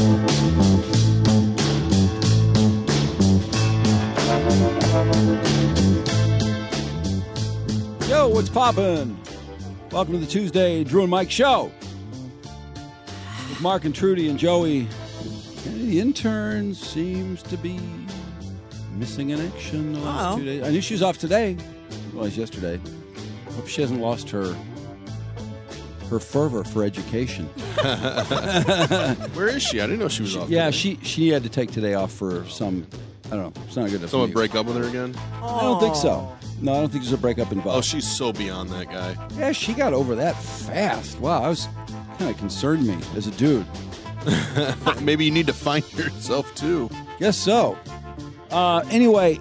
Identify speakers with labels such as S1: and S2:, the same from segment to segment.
S1: Yo, what's poppin'? Welcome to the Tuesday Drew and Mike Show. With Mark and Trudy and Joey. The intern seems to be missing in action the last 2 days. I knew she was off today. Well, it's yesterday. Hope she hasn't lost her fervor for education.
S2: Where is she? I didn't know she was off.
S1: Yeah,
S2: today.
S1: she had to take today off for some, I don't know. It's not good enough.
S2: Someone break up with her again?
S1: I don't think so. No, I don't think there's a breakup involved.
S2: Oh, she's so beyond that guy.
S1: Yeah, she got over that fast. Wow, I was kind of concerned me as a dude.
S2: Maybe you need to find yourself too.
S1: Guess so. Anyway,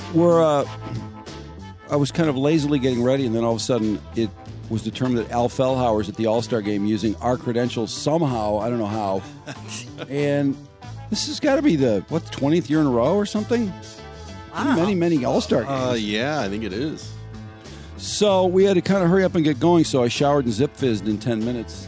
S1: I was kind of lazily getting ready, and then all of a sudden it was determined that Al Fellhauer's at the All-Star game using our credentials somehow. I don't know how. And this has got to be the 20th year in a row or something?
S3: Wow.
S1: Many All-Star games.
S2: Yeah, I think it is.
S1: So we had to kind of hurry up and get going, so I showered and zip-fizzed in 10 minutes.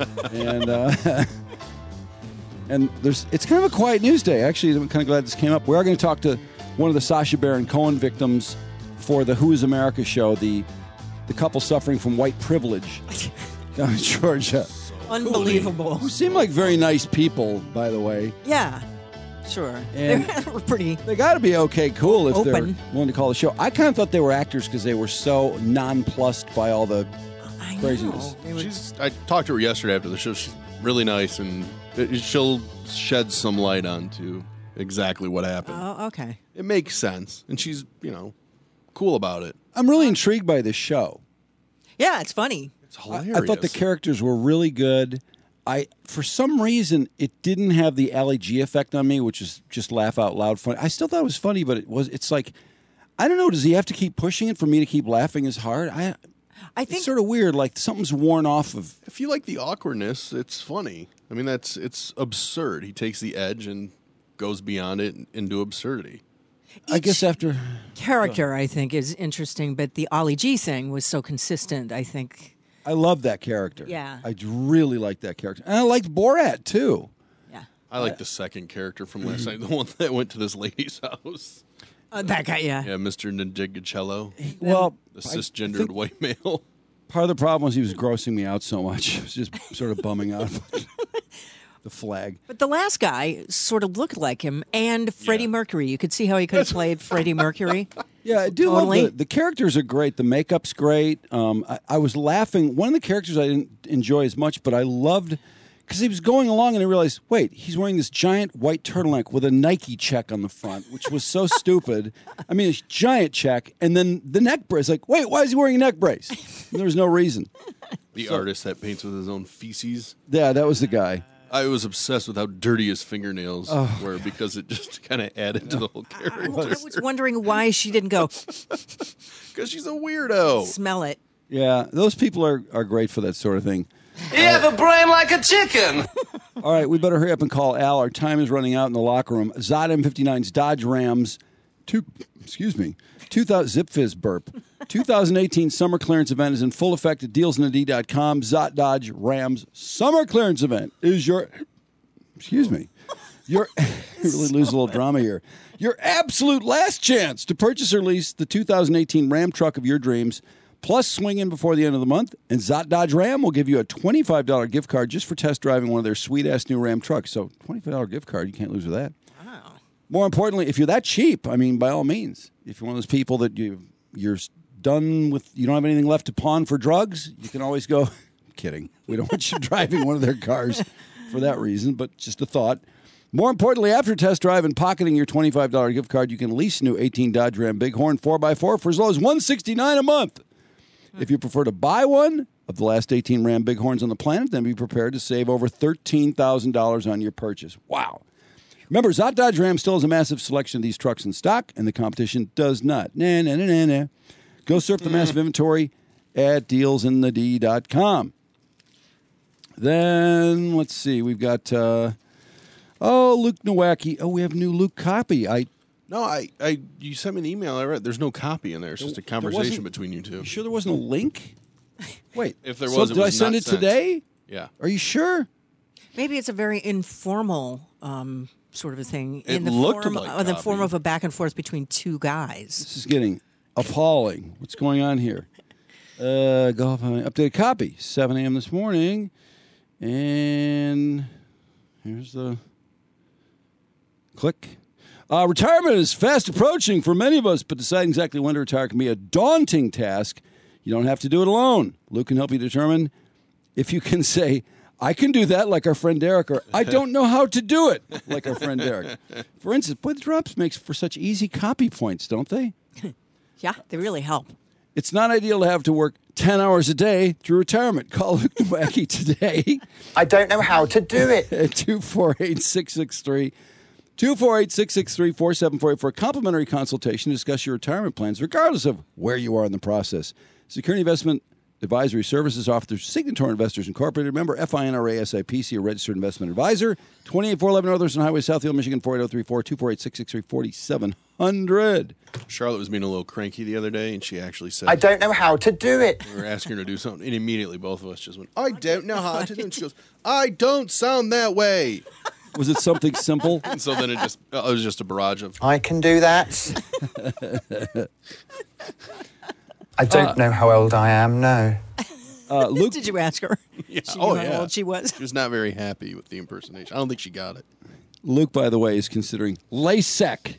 S1: And it's kind of a quiet news day. Actually, I'm kind of glad this came up. We are going to talk to one of the Sacha Baron Cohen victims for the Who is America show, the couple suffering from white privilege down in Georgia.
S3: Unbelievable.
S1: Who seem like very nice people, by the way.
S3: Yeah, sure.
S1: And
S3: They're pretty.
S1: They got to be okay, cool if
S3: Open.
S1: they're willing to call the show. I kind of thought they were actors because they were so nonplussed by all the
S3: I
S1: craziness.
S3: know.
S2: I talked to her yesterday after the show. She's really nice, and she'll shed some light onto exactly what happened.
S3: Oh, okay.
S2: It makes sense, and she's, cool about it.
S1: I'm really intrigued by this show.
S3: Yeah, it's funny.
S2: It's hilarious.
S1: I thought the characters were really good. For some reason, it didn't have the Ali G effect on me, which is just laugh out loud funny. I still thought it was funny, but it's like, I don't know, does he have to keep pushing it for me to keep laughing as hard?
S3: I think
S1: it's sort of weird, like something's worn off of.
S2: If you like the awkwardness, it's funny. I mean, it's absurd. He takes the edge and goes beyond it into absurdity.
S1: I guess after
S3: character, I think, is interesting, but the Ali G thing was so consistent, I think.
S1: I love that character.
S3: Yeah.
S1: I really like that character. And I liked Borat, too.
S3: Yeah.
S2: I like the second character from last night, the one that went to this lady's house.
S3: That guy, yeah.
S2: Yeah, Mr. Njigicello,
S1: Well,
S2: the cisgendered white male.
S1: part of the problem was he was grossing me out so much. I was just sort of bumming out the flag.
S3: But the last guy sort of looked like him, and Freddie Mercury. You could see how he could have played Freddie Mercury.
S1: Yeah, I do
S3: Totally.
S1: love the characters are great. The makeup's great. I was laughing. One of the characters I didn't enjoy as much, but I loved because he was going along and I realized, wait, he's wearing this giant white turtleneck with a Nike check on the front, which was so stupid. I mean, a giant check, and then the neck brace. Like, wait, why is he wearing a neck brace? And there was no reason.
S2: The artist that paints with his own feces.
S1: Yeah, that was the guy.
S2: I was obsessed with how dirty his fingernails were because it just kind of added to the whole character.
S3: I was wondering why she didn't go
S2: Because she's a weirdo.
S3: smell it.
S1: Yeah, those people are great for that sort of thing.
S4: You have a brain like a chicken.
S1: All right, we better hurry up and call Al. Our time is running out in the locker room. Zod M59's Dodge Rams, 2000 Zip Fizz burp. 2018 summer clearance event is in full effect at dealsnad.com. Zot Dodge Rams summer clearance event is your you really lose a little drama here. Your absolute last chance to purchase or lease the 2018 Ram truck of your dreams. Plus, swing in before the end of the month, and Zot Dodge Ram will give you a $25 gift card just for test driving one of their sweet-ass new Ram trucks. So, $25 gift card, you can't lose with that.
S3: Wow.
S1: More importantly, if you're that cheap, I mean, by all means, if you're one of those people that you're done with, you don't have anything left to pawn for drugs, you can always go, kidding. We don't want you driving one of their cars for that reason, but just a thought. More importantly, after test drive and pocketing your $25 gift card, you can lease a new 18 Dodge Ram Bighorn 4x4 for as low as $169 a month. If you prefer to buy one of the last 18 Ram Bighorns on the planet, then be prepared to save over $13,000 on your purchase. Wow. Remember, Zot Dodge Ram still has a massive selection of these trucks in stock, and the competition does not. Nah. Go surf the massive inventory at dealsinthed.com. Then, let's see, we've got, Luke Nowacki. Oh, we have new Luke copy.
S2: You sent me an email. I read. There's no copy in there. It's just a conversation between you two.
S1: You sure there wasn't a link? Wait.
S2: If there was,
S1: did I send it
S2: sent.
S1: today?
S2: Yeah.
S1: Are you sure?
S3: Maybe it's a very informal sort of a thing
S2: It
S3: in the
S2: looked
S3: form,
S2: like
S3: in the
S2: copy.
S3: form of a back and forth between two guys.
S1: This is getting appalling. What's going on here? Golf updated copy, 7 a.m. this morning. And here's the click. Retirement is fast approaching for many of us, but deciding exactly when to retire can be a daunting task. You don't have to do it alone. Luke can help you determine if you can say, I can do that like our friend Derek, or I don't know how to do it like our friend Derek. For instance, boy, the drops makes for such easy copy points, don't they?
S3: Yeah, they really help.
S1: It's not ideal to have to work 10 hours a day through retirement. Call Luke Nowacki today
S5: I don't know how to do it.
S1: at 248-663. 248-663-4748 for a complimentary consultation to discuss your retirement plans, regardless of where you are in the process. Security Investment Advisory Services offered through Signatory Investors Incorporated. Member FINRA SIPC, a registered investment advisor. 28411 Northern Highway, Southfield, Michigan, 48034, 248-663-4700.
S2: Charlotte was being a little cranky the other day, and she actually said,
S5: I don't know how to do it.
S2: we were asking her to do something, and immediately both of us just went, I don't know how to do it. And she goes, I don't sound that way.
S1: Was it something simple?
S2: And so then it was just a barrage of,
S5: I can do that. I don't know how old I am, no.
S1: Luke,
S3: Did you ask her?
S2: yeah,
S3: She knew how old she was.
S2: She was not very happy with the impersonation. I don't think she got it.
S1: Luke, by the way, is considering LASIK.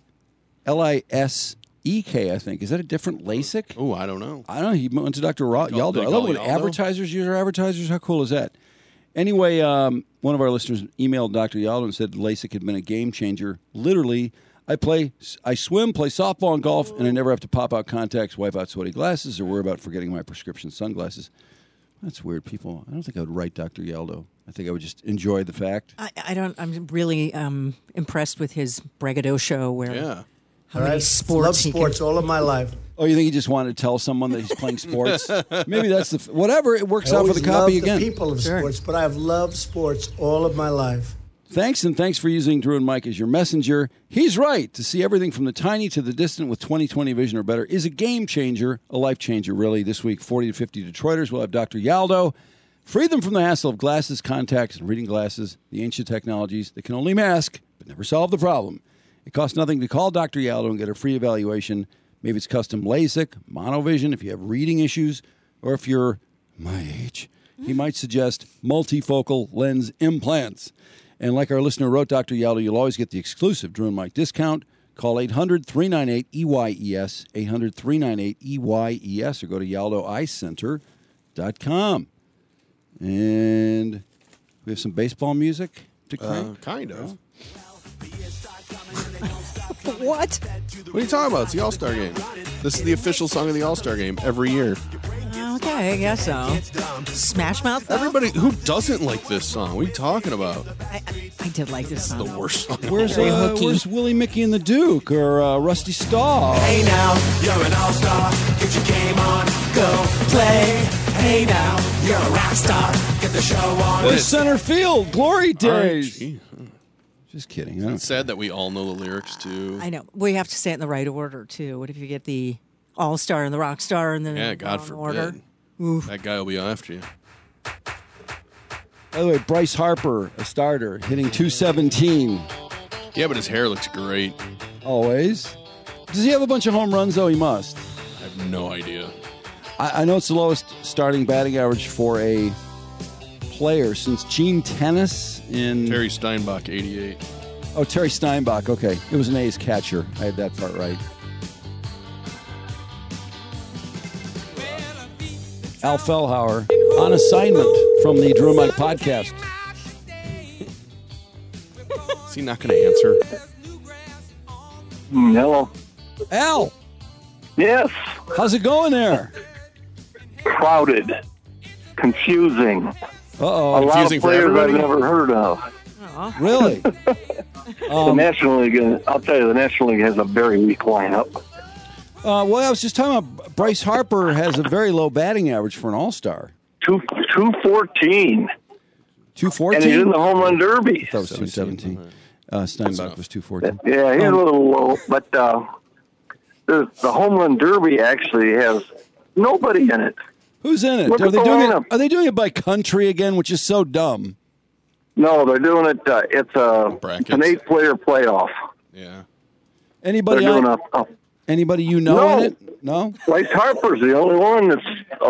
S1: LISEK, I think. Is that a different LASIK?
S2: Oh, I don't know.
S1: I don't know. He went to Dr. Yaldo. I
S2: they
S1: love
S2: call
S1: when
S2: Yaldo?
S1: advertisers use our advertisers. How cool is that? Anyway, one of our listeners emailed Dr. Yaldo and said LASIK had been a game changer. Literally, I swim, play softball and golf, and I never have to pop out contacts, wipe out sweaty glasses, or worry about forgetting my prescription sunglasses. That's weird, people. I don't think I would write Dr. Yaldo. I think I would just enjoy the fact.
S3: I'm really impressed with his braggadocio where
S2: Yeah.
S3: how many sports
S6: Love
S3: he
S6: sports all of my life.
S1: Oh, you think he just wanted to tell someone that he's playing sports? Maybe that's whatever. It works
S6: I
S1: out for
S6: always
S1: the copy
S6: loved
S1: again.
S6: the people of sports, but I've loved sports all of my life.
S1: Thanks for using Drew and Mike as your messenger. He's right. To see everything from the tiny to the distant with 20/20 vision or better is a game changer, a life changer, really. This week, 40 to 50 Detroiters will have Dr. Yaldo. Free them from the hassle of glasses, contacts, and reading glasses, the ancient technologies that can only mask but never solve the problem. It costs nothing to call Dr. Yaldo and get a free evaluation. Maybe it's custom LASIK, monovision if you have reading issues, or if you're my age, he might suggest multifocal lens implants. And like our listener wrote, Dr. Yaldo, you'll always get the exclusive Drew and Mike discount. Call 800-398-EYES, 800-398-EYES, or go to yaldoeyecenter.com. And we have some baseball music to crank.
S2: Kind of.
S3: What?
S2: What are you talking about? It's the All-Star Game. This is the official song of the All-Star Game every year.
S3: Okay, I guess so. Smash Mouth, though?
S2: Everybody, who doesn't like this song? What are you talking about?
S3: I did like this song.
S2: The worst song.
S1: Where's
S3: hooky.
S1: where's Willie, Mickey, and the Duke, or Rusty Stahl?
S7: Hey now, you're an all-star. Get your game on, go play. Hey now, you're a rock star. Get the show on.
S1: Where's center field? Glory days.
S2: Gee.
S1: Just kidding. I don't
S2: It's sad that we all know the lyrics, too.
S3: I know. We have to say it in the right order, too. What if you get the All-Star and the Rock Star and the
S2: Yeah, God
S3: wrong
S2: forbid.
S3: order?
S2: That guy will be after you.
S1: By the way, Bryce Harper, a starter, hitting 217.
S2: Yeah, but his hair looks great.
S1: Always. Does he have a bunch of home runs, though? He must.
S2: I have no idea.
S1: I know it's the lowest starting batting average for a player since Gene Tennis in...
S2: Terry Steinbach, 88.
S1: Oh, Terry Steinbach. Okay. It was an A's catcher. I had that part right. Al Fellhauer on assignment from the Drew and Mike podcast.
S2: Is he not going to answer?
S8: Hello.
S1: Al,
S8: Yes.
S1: how's it going there?
S8: Crowded. Confusing.
S1: Uh-oh.
S8: A lot
S2: Confusing
S8: of
S2: for
S8: players I've
S2: everybody?
S8: never heard of.
S1: Really?
S8: The National League, I'll tell you, the National League has a very weak lineup.
S1: Well, I was just talking about Bryce Harper has a very low batting average for an all-star.
S8: 214.
S1: 214?
S8: And he's in the home run derby.
S1: That was 217. Steinbach was 214.
S8: Yeah, he's a little low. But the home run derby actually has nobody in it.
S1: Who's in it?
S8: Look
S1: Are
S8: at
S1: they
S8: the
S1: doing it?
S8: lineup.
S1: Are they doing it by country again, which is so dumb?
S8: No, they're doing it. It's an
S2: Brackets.
S8: 8-player playoff.
S2: Yeah.
S1: Anybody?
S8: They're doing
S1: Anybody you know
S8: No.
S1: in it? No.
S8: Bryce Harper's the only one that's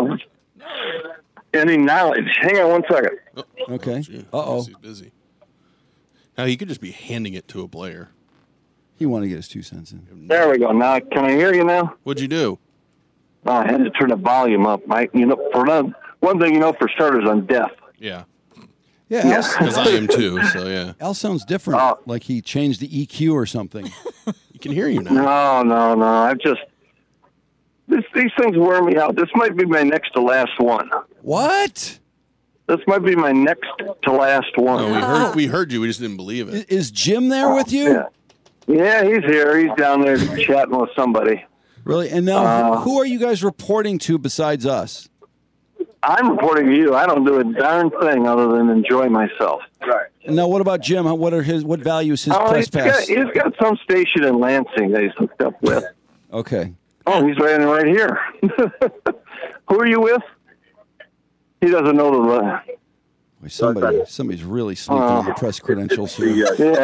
S8: any knowledge. Hang on one second.
S1: Okay.
S2: Gee,
S1: Uh-oh.
S2: He's busy. Now, he could just be handing it to a player.
S1: He wanted to get his 2 cents in.
S8: There we go. Now, can I hear you now?
S2: What'd you do?
S8: Oh, I had to turn the volume up, Mike. You know, one thing you know for starters, I'm deaf.
S2: Yeah.
S1: Yeah.
S8: Yeah.
S2: Because I am too, so yeah.
S1: Al sounds different. Like he changed the EQ or something.
S2: He can hear you now.
S8: No. I've just these things wear me out. This might be my next to last one.
S1: What?
S8: This might be my next to last one.
S2: No, we heard you. We just didn't believe it.
S1: Is Jim there with you?
S8: Yeah, he's here. He's down there chatting with somebody.
S1: Really? And now, who are you guys reporting to besides us?
S8: I'm reporting to you. I don't do a darn thing other than enjoy myself. Right.
S1: And now, what about Jim? What value is his press pass?
S8: He's got some station in Lansing that he's hooked up with.
S1: Okay.
S8: Oh, he's right here. Who are you with? He doesn't know the.
S1: Somebody's really sneaking on the press credentials here.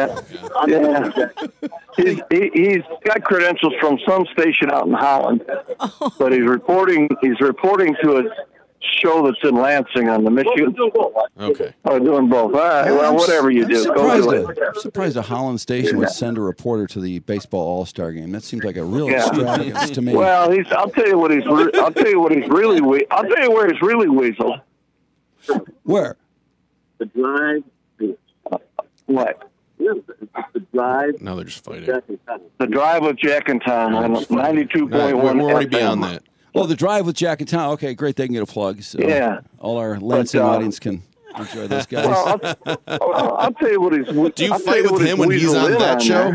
S8: Yeah. He's got credentials from some station out in Holland, but he's reporting to a show that's in Lansing on the Michigan.
S2: Okay.
S8: Oh, doing both. All right. Well, whatever you do, go do it.
S1: I'm surprised a Holland station would send a reporter to the baseball All-Star game. That seems like a real extravagance to me.
S8: Well, I'll tell you what he's. I'll tell you where he's really weaseled.
S1: Where?
S8: The drive. What? The drive.
S2: Now they're just fighting.
S8: The drive with Jack and Tom on 92.1.
S2: We're already
S8: FM.
S2: beyond that.
S1: Oh, the drive with Jack and Tom. Okay, great. They can get a plug. So
S8: Yeah.
S1: all our Lansing audience can enjoy those guys.
S8: Well, I'll tell you what he's.
S2: Do you fight with him when he's on that show?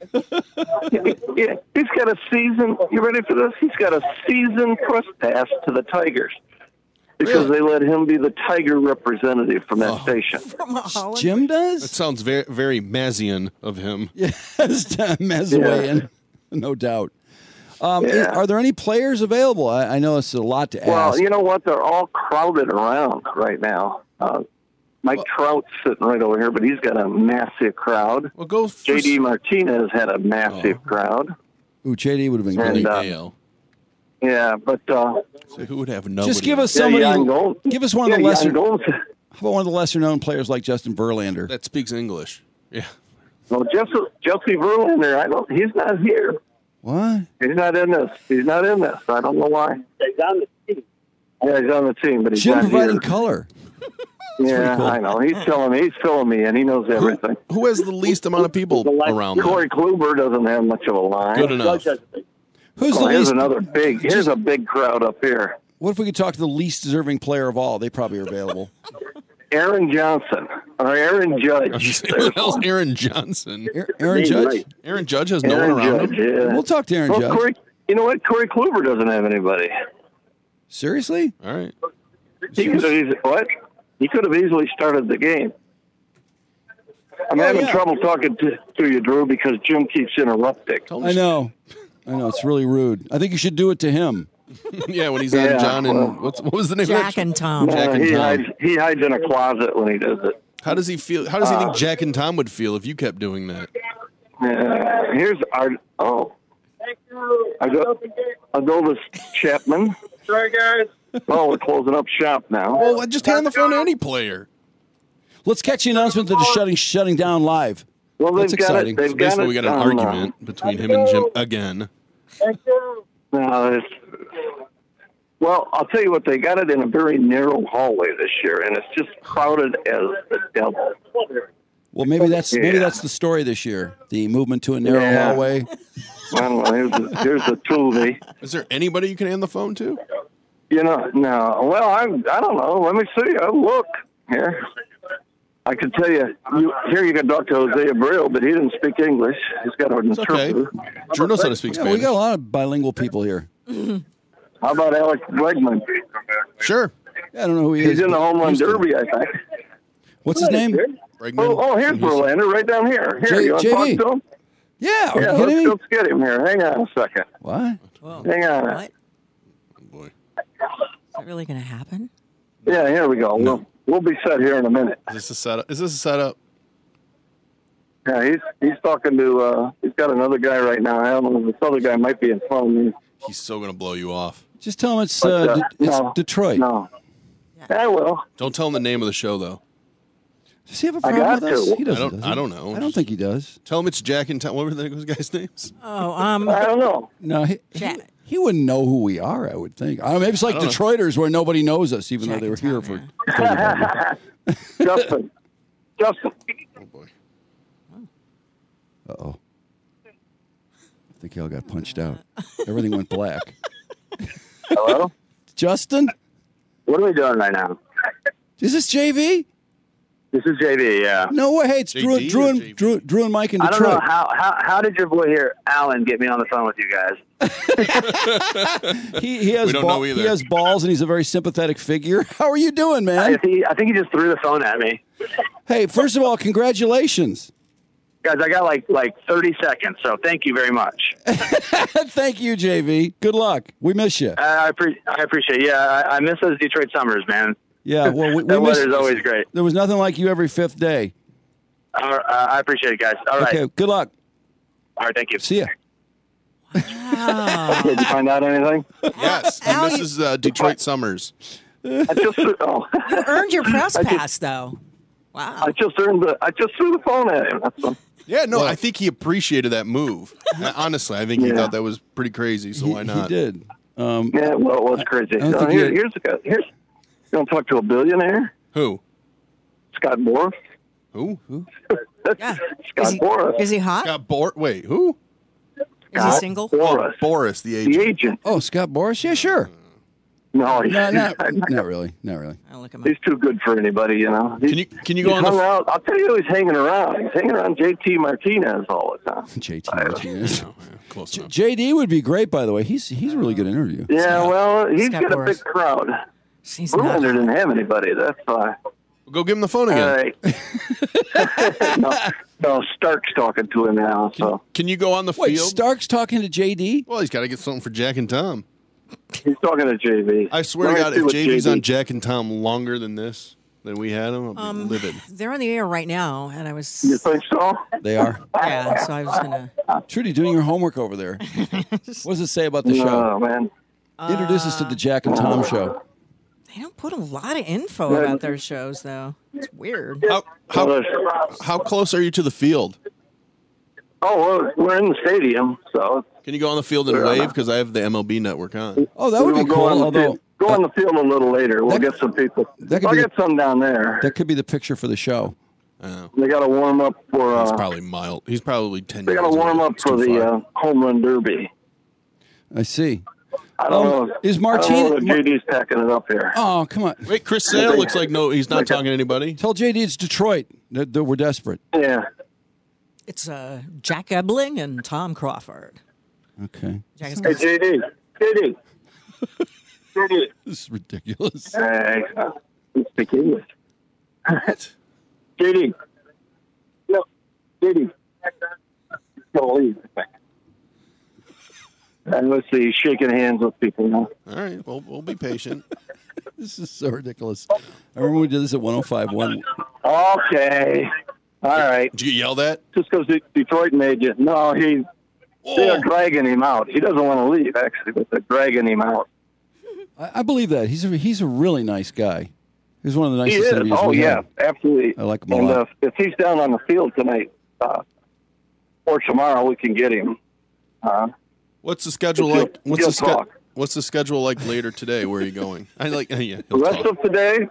S8: Yeah, he's got a season. You ready for this? He's got a season press pass to the Tigers because they let him be the Tiger representative from that station.
S3: From Holland?
S1: Jim
S2: That
S1: does?
S2: sounds very, very Mazian of him.
S1: Yes, Mazawayan, no doubt. Are there any players available? I know it's a lot to ask.
S8: Well, you know what? They're all crowded around right now. Mike Trout's sitting right over here, but he's got a massive crowd.
S2: Well, go.
S8: J.D. Martinez had a massive crowd.
S1: Ooh, JD would have been
S8: And,
S1: great.
S8: Yeah, but
S2: So who would have nobody?
S1: Just give us somebody.
S8: Jan Gold.
S1: Give us one of the
S8: Yeah,
S1: lesser.
S8: Jan Gold.
S1: How about one of the lesser known players like Justin Verlander?
S2: that speaks English. Yeah.
S8: Well, Jesse Verlander, he's not here.
S1: What?
S8: He's not in this. I don't know why. He's on the team. Yeah, he's on the team, but he's
S1: Jim
S8: not
S1: providing
S8: here.
S1: color.
S8: Yeah,
S1: cool.
S8: I know. He's filling me in. He knows everything.
S2: Who has the least amount of people around them?
S8: Corey Kluber doesn't have much of a line.
S2: Good enough.
S1: Who's the
S8: Here's
S1: least?
S8: another big. Here's a big crowd up here.
S1: What if we could talk to the least deserving player of all? They probably are available.
S8: Aaron Johnson or Aaron Judge.
S2: Who else? Aaron Johnson.
S1: Aaron Judge.
S2: Aaron Judge has no
S8: Aaron
S2: one around
S8: Judge,
S2: him.
S8: yeah.
S1: We'll talk to Aaron
S8: Well,
S1: Judge.
S8: you know what? Corey Kluber doesn't have anybody.
S1: Seriously?
S2: All right.
S8: He could have easily started the game. I'm having trouble talking to you, Drew, because Jim keeps interrupting.
S1: I know. It's really rude. I think you should do it to him.
S2: Yeah, when he's on John and what was the name of
S3: Jack
S2: that?
S3: and Tom.
S2: Jack and Tom.
S8: He hides in a closet when he does it.
S2: How does he feel? How does he think Jack and Tom would feel if you kept doing that?
S8: Here's our. Oh. Adolis Chapman. Sorry, guys. Oh, we're closing up shop now.
S2: Well, just hand the phone to any player.
S1: Let's catch the announcement that is shutting down live.
S8: Well,
S1: That's exciting.
S8: They've
S2: So
S8: got
S2: basically,
S8: it
S2: we got an
S8: on,
S2: argument between him and Jim again.
S8: No, well, I'll tell you what, they got it in a very narrow hallway this year, and it's just crowded as the devil.
S1: Well, maybe that's the story this year. The movement to a narrow hallway.
S8: I don't know. Here's the Tuesday.
S2: Is there anybody you can hand the phone to?
S8: You know, no. Well, I don't know. Let me see. I'll look here. I can tell you, here you can talk to Jose Abreu, but he didn't speak English. He's got an interpreter.
S2: Drew knows how to speak
S1: Yeah,
S2: Spanish.
S1: we got a lot of bilingual people here.
S8: How about Alex Bregman?
S2: Sure.
S1: I don't know who he
S8: He's
S1: is.
S8: in the home run
S1: Houston.
S8: derby, I think.
S1: What's his name?
S2: Bregman.
S8: Oh, here's Verlander right down here. Here, you want to talk
S1: JV.
S8: to him?
S1: Yeah, are
S8: Yeah,
S1: you kidding me?
S8: let's get him here. Hang on a second.
S1: What?
S3: Whoa.
S8: Hang on.
S3: What?
S2: Oh, boy.
S3: Is that really going to happen?
S8: Yeah, here we go.
S2: No.
S8: We'll be set here in a minute.
S2: Is this a setup? Is this a setup?
S8: Yeah, he's talking to. He's got another guy right now. I don't know. This other guy might be in front of me.
S2: He's so going to blow you off.
S1: Just tell him it's
S8: no,
S1: Detroit.
S8: No. I will.
S2: Don't tell him the name of the show, though.
S1: Does he have a problem
S8: got
S1: with us?
S8: to.
S1: He doesn't. does he?
S2: I don't know.
S1: I don't think he does.
S2: Tell him it's Jack and Tom. What were those guys' names?
S3: Oh,
S8: I don't know.
S1: No,
S3: Jack.
S1: he wouldn't know who we are, I would think. I don't know, maybe it's like
S2: I don't know.
S1: Detroiters where nobody knows us, even
S3: Jack
S1: though they were
S3: and
S1: here
S3: Tom,
S1: for 30
S8: Justin.
S2: Oh, boy.
S1: Uh-oh. I think y'all got punched out. Everything went black.
S8: Hello?
S1: Justin?
S8: What are we doing right now?
S1: Is this JV?
S8: This is JV, yeah.
S1: No way. Hey, it's
S2: JD
S1: Drew,
S2: or
S1: and,
S2: JV?
S1: Drew and Mike in
S9: I
S1: Detroit.
S9: don't know how did your boy here, Alan, get me on the phone with you guys?
S1: He has
S2: We don't know either.
S1: He has balls, and he's a very sympathetic figure. How are you doing, man?
S9: I think he just threw the phone at me.
S1: Hey, first of all, congratulations.
S9: Guys, I got like 30 seconds, so thank you very much.
S1: Thank you, JV. Good luck. We miss you.
S9: I appreciate it. Yeah, I miss those Detroit summers, man.
S1: Yeah, well, we
S9: That
S1: miss
S9: weather's always great.
S1: There was nothing like you every fifth day.
S9: I appreciate it, guys. All right.
S1: Okay, good luck.
S9: All right, thank you.
S1: See ya.
S3: Wow.
S8: Did you find out anything?
S2: Yes,
S3: Al,
S2: and this is Detroit Summers.
S8: I just
S3: You earned your press
S8: I just-
S3: pass, though. Wow.
S8: I just threw the phone at him. That's all.
S2: Yeah, no, I think he appreciated that move. Honestly, I think he
S8: Yeah.
S2: thought that was pretty crazy, so why not?
S1: He did.
S8: Yeah, well, it was crazy.
S1: don't think he had-
S8: Here's you want to talk to a billionaire?
S2: Who?
S8: Scott Boras.
S2: Who?
S3: Yeah.
S8: Scott Boras.
S3: Is he hot?
S2: Got bored. Wait, who?
S3: Is he
S8: Scott
S3: single?
S8: Boras.
S2: Boris, the agent.
S8: The agent.
S1: Oh, Scott Boras? Yeah, sure.
S8: No,
S1: No, not really. Not really.
S3: I'll look him up.
S8: he's too good for anybody, you know.
S2: Can you go on
S8: hung
S2: the?
S8: out. I'll tell you who he's hanging around. He's hanging around JT Martinez all the time.
S1: JT Martinez.
S2: Oh, yeah, close enough.
S1: JD would be great, by the way. He's a really good interview.
S8: Yeah, well, he's
S3: Scott
S8: got a
S3: Boras.
S8: big crowd.
S3: He's not
S8: Verlander didn't
S3: hot.
S8: have anybody. That's why.
S2: Go give him the phone
S8: All
S2: again.
S8: right. no, Stark's talking to him now. So
S2: Can you go on the
S1: Wait,
S2: field?
S1: Stark's talking to JD?
S2: Well, he's got to get something for Jack and Tom.
S8: he's talking to JV.
S2: I swear
S8: Let
S2: to
S8: me
S2: God,
S8: see
S2: if
S8: what
S2: JV's
S8: JV
S2: on Jack and Tom longer than this, than we had him, I'll be livid.
S3: They're on the air right now, and I was.
S8: You think so?
S1: They are.
S3: Yeah, so I was going to.
S1: Trudy, doing your homework over there. What does it say about the show?
S8: No, man.
S1: Introduce us to the Jack and Tom show.
S3: They don't put a lot of info about their shows, though. It's weird.
S2: How close are you to the field?
S8: Oh, we're in the stadium, so
S2: Can you go on the field and wave? Because I have the MLB network on.
S1: Oh, that would be
S8: we'll
S1: cool.
S8: go on the
S1: Although
S8: field. Go on the field a little later. We'll get some people.
S1: that could
S8: I'll
S1: be
S8: get some down there.
S1: that could be the picture for the show.
S8: They got to warm up for.
S2: He's probably mild. He's probably 10
S8: They got
S2: yards
S8: to warm
S2: away.
S8: up
S2: It's
S8: for
S2: too
S8: the
S2: far.
S8: home run derby.
S1: I see.
S8: I don't know.
S1: Is
S8: I don't know
S1: Martin?
S8: that JD's packing it up here.
S1: Oh, come on.
S2: Wait, Chris Sale looks like he's not talking to anybody.
S1: Tell JD it's Detroit. That we're desperate.
S8: Yeah.
S3: It's Jack Ebling and Tom Crawford.
S1: Okay.
S3: Jack is
S8: Hey, JD. JD.
S1: This is ridiculous.
S8: Hey, you speak English. JD. No, JD. Gotta leave. And let's see, shaking hands with people now.
S2: All right, we'll be patient.
S1: This is so ridiculous. I remember we did this at 105.1.
S8: Okay. All right.
S2: Did you get yelled at?
S8: Just because Detroit made you. No, they're dragging him out. He doesn't want to leave, actually, but they're dragging him out.
S1: I believe that. He's a really nice guy. He's one of the
S8: He
S1: nicest
S8: is.
S1: interviews
S8: Oh,
S1: we
S8: yeah,
S1: had.
S8: absolutely.
S1: I like him a
S8: and
S1: lot.
S8: if he's down on the field tonight or tomorrow, we can get him.
S2: What's the schedule
S8: He'll-
S2: like?
S8: he'll talk.
S2: What's the schedule like later today? Where are you going? Yeah.
S8: The
S2: he'll
S8: rest
S2: talk.
S8: of today,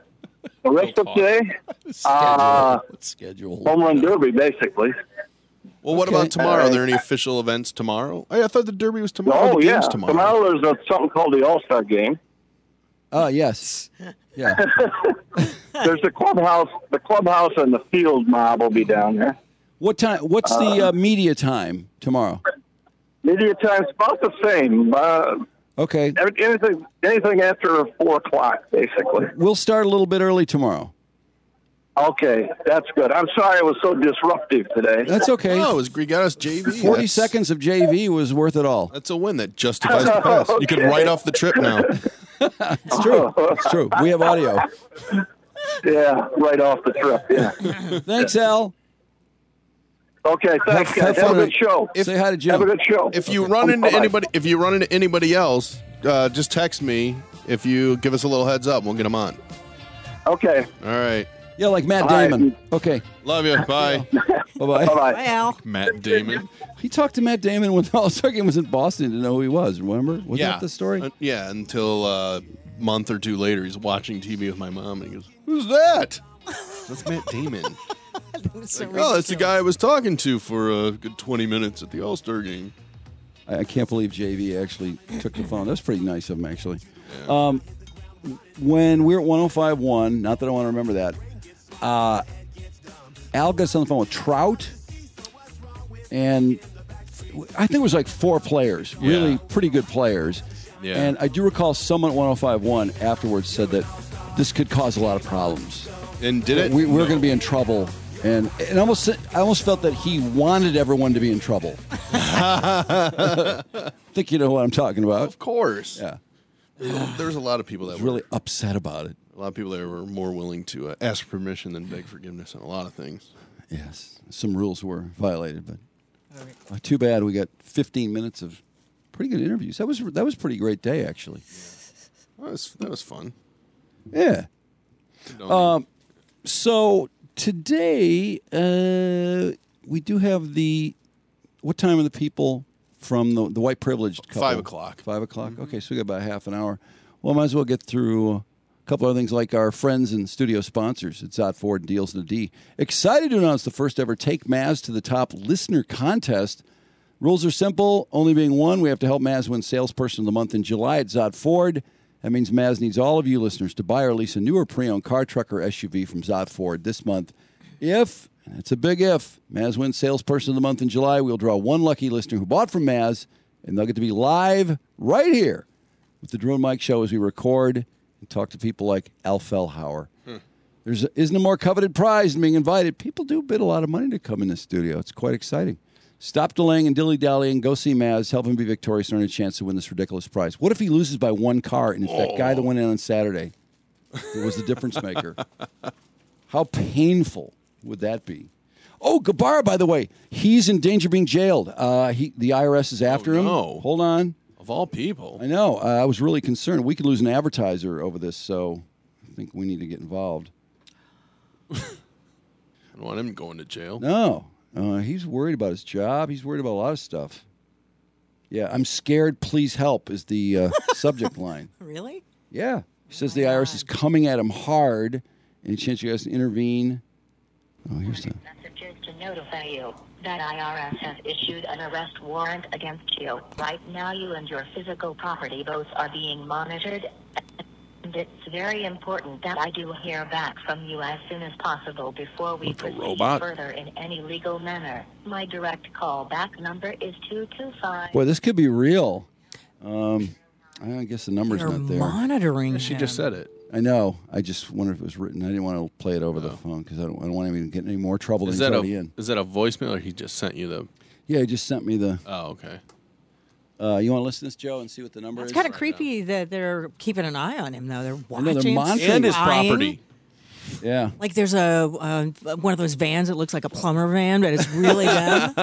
S1: Schedule.
S8: home run derby, basically.
S2: Well, what
S1: Okay.
S2: about tomorrow? Are there any official events tomorrow? Hey, I thought the Derby was tomorrow.
S8: Oh,
S2: the
S8: yeah.
S2: game's tomorrow.
S8: Tomorrow there's something called the All-Star Game.
S1: Oh, yes. Yeah.
S8: There's the clubhouse and the field mob will be down there.
S1: What time? What's the media time tomorrow?
S8: Media time's about the same.
S1: Okay.
S8: Anything after 4 o'clock, basically.
S1: We'll start a little bit early tomorrow.
S8: Okay, that's good. I'm sorry it was so disruptive today.
S1: That's okay.
S2: No, it was Grigados JV.
S1: 40
S2: That's-
S1: seconds of JV was worth it all.
S2: That's a win that justifies the pass. You can write off the trip now.
S1: It's true. It's true. We have audio.
S8: Yeah, right off the trip. Yeah.
S1: Thanks, Al.
S8: Okay, thanks, guys. Have a good show.
S1: Say hi to Jim.
S8: Have a good show.
S2: If you run into
S8: Bye-bye.
S2: anybody else, just text me. If you give us a little heads up, we'll get them on.
S8: Okay.
S2: All right.
S1: Yeah, like Matt
S8: All right.
S1: Damon. Okay.
S2: Love you. Bye.
S1: Bye-bye.
S8: Bye-bye.
S3: Hi, Al.
S2: Matt Damon.
S1: He talked to Matt Damon when the All-Star game was in Boston to know who he was. Remember? Wasn't that the story?
S2: Yeah, until a month or two later, he's watching TV with my mom, and he goes, "Who's that?" That's Matt Damon.
S3: So
S2: Oh, that's the guy I was talking to for a good 20 minutes at the All-Star game.
S1: I can't believe JV actually took the phone. That's pretty nice of him, actually.
S2: Yeah.
S1: When we were at 105.1, not that I want to remember that, Al got us on the phone with Trout, and I think it was like 4 players, really pretty good players.
S2: Yeah.
S1: And I do recall someone at 105.1 afterwards said that this could cause a lot of problems.
S2: And did it?
S1: We're going to be in trouble. And I almost felt that he wanted everyone to be in trouble. I think you know what I'm talking about.
S2: Of course.
S1: Yeah.
S2: There's a lot of people that
S1: was
S2: were
S1: really upset about it.
S2: A lot of people that were more willing to ask permission than beg forgiveness on a lot of things.
S1: Yes. Some rules were violated, but too bad we got 15 minutes of pretty good interviews. That was a pretty great day, actually.
S2: That was fun.
S1: Yeah. So today we do have what time are the people from the white privileged couple?
S2: 5 o'clock.
S1: 5 o'clock? Okay, so we got about half an hour. Well, might as well get through a couple other things like our friends and studio sponsors at Zott Ford Deals in the D. Excited to announce the first ever Take Maz to the Top listener contest. Rules are simple, only being one. We have to help Maz win Salesperson of the Month in July at Zott Ford. That means Maz needs all of you listeners to buy or lease a new or pre-owned car, truck, or SUV from Zott Ford this month. If, and it's a big if, Maz wins Salesperson of the Month in July, we'll draw one lucky listener who bought from Maz, and they'll get to be live right here with the Drew and Mike Show as we record and talk to people like Al Fellhauer. There isn't a more coveted prize than being invited. People do bid a lot of money to come in the studio. It's quite exciting. Stop delaying and dilly-dallying. Go see Maz. Help him be victorious and earn a chance to win this ridiculous prize. What if he loses by one car and it's that guy that went in on Saturday that was the difference maker? How painful would that be? Oh, Gabar, by the way, he's in danger of being jailed. The IRS is after him.
S2: No.
S1: Hold on.
S2: Of all people.
S1: I know. I was really concerned. We could lose an advertiser over this, so I think we need to get involved.
S2: I don't want him going to jail.
S1: No. He's worried about his job. He's worried about a lot of stuff. Yeah, I'm scared. Please help is the subject line.
S3: Really?
S1: Yeah. He says the IRS is coming at him hard. Any chance you guys can intervene? Oh, here's the...
S10: Messages to notify you that IRS has issued an arrest warrant against you. Right now, you and your physical property both are being monitored. And it's very important that I do hear back from you as soon as possible before we proceed further in any legal manner. My direct callback number is 225.
S1: Boy, this could be real. I guess the number's
S3: They're
S1: not there.
S3: monitoring
S2: She
S3: him.
S2: just said it.
S1: I know. I just wondered if it was written. I didn't want to play it over the phone because I don't want him to get any more trouble than he's already in.
S2: Is that a voicemail or he just sent you the...
S1: Yeah, he just sent me the...
S2: Oh, okay.
S1: You want to listen to this, Joe, and see what the number
S3: It's
S1: is?
S3: kind of creepy that they're keeping an eye on him, though. They're
S1: I
S3: watching.
S1: know, they're monitoring
S2: And his
S3: spying.
S2: property.
S1: Yeah.
S3: Like there's a one of those vans that looks like a plumber van, but it's really them.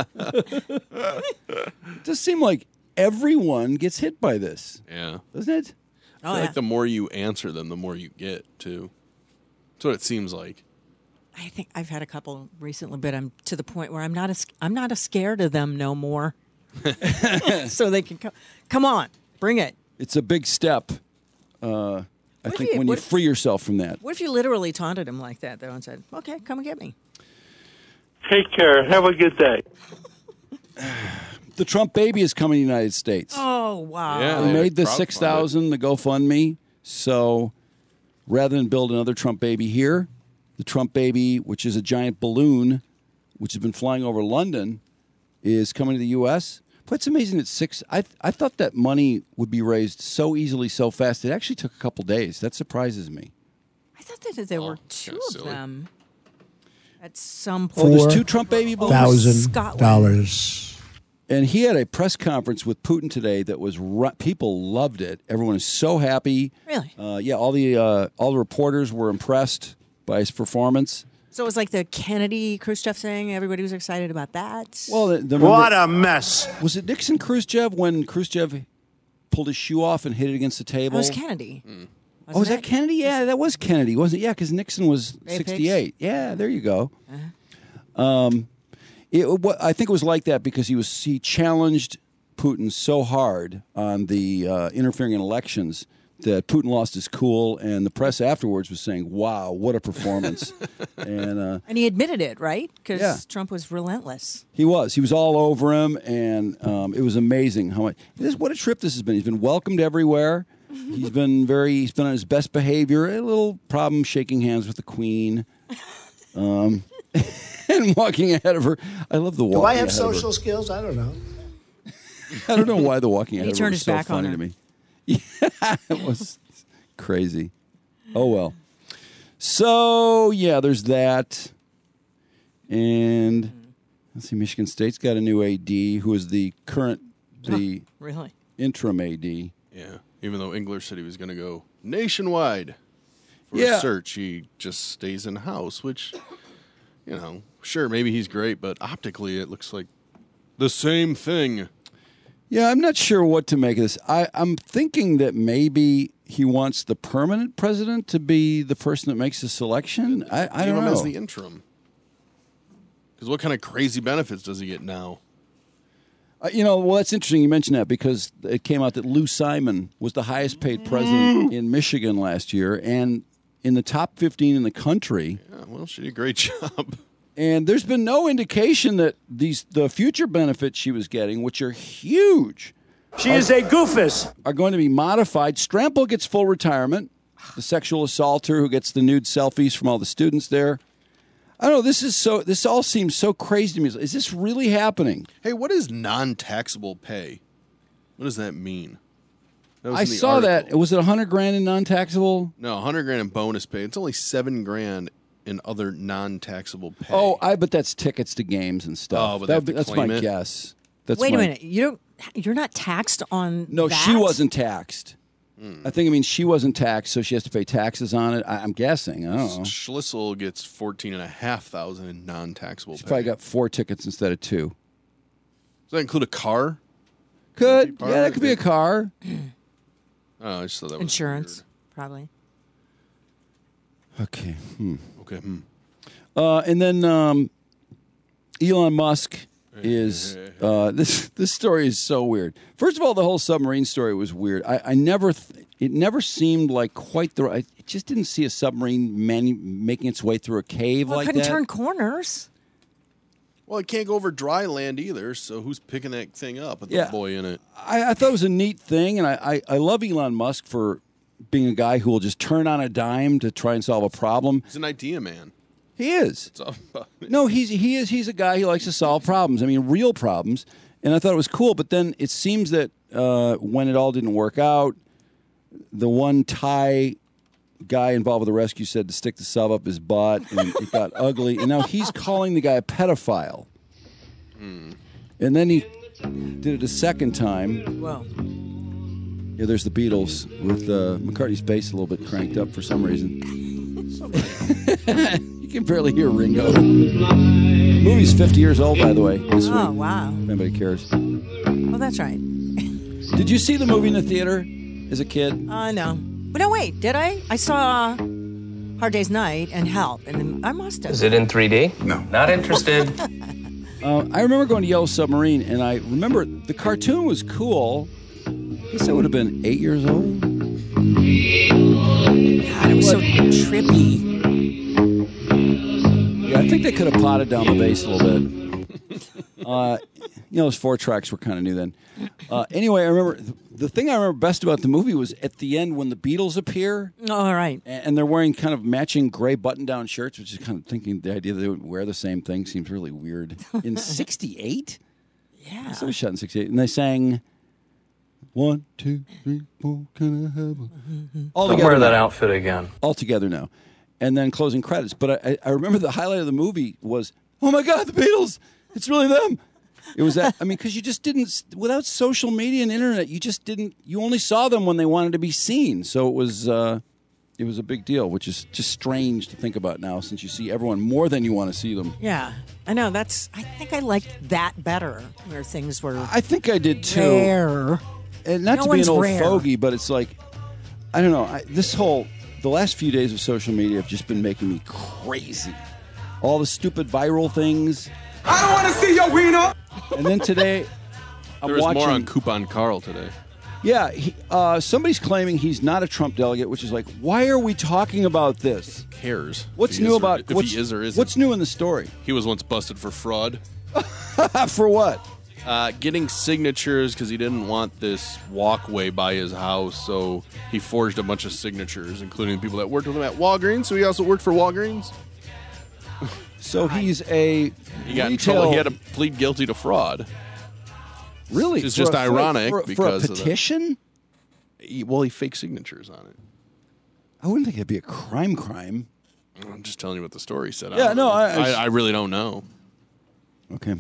S1: It does seem like everyone gets hit by this,
S2: Yeah.
S1: doesn't it?
S2: I feel like the more you answer them, the more you get, too. That's what it seems like.
S3: I think I've had a couple recently, but I'm to the point where I'm not as scared of them no more. So they can come on, bring it.
S1: It's a big step. I think
S3: you-
S1: when you
S3: what-
S1: free yourself from that.
S3: What if you literally taunted him like that, though, and said, "Okay, come and get me"?
S11: Take care. Have a good day.
S1: The Trump baby is coming to the United States.
S3: Oh wow!
S2: Yeah.
S1: We
S2: they
S1: made the
S2: crowdfunded.
S1: 6,000 the GoFundMe. So rather than build another Trump baby here, the Trump baby, which is a giant balloon, which has been flying over London, is coming to the U.S. But it's amazing that I thought that money would be raised so easily, so fast. It actually took a couple days. That surprises me.
S3: I thought that there were two
S2: kinda
S3: of
S2: silly.
S3: them at some
S1: Oh,
S3: point.
S1: there's two Trump baby balloons?
S3: Scotland.
S6: $1,000.
S1: And he had a press conference with Putin today that was people loved it. Everyone is so happy.
S3: Really?
S1: Yeah, all the reporters were impressed by his performance.
S3: So it was like the Kennedy Khrushchev thing. Everybody was excited about that.
S1: Well,
S6: What a mess.
S1: Was it Nixon Khrushchev when Khrushchev pulled his shoe off and hit it against the table?
S3: It was Kennedy.
S1: Oh, was that Kennedy? Yeah, that was Kennedy, wasn't it? Yeah, because Nixon was
S3: Ray
S1: 68. Yeah, there you go. I think it was like that because he challenged Putin so hard on the interfering in elections that Putin lost his cool, and the press afterwards was saying, "Wow, what a performance!" and
S3: he admitted it, right? Because
S1: Yeah.
S3: Trump was relentless.
S1: He was all over him, and it was amazing how much. What a trip this has been. He's been welcomed everywhere. He's been on his best behavior. A little problem shaking hands with the Queen, and walking ahead of her. I love the walking.
S6: Do I have
S1: ahead of her.
S6: social skills? I don't know.
S1: I don't know why the walking ahead
S3: He
S1: of her
S3: turned
S1: was
S3: his
S1: so
S3: back on
S1: funny
S3: her.
S1: to me. Yeah, it was crazy. Oh well. So yeah, there's that, and let's see. Michigan State's got a new AD who is the
S3: Really?
S1: interim AD.
S2: Yeah. Even though English said he was going to go nationwide for
S1: Yeah.
S2: a search, he just stays in house, which, sure, maybe he's great, but optically it looks like the same thing.
S1: Yeah, I'm not sure what to make of this. I'm thinking that maybe he wants the permanent president to be the person that makes the selection. I don't
S2: Even
S1: know.
S2: as the interim. Because what kind of crazy benefits does he get now?
S1: Well, that's interesting you mentioned that because it came out that Lou Simon was the highest paid president in Michigan last year and in the top 15 in the country.
S2: Yeah, well, she did a great job.
S1: And there's been no indication that the future benefits she was getting, which are huge,
S6: She is a goofus.
S1: are going to be modified. Strample gets full retirement, the sexual assaulter who gets the nude selfies from all the students there. I don't know. This all seems so crazy to me. Is this really happening?
S2: Hey, what is non-taxable pay? What does that mean? That was
S1: I
S2: in the
S1: saw that.
S2: article.
S1: Was it $100,000 in non-taxable?
S2: No, $100,000 in bonus pay. It's only $7,000 in other non-taxable pay.
S1: Oh, I bet that's tickets to games and stuff.
S2: Oh, but they have to
S1: that's
S2: claim
S1: my
S2: it?
S1: guess. That's
S3: Wait a
S1: my-
S3: minute. You're not taxed on
S1: No,
S3: that?
S1: she wasn't taxed. I think it means she wasn't taxed, so she has to pay taxes on it. I'm guessing. I don't know.
S2: Schlissel gets $14,500 in non-taxable
S1: She
S2: pay.
S1: probably got 4 tickets instead of 2.
S2: Does that include a car?
S1: Could.
S2: part
S1: Yeah,
S2: of
S1: that
S2: it?
S1: could be a car.
S2: Oh, I just thought that was
S3: Insurance, probably.
S1: Okay.
S2: weird. Okay.
S1: And then Elon Musk is this story is so weird. First of all, the whole submarine story was weird. I never it never seemed like quite the right. It just didn't see a submarine making its way through a cave
S3: Well, it
S1: like
S3: couldn't
S1: that.
S3: turn corners.
S2: Well, it can't go over dry land either, so who's picking that thing up with
S1: Yeah.
S2: the boy in it?
S1: I thought it was a neat thing, and I love Elon Musk for being a guy who will just turn on a dime to try and solve a problem.
S2: He's an idea man.
S1: He is.
S2: It's all about it.
S1: No, he is. He's a guy who likes to solve problems. I mean, real problems. And I thought it was cool. But then it seems that when it all didn't work out, the one Thai guy involved with the rescue said to stick the sub up his butt, and it got ugly. And now he's calling the guy a pedophile. And then he did it a second time.
S3: Well,
S1: Yeah, there's the Beatles with McCartney's bass a little bit cranked up for some reason. You can barely hear Ringo. The movie's 50 years old, by the way. This
S3: oh,
S1: week,
S3: wow.
S1: if anybody cares.
S3: Well, that's right.
S1: Did you see the movie in the theater as a kid?
S3: No. But no, wait. Did I? I saw Hard Day's Night and Help, and then I must have.
S12: Is it in 3D? No. Not interested.
S1: I remember going to Yellow Submarine, and I remember the cartoon was cool. I guess I would have been 8 years old.
S3: God, it was so trippy.
S1: Yeah, I think they could have potted down the bass a little bit. Those 4 tracks were kind of new then. Anyway, I remember the thing I remember best about the movie was at the end when the Beatles appear.
S3: All right.
S1: And they're wearing kind of matching gray button-down shirts, which is kind of thinking the idea that they would wear the same thing seems really weird. In 68?
S3: Yeah.
S1: So it was shot in 68. And they sang 1, 2, 3, 4, can I have a... All
S12: Don't
S1: together
S12: wear that
S1: now.
S12: outfit again.
S1: All together now. And then closing credits. But I remember the highlight of the movie was, oh my God, the Beatles! It's really them! It was that. I mean, because you just didn't. Without social media and internet, you just didn't. You only saw them when they wanted to be seen. So it was a big deal, which is just strange to think about now, since you see everyone more than you want to see them.
S3: Yeah, I know. I think I liked that better, where things were.
S1: I think I did too.
S3: Rare.
S1: And not
S3: No
S1: to be an
S3: one's
S1: old
S3: rare.
S1: fogey, but it's like, I don't know. The last few days of social media have just been making me crazy. All the stupid viral things.
S7: I don't want to see your wiener.
S1: And then today, I'm
S2: There was
S1: watching.
S2: more on Coupon Carl today.
S1: Yeah, somebody's claiming he's not a Trump delegate, which is like, why are we talking about this?
S2: Who cares?
S1: What's
S2: if he
S1: new
S2: is
S1: about
S2: if he is or isn't?
S1: What's new in the story?
S2: He was once busted for fraud.
S1: For what?
S2: Getting signatures because he didn't want this walkway by his house, so he forged a bunch of signatures, including people that worked with him at Walgreens. So he also worked for Walgreens.
S1: So he's a
S2: He got in
S1: retail-
S2: trouble. He had to plead guilty to fraud.
S1: Really?
S2: It's
S1: For
S2: just
S1: a-
S2: ironic
S1: for a
S2: because
S1: petition.
S2: he faked signatures on it.
S1: I wouldn't think it'd be a crime.
S2: I'm just telling you what the story said.
S1: Yeah, no,
S2: I really don't know.
S1: Okay.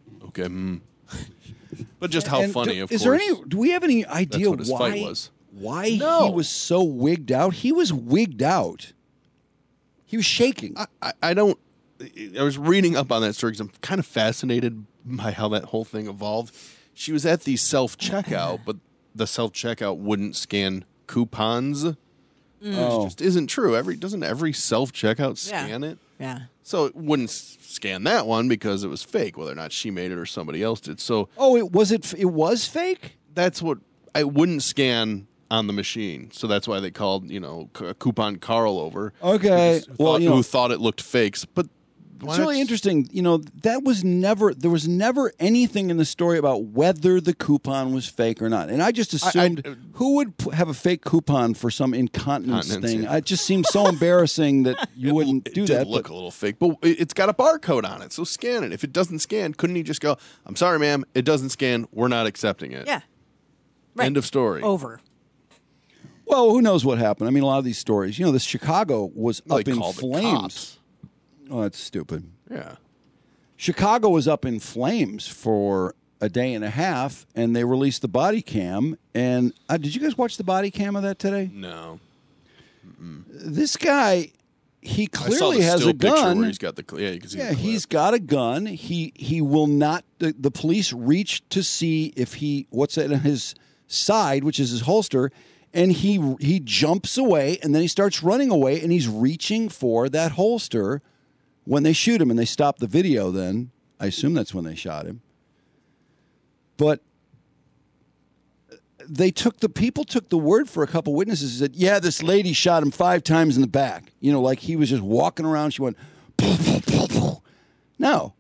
S2: But just how
S1: And
S2: funny, of
S1: is
S2: course.
S1: there any? Do we have any idea
S2: what his
S1: why?
S2: fight was.
S1: Why
S2: No.
S1: he was so wigged out? He was wigged out. He was shaking.
S2: I don't. I was reading up on that story because I'm kind of fascinated by how that whole thing evolved. She was at the self-checkout, but the self-checkout wouldn't scan coupons. Which just isn't true. Doesn't every self-checkout scan it?
S3: Yeah.
S2: So it wouldn't scan that one because it was fake, whether or not she made it or somebody else did. So
S1: it was fake?
S2: That's what I wouldn't scan on the machine. So that's why they called, Coupon Carl over.
S1: Okay.
S2: Who thought it looked fakes. But
S1: it's really interesting. There was never anything in the story about whether the coupon was fake or not. And I just assumed who would have a fake coupon for some incontinence thing?
S2: Yeah.
S1: It just seemed so embarrassing that you wouldn't do
S2: It
S1: that.
S2: did look a little fake, but it's got a barcode on it, so scan it. If it doesn't scan, couldn't he just go, I'm sorry, ma'am, it doesn't scan, we're not accepting it.
S3: Yeah. Right.
S2: End of story.
S3: Over.
S1: Well, who knows what happened? I mean, a lot of these stories. This Chicago was
S2: Well,
S1: up
S2: they
S1: in
S2: called the
S1: flames.
S2: cops.
S1: Oh, that's stupid.
S2: Yeah.
S1: Chicago was up in flames for a day and a half, and they released the body cam. And did you guys watch the body cam of that today?
S2: No.
S1: This guy, he
S2: I saw
S1: clearly
S2: the
S1: has
S2: still
S1: a
S2: picture
S1: gun.
S2: where he's got the you can see the clip.
S1: He's got a gun. He will not. The police reached to see if what's in his side, which is his holster, and he jumps away, and then he starts running away, and he's reaching for that holster when they shoot him, and they stop the video. Then I assume that's when they shot him. But people took the word for a couple witnesses and said, yeah, this lady shot him 5 times in the back. Like he was just walking around. She went, no.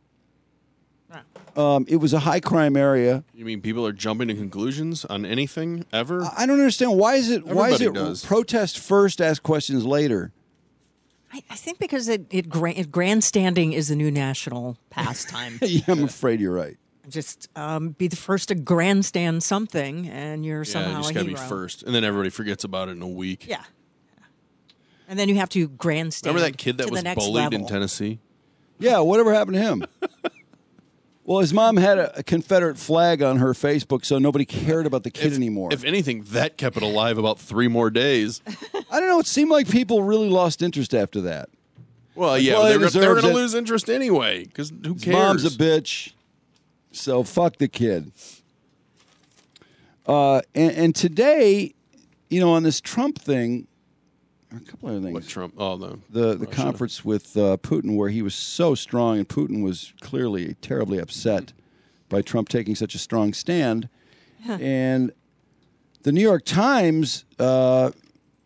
S1: It was a high crime area.
S2: You mean people are jumping to conclusions on anything ever?
S1: I don't understand. Why is it
S2: Everybody does.
S1: protest first, ask questions later?
S3: I think because grandstanding is the new national pastime.
S1: Yeah, I'm afraid you're right.
S3: Just be the first to grandstand something, and you're
S2: Yeah,
S3: somehow
S2: you just
S3: a
S2: got to
S3: hero.
S2: be first, and then everybody forgets about it in a week.
S3: Yeah. And then you have to grandstand.
S2: Remember that kid that
S3: to
S2: was
S3: the next
S2: bullied
S3: level.
S2: in Tennessee?
S1: Yeah, whatever happened to him? Well, his mom had a Confederate flag on her Facebook, so nobody cared about the kid anymore.
S2: If anything, that kept it alive about 3 more days.
S1: I don't know. It seemed like people really lost interest after that.
S2: Well,
S1: Like,
S2: yeah,
S1: well,
S2: they
S1: he
S2: were
S1: deserves
S2: going to
S1: it.
S2: lose interest anyway, because who
S1: His
S2: cares?
S1: mom's a bitch, so fuck the kid. And today, on this Trump thing, a couple other things.
S2: What Trump? Oh,
S1: the
S2: Russia.
S1: conference with Putin, where he was so strong, and Putin was clearly terribly upset by Trump taking such a strong stand. And the New York Times.
S11: Boring.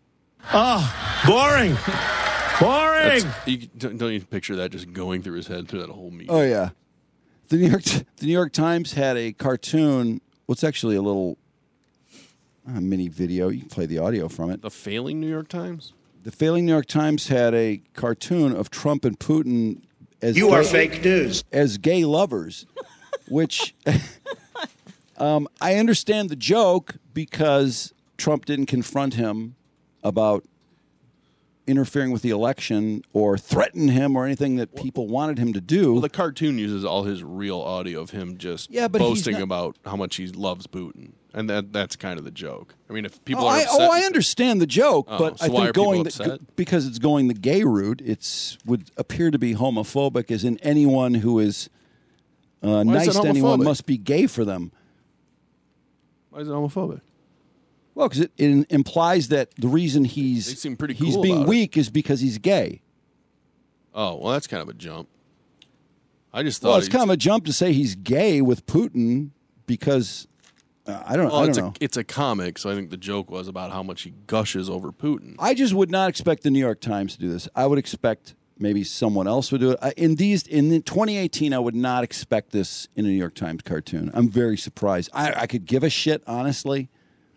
S2: Don't you picture that just going through his head through that whole meeting?
S1: Oh yeah, the New York Times had a cartoon. Well, it's actually a little mini video. You can play the audio from it.
S2: The failing New York Times?
S1: The failing New York Times had a cartoon of Trump and Putin as
S6: You are fake news.
S1: as gay lovers, which I understand the joke because Trump didn't confront him about interfering with the election or threaten him or anything that people wanted him to do.
S2: Well, the cartoon uses all his real audio of him just
S1: Yeah, but he's
S2: boasting
S1: not-
S2: about how much he loves Putin, and that's kind of the joke. I mean, if people are upset,
S1: I understand the joke,
S2: Oh,
S1: but
S2: so
S1: I
S2: why
S1: think
S2: are people
S1: going
S2: upset?
S1: because it's going the gay route, would appear to be homophobic, as in anyone who is
S2: is
S1: nice
S2: it
S1: to anyone
S2: homophobic?
S1: must be gay for them.
S2: why is it homophobic?
S1: Well, because it implies that the reason
S2: They
S1: he's
S2: seem pretty
S1: he's
S2: cool
S1: being
S2: about it.
S1: weak is because he's gay.
S2: Oh, well, that's kind of a jump. I just thought
S1: Well, it's kind of a jump to say he's gay with Putin because I don't know.
S2: It's a comic, so I think the joke was about how much he gushes over Putin.
S1: I just would not expect the New York Times to do this. I would expect maybe someone else would do it. In 2018, I would not expect this in a New York Times cartoon. I'm very surprised. I could give a shit, honestly.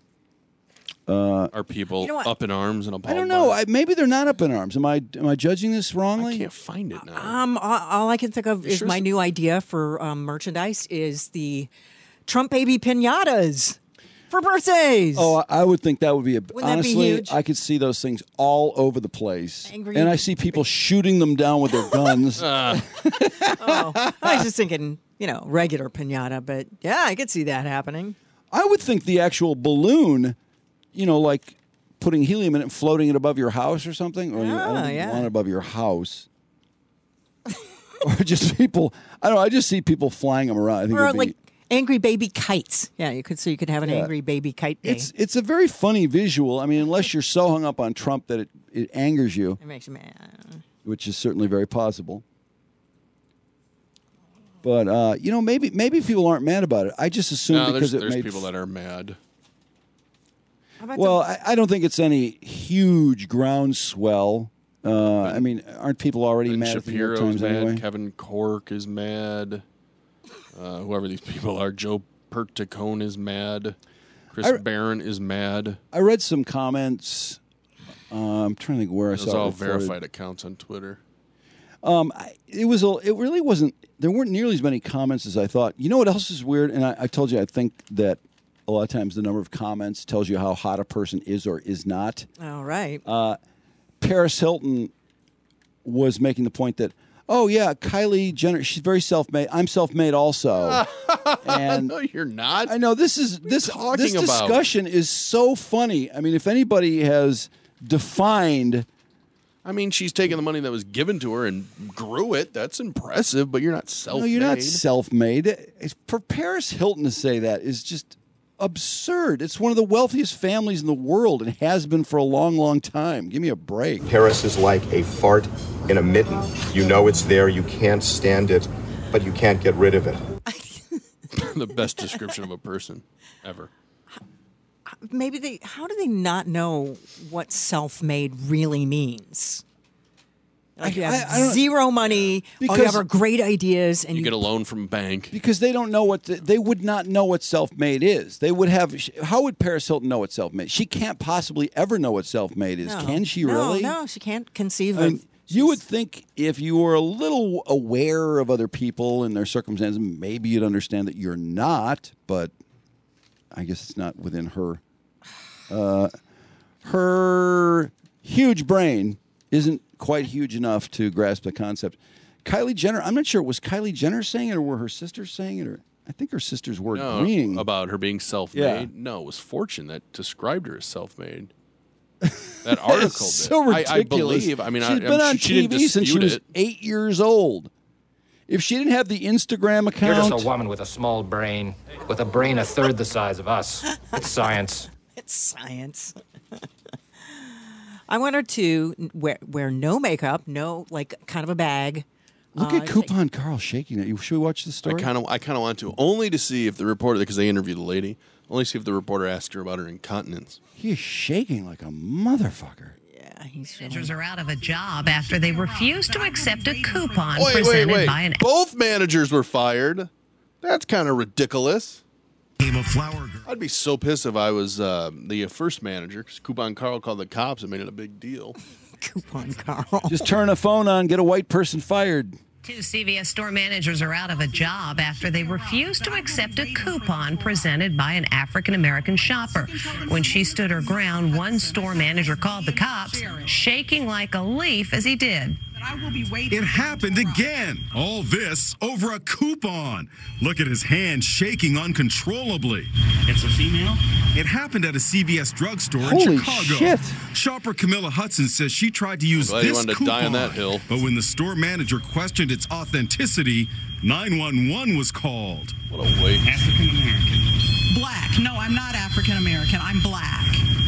S2: Are people up in arms and
S1: I
S2: appalled?
S1: don't know.
S2: by it?
S1: Maybe they're not up in arms. Am I judging this wrongly?
S2: I can't find it now.
S3: All I can think of is my new idea for merchandise is the Trump baby pinatas for birthdays.
S1: Oh, I would think that would be
S3: that be
S1: honestly.
S3: huge?
S1: I could see those things all over the place,
S3: Angry-
S1: and I see people shooting them down with their guns.
S3: I was just thinking, regular pinata, but yeah, I could see that happening.
S1: I would think the actual balloon, like putting helium in it and floating it above your house or something. Or I don't think you want it above your house. Or just people. I don't know. I just see people flying them around. I think
S3: Or
S1: it'd be,
S3: like angry baby kites. Yeah, you could have an angry baby kite day.
S1: it's a very funny visual. I mean, unless you're so hung up on Trump that it angers you,
S3: It makes you mad.
S1: which is certainly very possible. But maybe people aren't mad about it. I just assume
S2: No,
S1: because
S2: there's
S1: it made
S2: people that are mad.
S1: Well, I don't think it's any huge groundswell. I mean, aren't people already
S2: Ben
S1: mad at the New York
S2: Shapiro's
S1: Times
S2: mad.
S1: anyway?
S2: Kevin Cork is mad. Whoever these people are, Joe Perticone is mad. Chris Barron is mad.
S1: I read some comments. I'm trying to think where I
S2: Those
S1: saw it
S2: all
S1: reported.
S2: verified accounts on Twitter.
S1: It really wasn't. There weren't nearly as many comments as I thought. You know what else is weird? And I told you, I think that a lot of times the number of comments tells you how hot a person is or is not.
S3: All right.
S1: Paris Hilton was making the point that, oh yeah, Kylie Jenner, she's very self-made. I'm self-made also. And
S2: no, you're not.
S1: I know this
S2: talking about?
S1: discussion is so funny. I mean, if anybody has defined.
S2: I mean, she's taken the money that was given to her and grew it. That's impressive, but you're not self-made.
S1: No, you're not self-made. For Paris Hilton to say that is just absurd. It's one of the wealthiest families in the world and has been for a long, long time. Give me a break.
S13: Paris is like a fart in a mitten. You know it's there, you can't stand it, but you can't get rid of it.
S2: The best description of a person ever.
S3: How do they not know what self-made really means? Like you have
S1: I don't-
S3: zero money, or you
S1: Because-
S3: have great ideas, and
S2: You get a loan from a bank.
S1: Because they don't know they would not know what self-made is. They would have. How would Paris Hilton know what self-made? She can't possibly ever know what self-made is.
S3: No.
S1: Can she
S3: No,
S1: really?
S3: No, she can't conceive
S1: I mean,
S3: of.
S1: you would think if you were a little aware of other people and their circumstances, maybe you'd understand that you're not. But I guess it's not within her. Her huge brain isn't quite huge enough to grasp the concept. Kylie Jenner, I'm not sure. Was Kylie Jenner saying it or were her sisters saying it? Or I think her sisters were agreeing.
S2: About her being self-made.
S1: Yeah.
S2: No, it was Fortune that described her as self-made. That article did.
S1: So ridiculous.
S2: I believe. I mean,
S1: she's been on
S2: she didn't
S1: TV since she
S2: dispute
S1: was
S2: it.
S1: 8 years old. If she didn't have the Instagram
S12: You're
S1: account,
S12: just a woman with a small brain, with a brain a third the size of us. It's science.
S3: It's science. I want her to wear no makeup, no kind of a bag.
S1: look at Coupon Carl shaking it. Should we watch the story?
S2: I kind of want to, only to see if the reporter, because they interviewed the lady, only see if the reporter asked her about her incontinence.
S1: He is shaking like a motherfucker.
S3: Yeah, he's
S14: Managers are out of a job after they refused to accept a coupon
S2: Wait.
S14: presented by an
S2: Both managers were fired. That's kind of ridiculous. I'd be so pissed if I was the first manager, because Coupon Carl called the cops and made it a big deal.
S3: Coupon Carl.
S1: Just turn a phone on, get a white person fired.
S14: Two CVS store managers are out of a job after they refused to accept a coupon presented by an African-American shopper. When she stood her ground, one store manager called the cops, shaking like a leaf as he did.
S15: It happened again. All this over a coupon. Look at his hand shaking uncontrollably. It's a female? It happened at a CVS drugstore
S1: Holy
S15: in Chicago.
S1: shit.
S15: Shopper Camilla Hudson says she tried to use
S2: Glad he
S15: this
S2: wanted to
S15: coupon.
S2: die on that hill.
S15: But when the store manager questioned its authenticity, 911 was called.
S2: What a waste.
S15: African American.
S16: Black. No, I'm not African American. I'm black.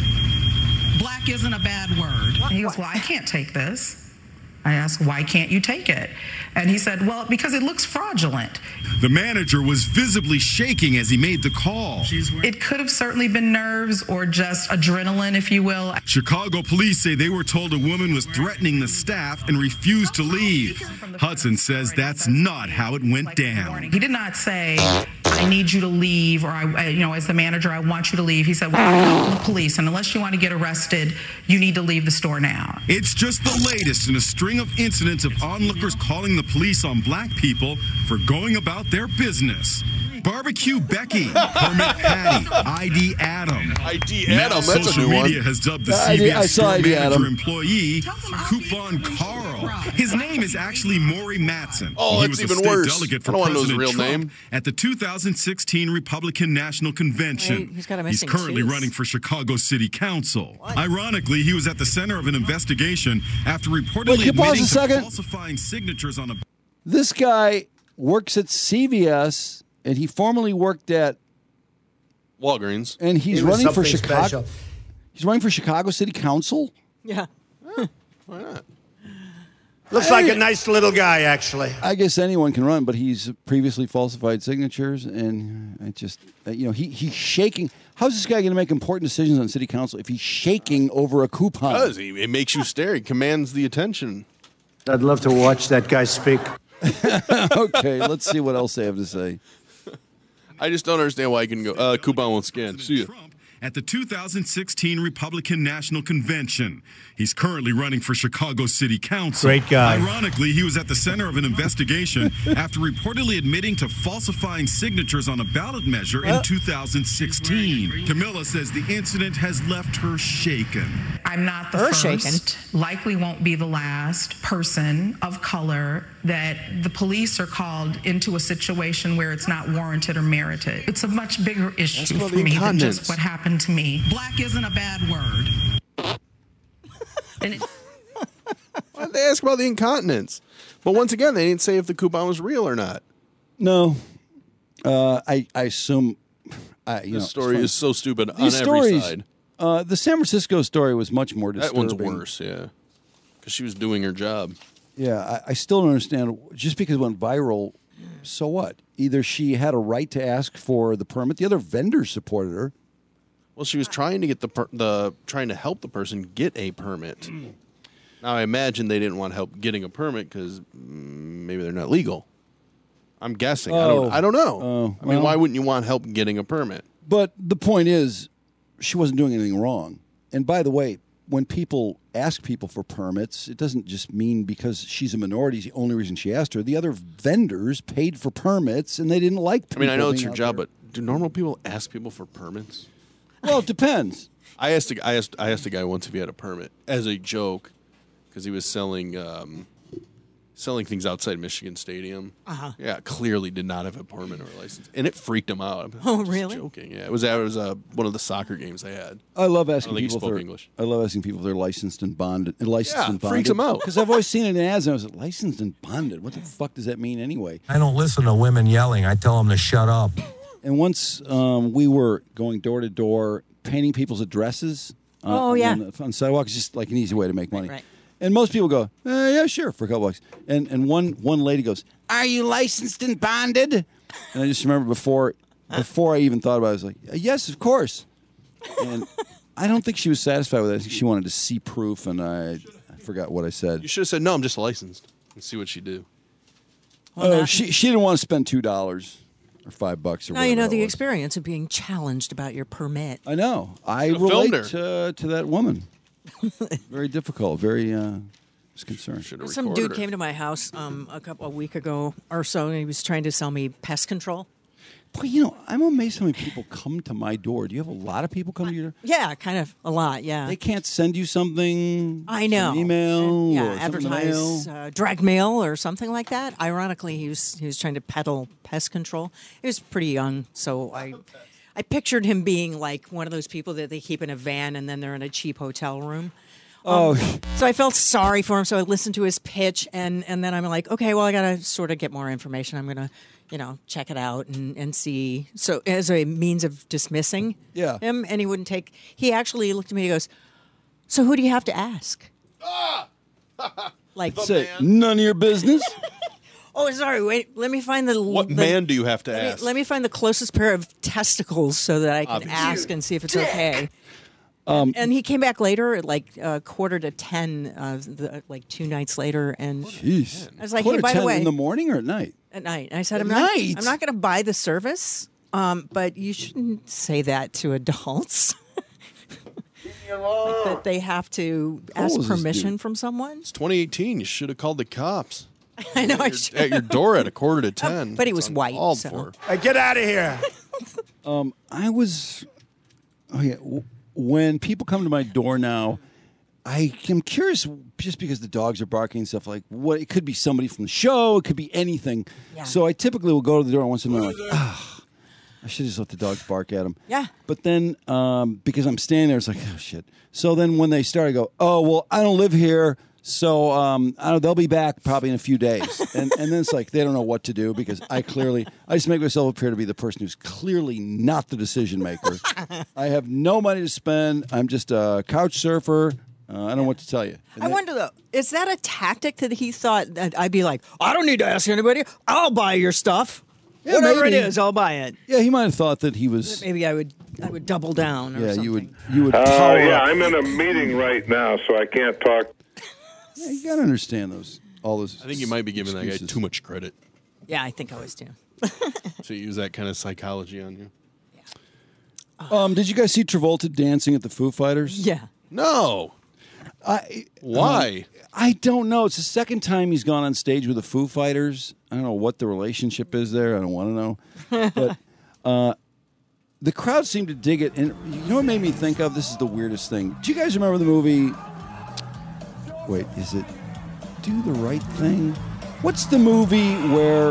S16: Black isn't a bad word.
S17: He goes, well, I can't take this. I asked, why can't you take it? And he said, well, because it looks fraudulent.
S15: The manager was visibly shaking as he made the call.
S17: It could have certainly been nerves or just adrenaline, if you will.
S15: Chicago police say they were told a woman was threatening the staff and refused to leave. Hudson says that's not how it went down.
S17: He did not say, I need you to leave, or as the manager, I want you to leave. He said, well, I'll call the police, and unless you want to get arrested, you need to leave the store now.
S15: It's just the latest in a string of incidents of onlookers calling the police on black people for going about their business. Barbecue Becky, Permit Patty, ID Adam.
S2: ID
S15: Now
S2: Adam, that's a
S15: social
S2: new one.
S15: media has dubbed the
S1: I
S15: CVS
S1: saw
S15: store
S1: ID
S15: manager
S1: Adam.
S15: employee Coupon Carl. His name is actually Maury Matson.
S2: Oh,
S15: he
S2: that's
S15: was a
S2: even
S15: state
S2: worse.
S15: delegate
S2: I
S15: for
S2: don't wanna know his
S15: President
S2: real
S15: Trump
S2: name.
S15: at the 2016 Republican National Convention.
S3: Wait, he's got a
S15: He's
S3: missing
S15: currently
S3: tooth.
S15: running for Chicago City Council. Ironically, he was at the center of an investigation after reportedly
S1: Wait, can you pause
S15: admitting
S1: a
S15: to
S1: second?
S15: falsifying signatures on a
S1: This guy works at CVS, and he formerly worked at,
S2: Walgreens.
S1: and he's
S6: It was
S1: running for
S6: something
S1: Chicago.
S6: special.
S1: He's running for Chicago City Council.
S3: Yeah.
S2: Why not?
S6: Looks like a nice little guy, actually.
S1: I guess anyone can run, but he's previously falsified signatures, and I just, he's shaking. How's this guy going to make important decisions on city council if he's shaking over a coupon?
S2: Because it makes you stare. He commands the attention.
S6: I'd love to watch that guy speak.
S1: Okay, let's see what else they have to say.
S2: I just don't understand why he can go, coupon won't scan. See ya.
S15: at the 2016 Republican National Convention. He's currently running for Chicago City Council.
S6: Great guy.
S15: Ironically, he was at the center of an investigation after reportedly admitting to falsifying signatures on a ballot measure in 2016. Camilla says the incident has left her shaken.
S17: I'm not the first, likely won't be the last person of color that the police are called into a situation where it's not warranted or merited. It's a much bigger issue for me than just what happened to me.
S16: Black isn't a bad word.
S2: Why did they ask about the incontinence? But once again, they didn't say if the coupon was real or not.
S1: No. I assume...
S2: This story is so stupid on
S1: These
S2: every
S1: stories,
S2: side.
S1: The San Francisco story was much more disturbing.
S2: That one's worse, yeah. Because she was doing her job.
S1: Yeah, I still don't understand. Just because it went viral, so what? Either she had a right to ask for the permit. The other vendors supported her.
S2: Well, she was trying to get trying to help the person get a permit. Now, I imagine they didn't want help getting a permit because maybe they're not legal. I'm guessing. I don't know. I mean, why wouldn't you want help getting a permit?
S1: But the point is, she wasn't doing anything wrong. And by the way, when people ask people for permits, it doesn't just mean because she's a minority is the only reason she asked her. The other vendors paid for permits, and they didn't like people.
S2: I mean, I know it's
S1: being
S2: your
S1: out
S2: job,
S1: there.
S2: but do normal people ask people for permits?
S1: Well, it depends.
S2: I asked a guy once if he had a permit as a joke because he was selling things outside Michigan Stadium. Yeah, clearly did not have a permit or a license, and it freaked him out.
S3: Oh,
S2: Just
S3: really?
S2: Joking. Yeah, it was one of the soccer games they had.
S1: I love
S2: I
S1: asking
S2: don't think he
S1: people if
S2: spoke
S1: they're
S2: English.
S1: I love asking people if they're licensed and bonded.
S2: Freaks them out.
S1: Because I've always seen it in ads, and I was like, licensed and bonded. What the fuck does that mean anyway?
S18: I don't listen to women yelling. I tell them to shut up.
S1: And once we were going door to door painting people's addresses. On sidewalks, just like an easy way to make money.
S3: Right.
S1: And most people go, yeah, sure, for a couple bucks. And one lady goes, are you licensed and bonded? And I just remember before I even thought about it, I was like, yes, of course. And I don't think she was satisfied with it. I think she wanted to see proof, and I forgot what I said.
S2: You should have said, no, I'm just licensed, and see what she do.
S1: She didn't want to spend $2 or $5 or
S3: Now you know
S1: whatever
S3: the
S1: it was.
S3: experience of being challenged about your permit.
S1: I know. I
S2: Should've filmed
S1: relate to that woman. Very difficult. Very was concerned.
S3: Some dude came to my house a week ago or so, and he was trying to sell me pest control.
S1: Boy, I'm amazed how many people come to my door. Do you have a lot of people come to your door?
S3: Yeah, kind of a lot, yeah.
S1: They can't send you something?
S3: I know.
S1: An email?
S3: Yeah,
S1: or
S3: advertise direct mail or something like that. Ironically, he was trying to peddle pest control. He was pretty young, so I pictured him being like one of those people that they keep in a van and then they're in a cheap hotel room. So I felt sorry for him, so I listened to his pitch, and then I'm like, okay, well, I got to sort of get more information. I'm going to, check it out and see. So as a means of dismissing him, and he wouldn't take. He actually looked at me and he goes, so who do you have to ask? Like,
S1: say, none of your business?
S3: Oh, sorry, wait, let me find
S2: What man do you have to ask?
S3: Let me find the closest pair of testicles so that I can ask and see if it's okay. And he came back later at like 9:45, like 2 nights later, and
S1: jeez,
S3: I was like, "Hey, by the way,
S1: in the morning or at night?"
S3: At night. And I said, "I'm
S1: At
S3: not
S1: night?
S3: going to buy the service, but you shouldn't say that to adults. That they have to ask permission from someone."
S2: It's 2018. You should have called the cops.
S3: I know.
S2: At your door at 9:45.
S3: But he was white.
S2: For.
S6: Hey, get out of here.
S1: I was. Oh yeah. When people come to my door now, I am curious, just because the dogs are barking and stuff, like what it could be somebody from the show, it could be anything. Yeah. So I typically will go to the door once in a while, like, I should just let the dogs bark at them.
S3: Yeah.
S1: But then, because I'm standing there, it's like, oh shit. So then when they start, I go, oh well, I don't live here, so I don't know, they'll be back probably in a few days. And then it's like they don't know what to do because I just make myself appear to be the person who's clearly not the decision maker. I have no money to spend. I'm just a couch surfer. I don't know what to tell you.
S3: I wonder though, is that a tactic that he thought that I'd be like, I don't need to ask anybody. I'll buy your stuff.
S1: Yeah,
S3: whatever
S1: maybe.
S3: it is, I'll buy it.
S1: Yeah, he might have thought that he was.
S3: Maybe I would double down. Or something.
S1: you would. Power up.
S11: I'm in a meeting right now, so I can't talk.
S1: Yeah, you gotta understand all those.
S2: I think you might be giving that guy too much credit.
S3: Yeah, I think I was too.
S2: To use that kind of psychology on you.
S1: Did you guys see Travolta dancing at the Foo Fighters?
S3: Yeah.
S2: No. Why?
S1: I don't know. It's the second time he's gone on stage with the Foo Fighters. I don't know what the relationship is there. I don't want to know. But the crowd seemed to dig it. And you know what made me think of? This is the weirdest thing. Do you guys remember the movie? Wait, is it Do the Right Thing? What's the movie where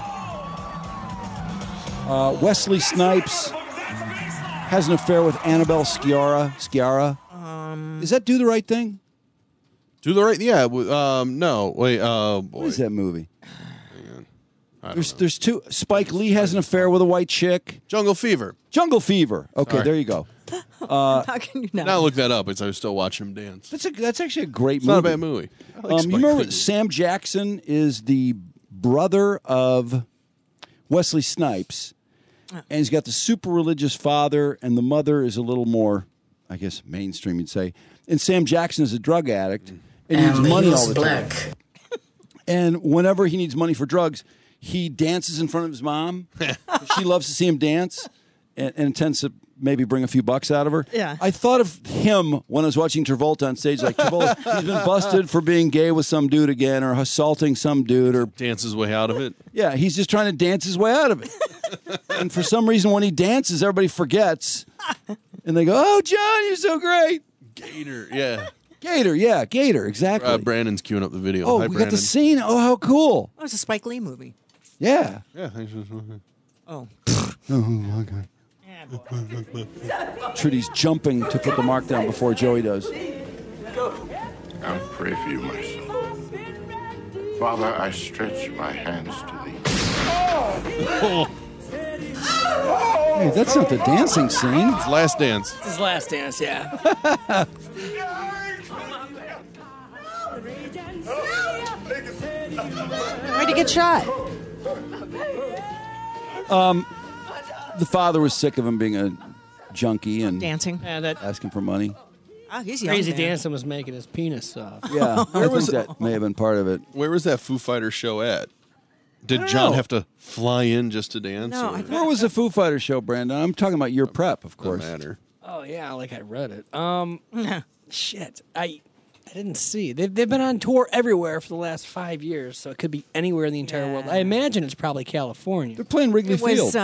S1: Wesley Snipes has an affair with Annabelle Sciarra? Is that Do the Right Thing?
S2: Do the right? Yeah. No. Wait.
S1: What is that movie? There's two. Spike Lee has an affair with a white chick.
S2: Jungle Fever.
S1: Jungle Fever. Okay,
S2: Right.
S1: there you go.
S3: How can you not?
S2: Now look that up. I was still watching him dance.
S1: That's actually a great
S2: It's
S1: movie.
S2: not a bad movie. I like Spike
S1: you remember
S2: Lee.
S1: Sam Jackson is the brother of Wesley Snipes, and he's got the super religious father, and the mother is a little more, I guess, mainstream, you'd say. And Sam Jackson is a drug addict and needs money all the time. And whenever he needs money for drugs, he dances in front of his mom. She loves to see him dance and intends to maybe bring a few bucks out of her.
S3: Yeah.
S1: I thought of him when I was watching Travolta on stage. Like, Travolta, he's been busted for being gay with some dude again or assaulting some dude. Or
S2: Dance his way out of it.
S1: yeah, he's just trying to dance his way out of it. And for some reason, when he dances, everybody forgets. And they go, oh, John, you're so great.
S2: Gator. Yeah.
S1: Gator, exactly.
S2: Brandon's queuing up the video.
S1: Oh,
S2: Hi,
S1: we got
S2: Brandon.
S1: the scene. Oh, how cool.
S3: Oh, it's a Spike Lee movie.
S1: Yeah.
S2: Yeah. Thanks.
S3: Oh.
S1: Oh, my God. Trudy's jumping to put the mark down before Joey does.
S19: I'll pray for you, my son. Father, I stretch my hands to thee.
S1: Hey, that's not the dancing scene.
S2: It's Last Dance.
S3: It's his last dance, yeah. Why'd you get shot?
S1: The father was sick of him being a junkie and
S3: Dancing.
S20: Yeah, that
S1: asking for money.
S3: Oh, he's young.
S20: crazy
S3: man.
S20: dancing was making his penis soft.
S1: Yeah, I think that may have been part of it.
S2: Where was that Foo Fighters show at? Did
S1: don't
S2: John
S1: know.
S2: have to fly in just to dance?
S3: No,
S2: or-
S3: I
S1: Where was the Foo Fighters show, Brandon? I'm talking about your prep, of course.
S2: Doesn't matter.
S20: Oh yeah, like I read it. Shit. I didn't see. They've been on tour everywhere for the last 5 years, so it could be anywhere in the entire world. I imagine it's probably California.
S1: They're playing Wrigley
S3: It was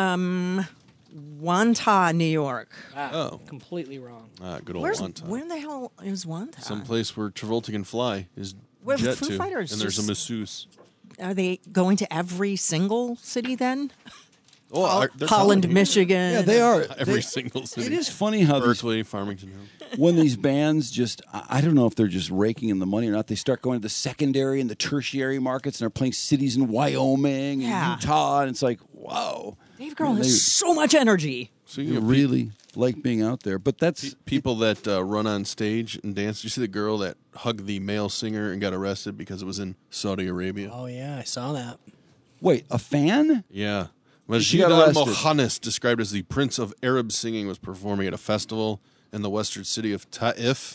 S3: Wantagh, New York.
S2: Oh.
S20: Completely wrong.
S2: Good old Wantagh.
S3: Where the hell is Wantagh?
S2: Some place where Travolta can fly his
S3: Where
S2: jet
S3: Foo
S2: to,
S3: Fighters
S2: and there's a
S3: just-
S2: masseuse.
S3: Are they going to every single city then?
S2: Oh, they're
S3: Holland,
S2: coming.
S3: Michigan.
S1: Yeah, they are.
S2: Every single city.
S1: It is funny how
S2: Berkeley, Farmington Hills.
S1: when these bands just, I don't know if they're just raking in the money or not, they start going to the secondary and the tertiary markets and they're playing cities in Wyoming and
S3: Yeah.
S1: Utah, and it's like, whoa.
S3: Dave Grohl
S1: They
S3: has so much energy.
S2: So
S1: you really like being out there. But that's
S2: people that run on stage and dance. Did you see the girl that hugged the male singer and got arrested because it was in Saudi Arabia?
S20: Oh, yeah, I saw that.
S1: Wait, a fan?
S2: Yeah.
S1: She got
S2: Majid
S1: arrested.
S2: Mohannis, described as the Prince of Arab Singing, was performing at a festival in the western city of Ta'if,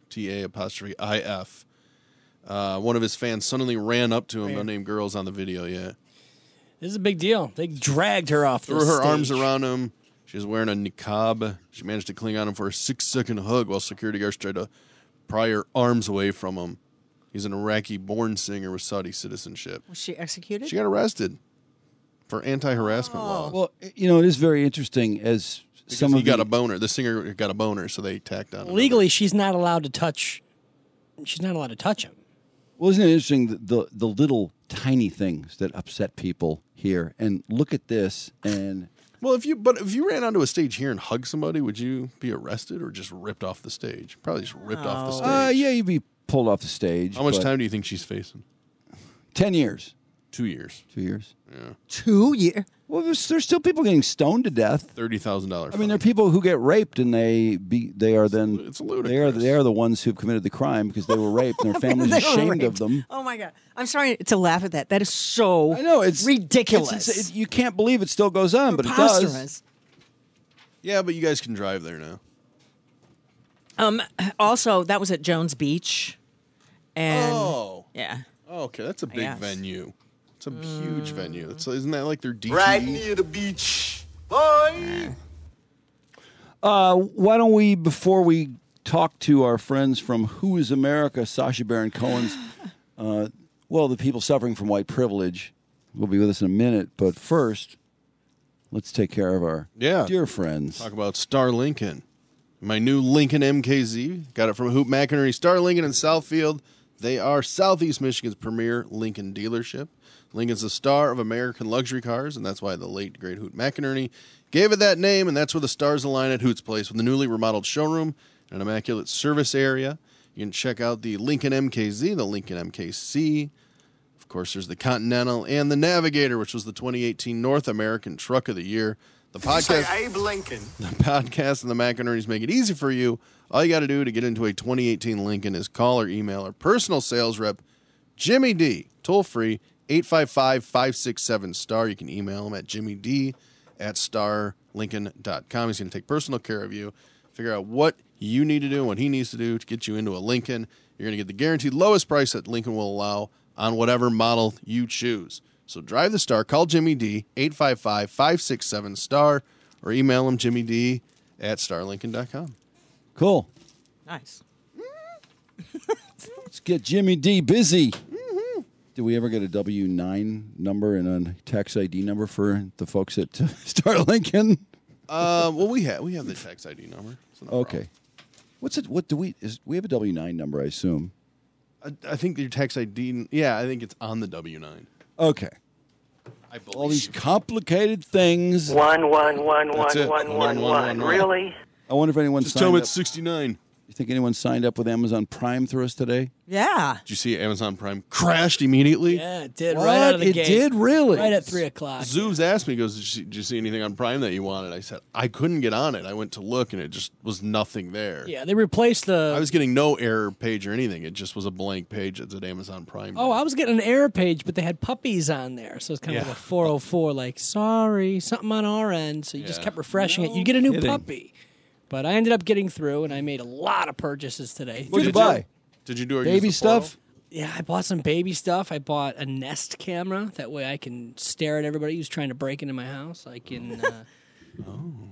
S2: T-A'-if. One of his fans suddenly ran up to him,
S20: Man.
S2: unnamed girls on the video, yeah.
S20: This is a big deal. They dragged her off the
S2: Threw her
S20: stage.
S2: arms around him. She was wearing a niqab. She managed to cling on him for a 6-second hug while security guards tried to pry her arms away from him. He's an Iraqi-born singer with Saudi citizenship.
S3: Was she executed?
S2: She got arrested for anti-harassment laws.
S1: Well, you know, it is very interesting as
S2: Because
S1: some
S2: he
S1: of
S2: got
S1: the,
S2: a boner. The singer got a boner, so they tacked on.
S20: Legally, she's not allowed to touch. She's not allowed to touch him.
S1: Well, isn't it interesting the little tiny things that upset people here? And look at this, and
S2: Well, if you ran onto a stage here and hugged somebody, would you be arrested or just ripped off the stage? Probably just ripped off the stage.
S1: yeah, you'd be pulled off the stage.
S2: How much
S1: but
S2: time do you think she's facing?
S1: 10 years.
S2: 2 years.
S1: 2 years.
S2: Yeah.
S3: 2 years.
S1: Well, there's still people getting stoned to death.
S2: $30,000.
S1: I mean, there are people who get raped, and they are then
S2: it's ludicrous.
S1: they are the ones who've committed the crime because they were raped, and their families
S3: They
S1: are
S3: were
S1: ashamed of
S3: raped.
S1: them.
S3: Oh my God! I'm sorry to laugh at that. That is so.
S1: I know it's
S3: ridiculous.
S1: it's you can't believe it still goes on, but it does.
S3: Preposterous.
S2: Yeah, but you guys can drive there now.
S3: Also, that was at Jones Beach, and yeah.
S2: Oh, okay, that's a big
S3: Yes.
S2: venue. It's a huge venue. Isn't that like their DTE?
S7: Right near the beach, boy.
S1: Why don't we, before we talk to our friends from Who is America, Sacha Baron Cohen's, the people suffering from white privilege will be with us in a minute. But first, let's take care of our dear friends.
S2: Talk about Star Lincoln. My new Lincoln MKZ. Got it from Hoop McInerney. Star Lincoln in Southfield. They are Southeast Michigan's premier Lincoln dealership. Lincoln's the star of American luxury cars, and that's why the late, great Hoot McInerney gave it that name, and that's where the stars align at Hoot's Place with a newly remodeled showroom and an immaculate service area. You can check out the Lincoln MKZ, the Lincoln MKC. Of course, there's the Continental and the Navigator, which was the 2018 North American Truck of the Year. The podcast,
S7: Abe Lincoln.
S2: the podcast and the McInerney's make it easy for you. All you got to do to get into a 2018 Lincoln is call or email our personal sales rep, Jimmy D, toll free, 855-567-STAR. You can email him at jimmyd@starlincoln.com. He's going to take personal care of you, figure out what you need to do and what he needs to do to get you into a Lincoln. You're going to get the guaranteed lowest price that Lincoln will allow on whatever model you choose. So drive the Star. Call Jimmy D, 855-567-STAR, or email him, jimmyd@starlincoln.com.
S1: Cool.
S3: Nice.
S1: Let's get Jimmy D busy. Did we ever get a W-9 number and a tax ID number for the folks at Star Lincoln?
S2: Well, we have the tax ID number. So no
S1: Okay. What's it? What do we have a W-9 number? I assume.
S2: I think your tax ID. Yeah, I think it's on the W-9.
S1: Okay.
S2: I believe.
S1: All these complicated things.
S9: 1111111. Really?
S1: I wonder if anyone
S2: Just
S1: signed
S2: tell me
S1: up.
S2: it's 69.
S1: You think anyone signed up with Amazon Prime through us today?
S3: Yeah.
S2: Did you see Amazon Prime crashed immediately?
S20: Yeah, it did
S1: What?
S20: right out of the
S1: It
S20: gate.
S1: did really?
S20: Right at 3 o'clock.
S2: Zoobs asked me, he goes, did you see anything on Prime that you wanted? I said, I couldn't get on it. I went to look, and it just was nothing there.
S20: Yeah, they replaced the.
S2: I was getting no error page or anything. It just was a blank page that said Amazon Prime.
S20: Oh, I was getting an error page, but they had puppies on there. So it's kind of
S2: Yeah.
S20: like a 404, like, sorry, something on our end. So you just
S2: Yeah.
S20: kept refreshing it. You get a new
S1: kidding.
S20: puppy. But I ended up getting through, and I made a lot of purchases today.
S1: What'd you buy?
S2: Did you do
S1: Baby stuff?
S20: Yeah, I bought some baby stuff. I bought a Nest camera. That way I can stare at everybody who's trying to break into my house. I can.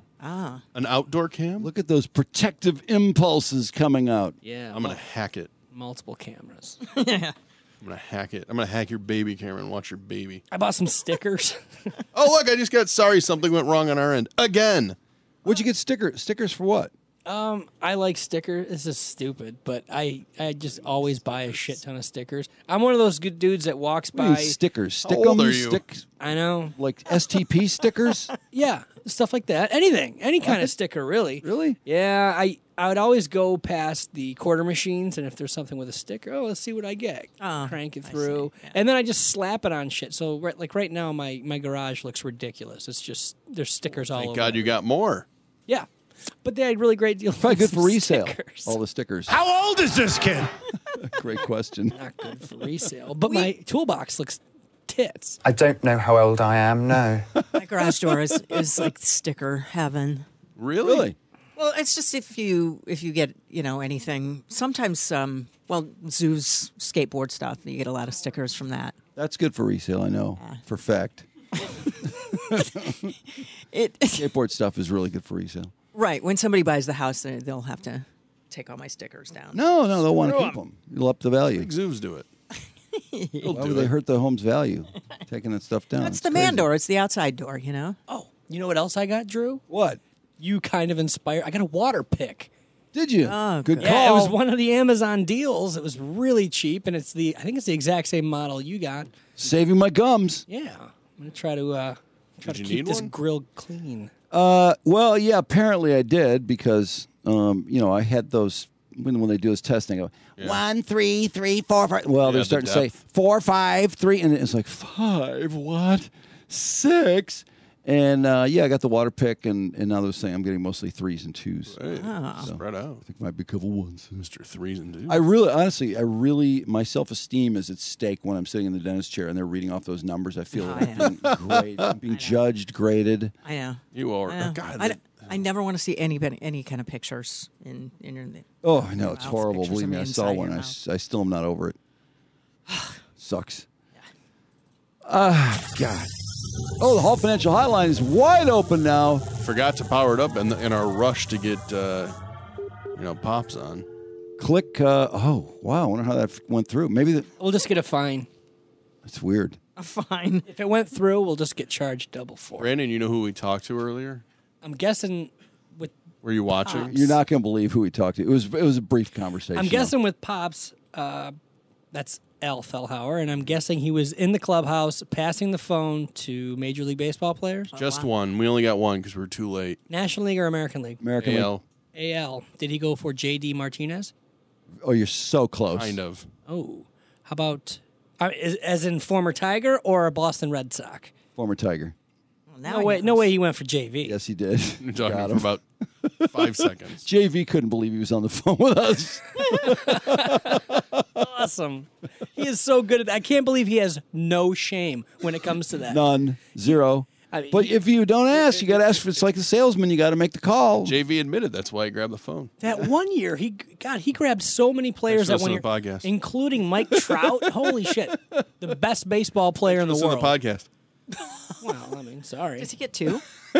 S2: An outdoor cam?
S1: Look at those protective impulses coming out.
S20: Yeah.
S2: I'm going to hack it.
S20: Multiple cameras.
S3: Yeah.
S2: I'm gonna hack it. I'm gonna hack your baby camera and watch your baby.
S20: I bought some stickers.
S2: Oh, look, I just got sorry something went wrong on our end. Again.
S1: What'd you get stickers for what?
S20: I like stickers. This is stupid, but I just always buy a shit ton of stickers. I'm one of those good dudes that walks
S1: What do you
S20: by.
S1: mean stickers.
S2: How
S1: Stick
S2: old
S1: 'em,
S2: are you?
S20: I know.
S1: Like STP stickers?
S20: Yeah, stuff like that. Anything. Any kind of sticker, really.
S1: Really?
S20: Yeah, I would always go past the quarter machines, and if there's something with a sticker, let's see what I get. Crank it through. And then I just slap it on shit. So right now, my garage looks ridiculous. It's just, there's stickers all over.
S2: Thank God you got more.
S20: Yeah. But they had really great deals.
S1: Probably good for
S20: Some
S1: resale.
S20: stickers.
S1: All the stickers.
S6: How old is this kid?
S1: Great question.
S20: Not good for resale. But my toolbox looks tits.
S5: I don't know how old I am, no.
S3: My garage door is like sticker heaven.
S2: Really?
S3: Well, it's just if you get anything. Sometimes Zoo's skateboard stuff. You get a lot of stickers from that.
S1: That's good for resale, I know. For fact. Skateboard stuff is really good for resale.
S3: Right. When somebody buys the house, they'll have to take all my stickers down.
S1: No, they'll want to keep them. You'll up the value.
S2: Big Zoos do it.
S1: Why would they hurt the home's value? Taking that stuff down.
S3: That's
S1: It's
S3: the man
S1: crazy.
S3: door. It's the outside door,
S20: Oh, you know what else I got, Drew?
S1: What?
S20: You kind of inspired. I got a water pick.
S1: Did you?
S3: Oh,
S1: good call.
S20: Yeah, it was one of the Amazon deals. It was really cheap, and I think it's the exact same model you got.
S1: Saving my gums.
S20: Yeah, I'm gonna try to
S2: Did you
S20: keep
S2: need
S20: this
S2: one?
S20: grill clean.
S1: Well, yeah, apparently I did because, I had those, when they do this testing, I go, 1, 3, 3, 4, 5. Well, they're
S2: the
S1: starting to say
S2: depth.
S1: 4, 5, 3. And it's like, 5, what? 6. And, I got the water pick, and now they're saying I'm getting mostly 3s and 2s.
S2: Hey, spread out.
S1: I think it might be a couple 1s.
S2: Mr. 3s and 2s.
S1: Honestly, my self-esteem is at stake when I'm sitting in the dentist chair and they're reading off those numbers. I feel like I'm being graded. I'm being judged, graded.
S3: I know.
S2: You are.
S3: I know.
S2: God,
S3: I never want to see any kind of pictures in your.
S1: Oh, I know. It's
S3: mouth,
S1: horrible.
S3: pictures
S1: Believe
S3: of
S1: me,
S3: me
S1: I saw
S3: inside
S1: one.
S3: your
S1: I
S3: mouth.
S1: still am not over it. Sucks. God. Oh, the Hall Financial Hotline is wide open now.
S2: Forgot to power it up in our rush to get, Pops on.
S1: Click. Oh, wow. I wonder how that went through. Maybe
S20: We'll just get a fine.
S1: That's weird.
S3: A fine.
S20: If it went through, we'll just get charged double for it.
S2: Brandon, you know who we talked to earlier?
S20: I'm guessing with.
S2: Were you watching?
S20: Pops.
S1: You're not going to believe who we talked to. It was a brief conversation.
S20: I'm guessing with Pops. That's Al Fellhauer, and I'm guessing he was in the clubhouse passing the phone to Major League Baseball players.
S2: Just one. We only got one because we were too late.
S20: National League or American League?
S1: American
S2: AL.
S20: AL. Did he go for J.D. Martinez?
S1: Oh, you're so close.
S2: Kind of.
S20: Oh, how about as in former Tiger or a Boston Red Sox?
S1: Former Tiger.
S20: Well, no way he went for JV.
S1: Yes, he did.
S2: You're talking
S1: Got
S2: for
S1: him.
S2: about 5 seconds.
S1: JV couldn't believe he was on the phone with us.
S20: Awesome. He is so good at that. I can't believe he has no shame when it comes to that.
S1: None. Zero.
S20: I mean,
S1: But if you don't ask, you got to ask. It's like the salesman. You got to make the call.
S2: JV admitted that's why he grabbed the phone.
S20: That one year, he grabbed so many players
S2: Thanks
S20: that
S2: for
S20: one year,
S2: listening to the podcast.
S20: including Mike Trout. Holy shit, the best baseball player in the
S2: Listen to
S20: world.
S2: the podcast.
S20: Well, I mean, sorry.
S3: Does he get 2?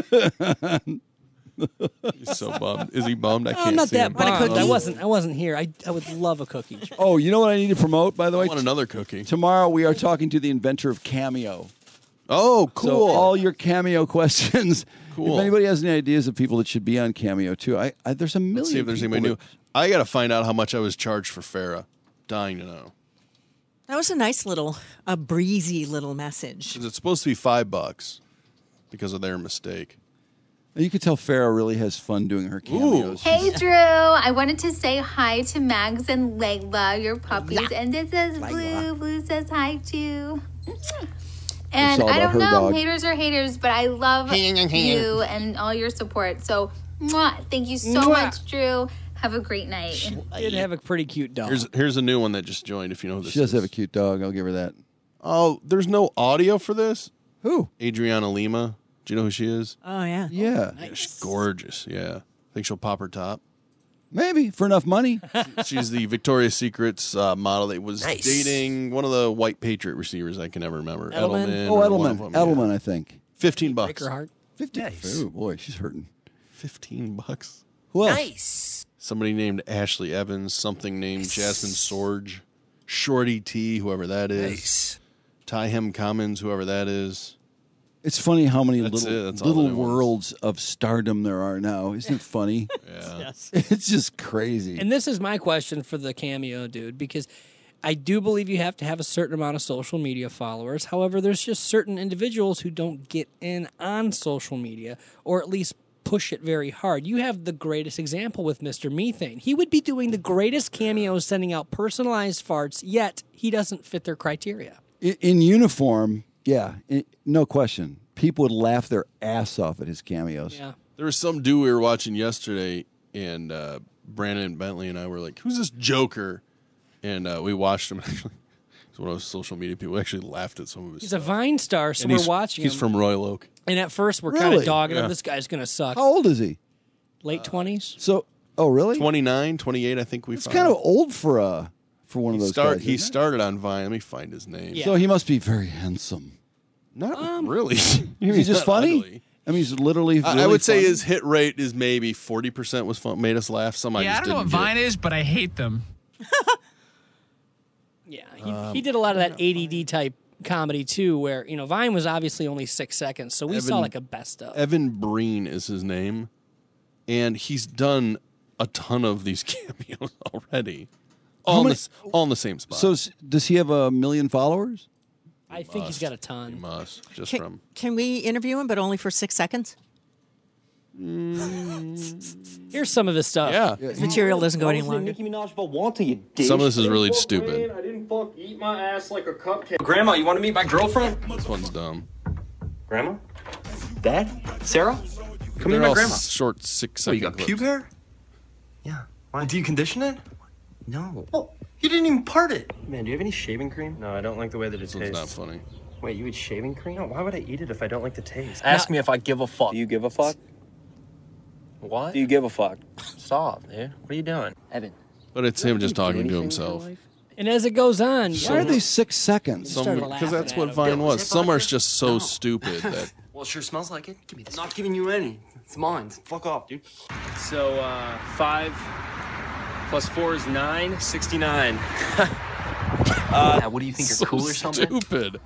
S2: He's so bummed. Is he bummed? I
S20: Oh,
S2: can't
S20: I'm not
S2: see
S20: that
S2: him.
S20: bummed. I wasn't here. I would love a cookie.
S1: Oh, you know what I need to promote, by the way?
S2: I want another cookie.
S1: Tomorrow we are talking to the inventor of Cameo.
S2: Oh, cool.
S1: So all your Cameo questions.
S2: Cool.
S1: If anybody has any ideas of people that should be on Cameo too, there's a million.
S2: Let's see if there's
S1: people
S2: anybody new.
S1: that-
S2: I got to find out how much I was charged for Farrah. Dying to know.
S3: That was a nice a breezy little message.
S2: Because it's supposed to be $5 because of their mistake.
S1: You could tell Farrah really has fun doing her cameos.
S21: Hey, Drew. I wanted to say hi to Mags and Layla, your puppies. And this is Blue. Blue says hi, too. And
S1: all
S21: I
S1: about
S21: don't
S1: her
S21: know,
S1: dog.
S21: haters are haters, but I love you and all your support. So, thank you so much, Drew. Have a great night.
S20: Did have a pretty cute dog.
S2: Here's a new one that just joined, if you know who this
S1: She does
S2: is.
S1: have a cute dog. I'll give her that.
S2: Oh, there's no audio for this?
S1: Who?
S2: Adriana Lima. Do you know who she is?
S3: Oh, yeah.
S1: Yeah.
S2: Yeah, she's gorgeous. Yeah. Think she'll pop her top?
S1: Maybe for enough money.
S2: She's the Victoria's Secret's model that was dating one of the white Patriot receivers I can never remember.
S3: Edelman?
S1: Oh,
S2: or one of
S1: Edelman.
S2: them,
S1: Edelman, I think.
S2: $15.
S20: Break her heart.
S1: 50. Oh boy, she's hurting.
S2: $15.
S1: Who else?
S21: Nice.
S2: somebody named Ashley Evans, something named Jasmine Sorge, Shorty T, whoever that is, Tyhem Commons, whoever that is.
S1: It's funny how many
S2: That's
S1: little worlds of stardom there are now. Isn't it funny?
S2: Yeah.
S20: Yes.
S1: It's just crazy.
S20: And this is my question for the Cameo dude, because I do believe you have to have a certain amount of social media followers. However, there's just certain individuals who don't get in on social media, or at least push it very hard. You have the greatest example with Mr. Methane. He would be doing the greatest cameos, sending out personalized farts, yet he doesn't fit their criteria.
S1: In uniform, yeah, no question. People would laugh their ass off at his cameos.
S20: Yeah.
S2: There was some dude we were watching yesterday, and Brandon Bentley and I were like, who's this Joker? And we watched him. Actually, he's one of those social media people. We actually laughed at some of his
S20: He's a Vine star, so
S2: And
S20: we're watching him.
S2: He's from Royal Oak.
S20: And at first, we're kind
S1: Really?
S20: of dogging
S2: Yeah.
S20: him. This guy's going to suck.
S1: How old is he?
S20: Late 20s?
S1: So, oh, really?
S2: 29, 28, I think we
S1: It's
S2: found.
S1: kind of old for one of those guys.
S2: He
S1: isn't it?
S2: started on Vine. Let me find his name.
S1: So he must be very handsome.
S2: Not really.
S1: Is he just
S2: not
S1: funny?
S2: ugly.
S1: I mean, he's literally.
S2: I
S1: really
S2: would say
S1: funny.
S2: his hit rate is maybe 40% was fun, made us laugh. Some I
S4: Yeah, I
S2: just
S4: don't know what
S2: didn't
S4: Vine
S2: get.
S4: is, but I hate them.
S20: Yeah, he did a lot of that ADD type comedy too, where Vine was obviously only 6 seconds, so we saw like a best of.
S2: Evan Breen is his name, and he's done a ton of these cameos already, all in the same spot.
S1: So does he have 1 million followers?
S20: I think he's got a ton.
S2: He must just
S3: Can,
S2: from.
S3: can we interview him, but only for 6 seconds?
S20: Here's some of his stuff.
S2: Yeah.
S3: His material doesn't go any longer.
S22: Nicki Minaj about Walter, you dick.
S2: Some of this is really stupid.
S22: I didn't fuck eat my ass like a cupcake. Grandma, you want to meet my girlfriend?
S2: This one's dumb.
S22: Grandma? Dad? Sarah? Come
S2: They're
S22: meet my
S2: all
S22: grandma.
S2: short 6
S22: What,
S2: second
S22: you got
S2: clips.
S22: pube hair? Yeah. Why? Well, do you condition it? No. Well, you didn't even part it. Man, do you have any shaving cream? No, I don't like the way that it
S2: This one's
S22: tastes.
S2: not funny.
S22: Wait, you eat shaving cream? No, why would I eat it if I don't like the taste? Ask me if I give a fuck. Do you give a fuck? What? Do you give a fuck? Stop, dude. What are you doing? Evan.
S2: But it's him just talking to himself.
S20: And as it goes on,
S1: Why are they 6 seconds?
S2: Because that's what Vine was. Some are just so stupid that.
S22: Well, it sure smells like it. Give me this. Not giving you any. It's mine. Fuck off, dude. So, 5 plus 4 is 9. 69. What do you think? You're
S2: So
S22: cool or something?
S2: stupid.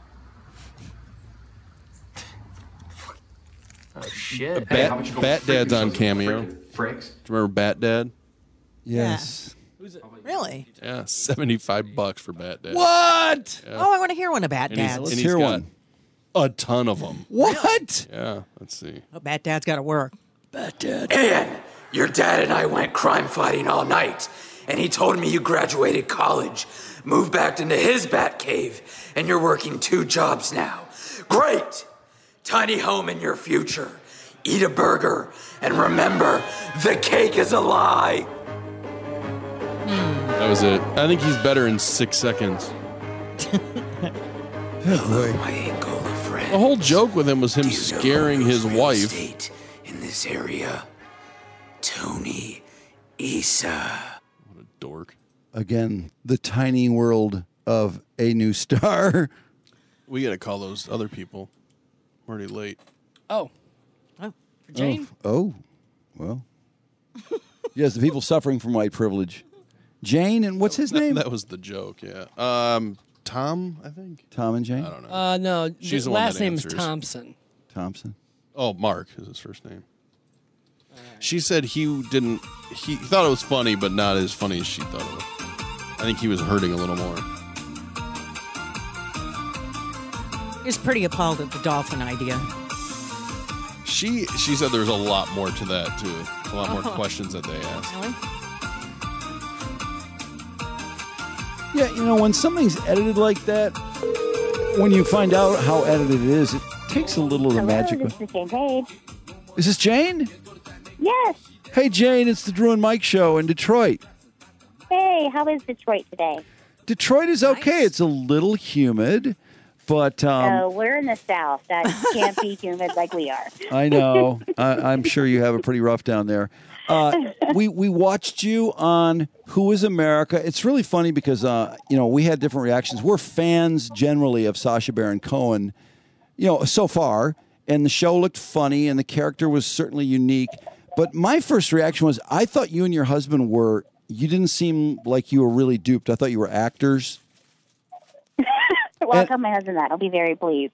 S22: Oh, shit.
S2: Bat Dad's on Cameo. Do you remember Bat Dad?
S1: Yes.
S3: Who's it? Really?
S2: Yeah, $75 for Bat Dad.
S1: What?
S2: Yeah.
S3: Oh, I want to hear one of Bat
S2: And he's-
S3: Dad's.
S2: and he's got a ton of them.
S1: What?
S2: Yeah, let's see.
S3: Oh, Bat Dad's got to work.
S1: Bat Dad.
S23: Ian, your dad and I went crime fighting all night, and he told me you graduated college, moved back into his bat cave, and you're working 2 jobs now. Great! Tiny home in your future. Eat a burger, and remember, the cake is a lie.
S2: That was it. I think he's better in 6 seconds.
S23: My Angola friend.
S2: The whole joke with him was him scaring his wife.
S23: In this area, Tony Issa.
S2: What a dork.
S1: Again, the tiny world of a new star.
S2: We got to call those other people. We're already late.
S20: Oh. Oh, for Jane?
S1: Oh, well. Yes, the people suffering from white privilege. Jane, and what's his name?
S2: That was the joke, yeah. Tom, I think.
S1: Tom and Jane?
S2: I don't know.
S20: No,
S2: She's
S20: the
S2: the one
S20: last
S2: that
S20: name is
S2: answers.
S20: Thompson.
S1: Thompson.
S2: Oh, Mark is his first name. She said he thought it was funny, but not as funny as she thought it was. I think he was hurting a little more.
S3: He was pretty appalled at the dolphin idea.
S2: She said there was a lot more to that, too. A lot more questions that they asked.
S3: Really?
S1: Yeah, when something's edited like that, when you find out how edited it is, it takes a little of the magic.
S24: This is Jane Page.
S1: Is this Jane?
S24: Yes.
S1: Hey, Jane, it's the Drew and Mike show in Detroit.
S24: Hey, how is Detroit today?
S1: Detroit is okay. It's a little humid, but
S24: We're in the South. That can't be humid like we are.
S1: I know. I'm sure you have it pretty rough down there. We watched you on Who is America. It's really funny because we had different reactions. We're fans generally of Sacha Baron Cohen, so far, and the show looked funny and the character was certainly unique. But my first reaction was, I thought you and your husband were. You didn't seem like you were really duped. I thought you were actors.
S24: Well, I'll tell my husband that. I'll be very pleased.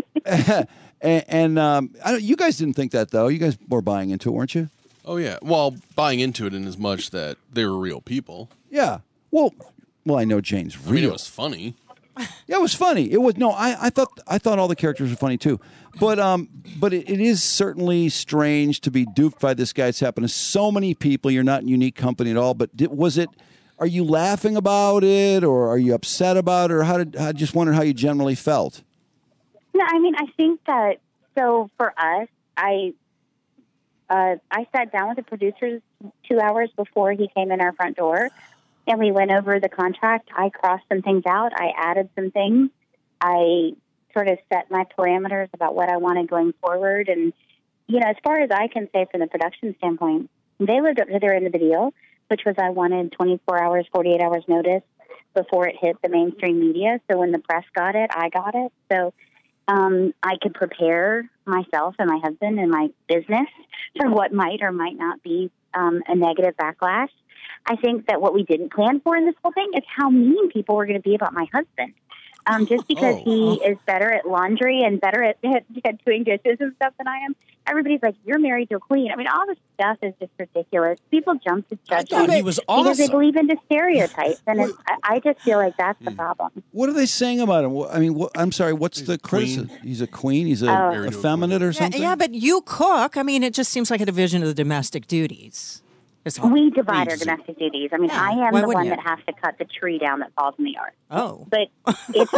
S1: You guys didn't think that, though. You guys were buying into it, weren't you?
S2: Oh, yeah. Well, buying into it in as much that they were real people.
S1: Yeah. Well, I know Jane's real.
S2: I mean, it was funny.
S1: Yeah, it was funny. It was I thought all the characters were funny too, but it is certainly strange to be duped by this guy. It's happened to so many people. You're not in unique company at all. But are you laughing about it, or are you upset about it, or I just wondered how you generally felt.
S24: No, I mean, I think that, so for us, I sat down with the producers 2 hours before he came in our front door, and we went over the contract. I crossed some things out. I added some things. I sort of set my parameters about what I wanted going forward. And, as far as I can say from the production standpoint, they lived up to their end of the deal, which was I wanted 24 hours, 48 hours notice before it hit the mainstream media. So when the press got it, I got it. So I could prepare myself and my husband and my business for what might or might not be a negative backlash. I think that what we didn't plan for in this whole thing is how mean people were going to be about my husband. Just because he is better at laundry and better at doing dishes and stuff than I am. Everybody's like, you're married to a queen. I mean, all this stuff is just ridiculous. People jump to judgment
S20: he was awesome.
S24: because they believe in the stereotypes. And I just feel like that's the problem.
S1: What are they saying about him? I mean, I'm sorry, what's the criticism? He's a queen? He's a effeminate or something?
S3: Yeah, but you cook. I mean, it just seems like a division of the domestic duties.
S24: We divide our domestic duties. I mean, I am
S3: Why
S24: the
S3: wouldn't
S24: one
S3: you?
S24: that has to cut the tree down that falls in the yard.
S3: Oh.
S24: But it's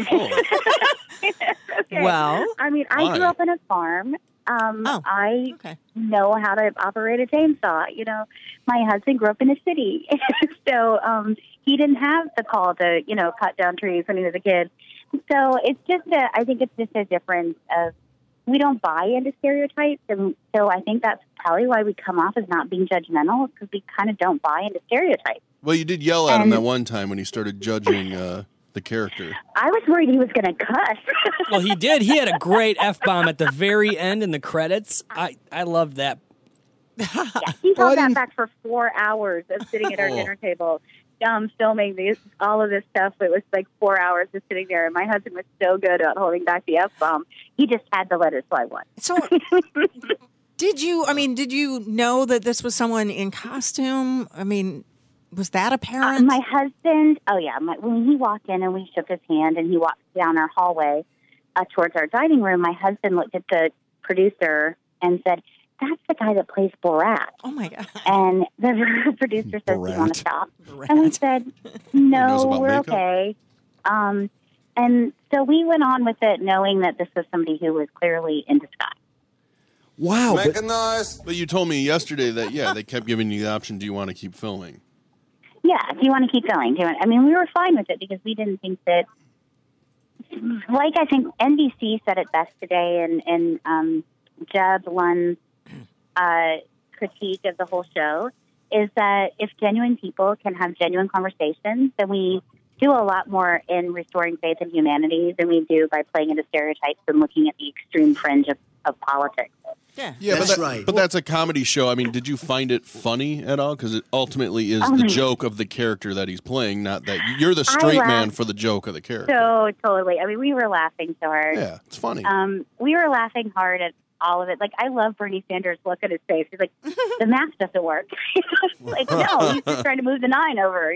S24: okay.
S3: Well,
S24: I mean, I grew up in a farm. I know how to operate a chainsaw. My husband grew up in a city. So he didn't have the call to, cut down trees when he was a kid. So it's just I think it's just a difference of, we don't buy into stereotypes, and so I think that's probably why we come off as not being judgmental, because we kind of don't buy into stereotypes.
S2: Well, you did yell at him that one time when he started judging the character.
S24: I was worried he was going to cuss.
S20: Well, he did. He had a great F-bomb at the very end in the credits. I loved that.
S24: Yeah, he held that back for 4 hours of sitting at our dinner table. Filming all of this stuff. It was like 4 hours of sitting there, and my husband was so good about holding back the F-bomb. He just had to let it slide once.
S3: So, did you know that this was someone in costume? I mean, was that apparent?
S24: My husband, when he walked in and we shook his hand and he walked down our hallway towards our dining room, my husband looked at the producer and said, "That's the guy that plays Borat."
S3: Oh, my God.
S24: And the producer says, "Do you want to stop?" And we said, "No, we're
S2: makeup?
S24: okay." And so we went on with it, knowing that this was somebody who was clearly in disguise.
S1: Wow.
S2: But you told me yesterday that, they kept giving you the option, do you want to keep filming?
S24: Yeah, do you want to keep going? We were fine with it because we didn't think that, like I think NBC said it best today, and Jeb Lund's critique of the whole show is that if genuine people can have genuine conversations, then we do a lot more in restoring faith in humanity than we do by playing into stereotypes and looking at the extreme fringe of politics.
S2: Yeah, that's right. But that's a comedy show. I mean, did you find it funny at all? Because it ultimately is the joke of the character that he's playing, not that you're the straight man for the joke of the character.
S24: So totally. I mean, we were laughing so hard.
S2: Yeah, it's funny.
S24: We were laughing hard at all of it. Like, I love Bernie Sanders' look at his face. He's like, the math doesn't work. Like, no, he's just trying to move the 9 over,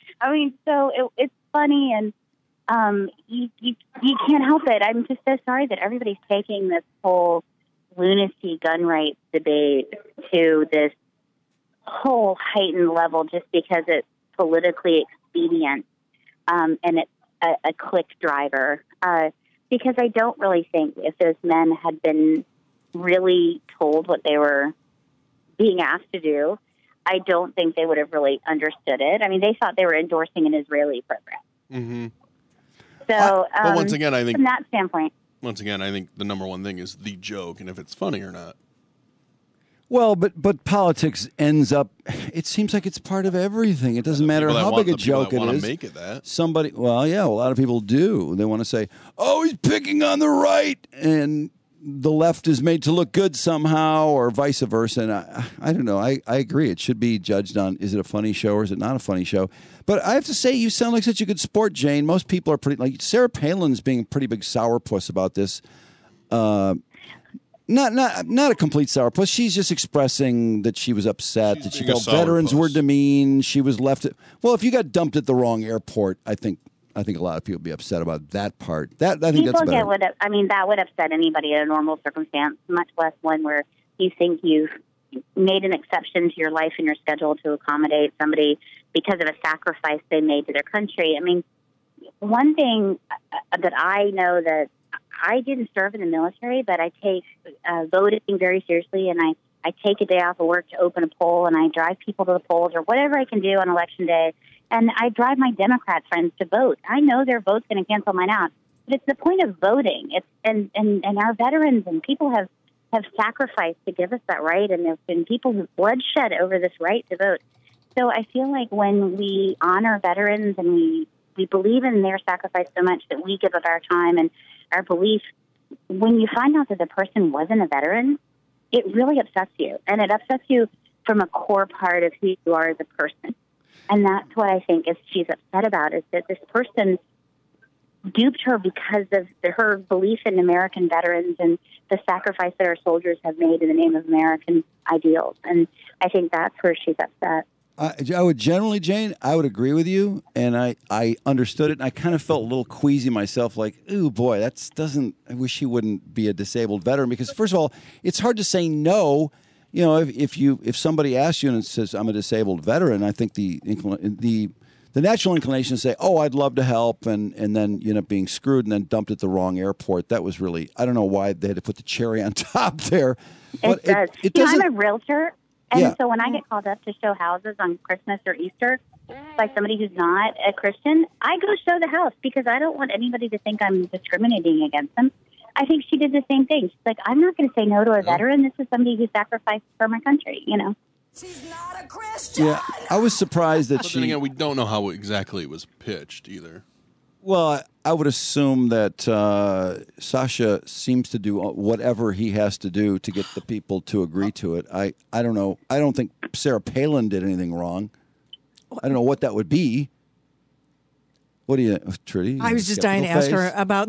S24: So it's funny, and you can't help it. I'm just so sorry that everybody's taking this whole lunacy gun rights debate to this whole heightened level just because it's politically expedient and it's a click driver. Because I don't really think if those men had been really told what they were being asked to do, I don't think they would have really understood it. I mean, they thought they were endorsing an Israeli program.
S2: Mm-hmm.
S24: So,
S2: but once again, I think
S24: from that standpoint,
S2: the number one thing is the joke and if it's funny or not.
S1: Well, but politics ends up. It seems like it's part of everything. It doesn't matter how big a joke it is.
S2: Make it that.
S1: A lot of people do. They want to say, "Oh, he's picking on the right," and the left is made to look good somehow, or vice versa. And I don't know. I agree. It should be judged on, is it a funny show or is it not a funny show? But I have to say, you sound like such a good sport, Jane. Most people are pretty, like Sarah Palin's being a pretty big sourpuss about this. Not a complete sourpuss. She's just expressing that she was upset, that she felt veterans were demeaned. She was left. Well, if you got dumped at the wrong airport, I think a lot of people would be upset about that part. I think
S24: people
S1: that's better.
S24: that would upset anybody in a normal circumstance, much less one where you think you've made an exception to your life and your schedule to accommodate somebody because of a sacrifice they made to their country. I mean, one thing that I know, that I didn't serve in the military, but I take voting very seriously, and I take a day off of work to open a poll, and I drive people to the polls or whatever I can do on Election Day. And I drive my Democrat friends to vote. I know their vote's going to cancel mine out. But it's the point of voting. It's and our veterans and people have sacrificed to give us that right. And there's been people who've bloodshed over this right to vote. So I feel like when we honor veterans and we believe in their sacrifice so much that we give up our time and our belief, when you find out that the person wasn't a veteran, it really upsets you. And it upsets you from a core part of who you are as a person. And that's what I think she's upset about, is that this person duped her because of her belief in American veterans and the sacrifice that our soldiers have made in the name of American ideals. And I think that's where she's upset.
S1: I would generally, Jane, I would agree with you, and I understood it, and I kind of felt a little queasy myself, like, ooh, boy, I wish he wouldn't be a disabled veteran, because first of all, it's hard to say no. You know, if somebody asks you and it says, I'm a disabled veteran, I think the natural inclination is to say, oh, I'd love to help, and then you end up being screwed and then dumped at the wrong airport. That was really, I don't know why they had to put the cherry on top there.
S24: But it does.
S1: It doesn't,
S24: I'm a realtor, and so when I get called up to show houses on Christmas or Easter by somebody who's not a Christian, I go show the house because I don't want anybody to think I'm discriminating against them. I think she did the same thing. She's like, I'm not going to say no to a veteran. This is somebody who sacrificed for my country, you know.
S7: She's not a Christian.
S1: Yeah, I was surprised that
S2: Then again, we don't know how exactly it was pitched either.
S1: Well, I would assume that Sasha seems to do whatever he has to do to get the people to agree to it. I don't know. I don't think Sarah Palin did anything wrong. I don't know what that would be. What do you, Trudy?
S3: I was just dying to ask her about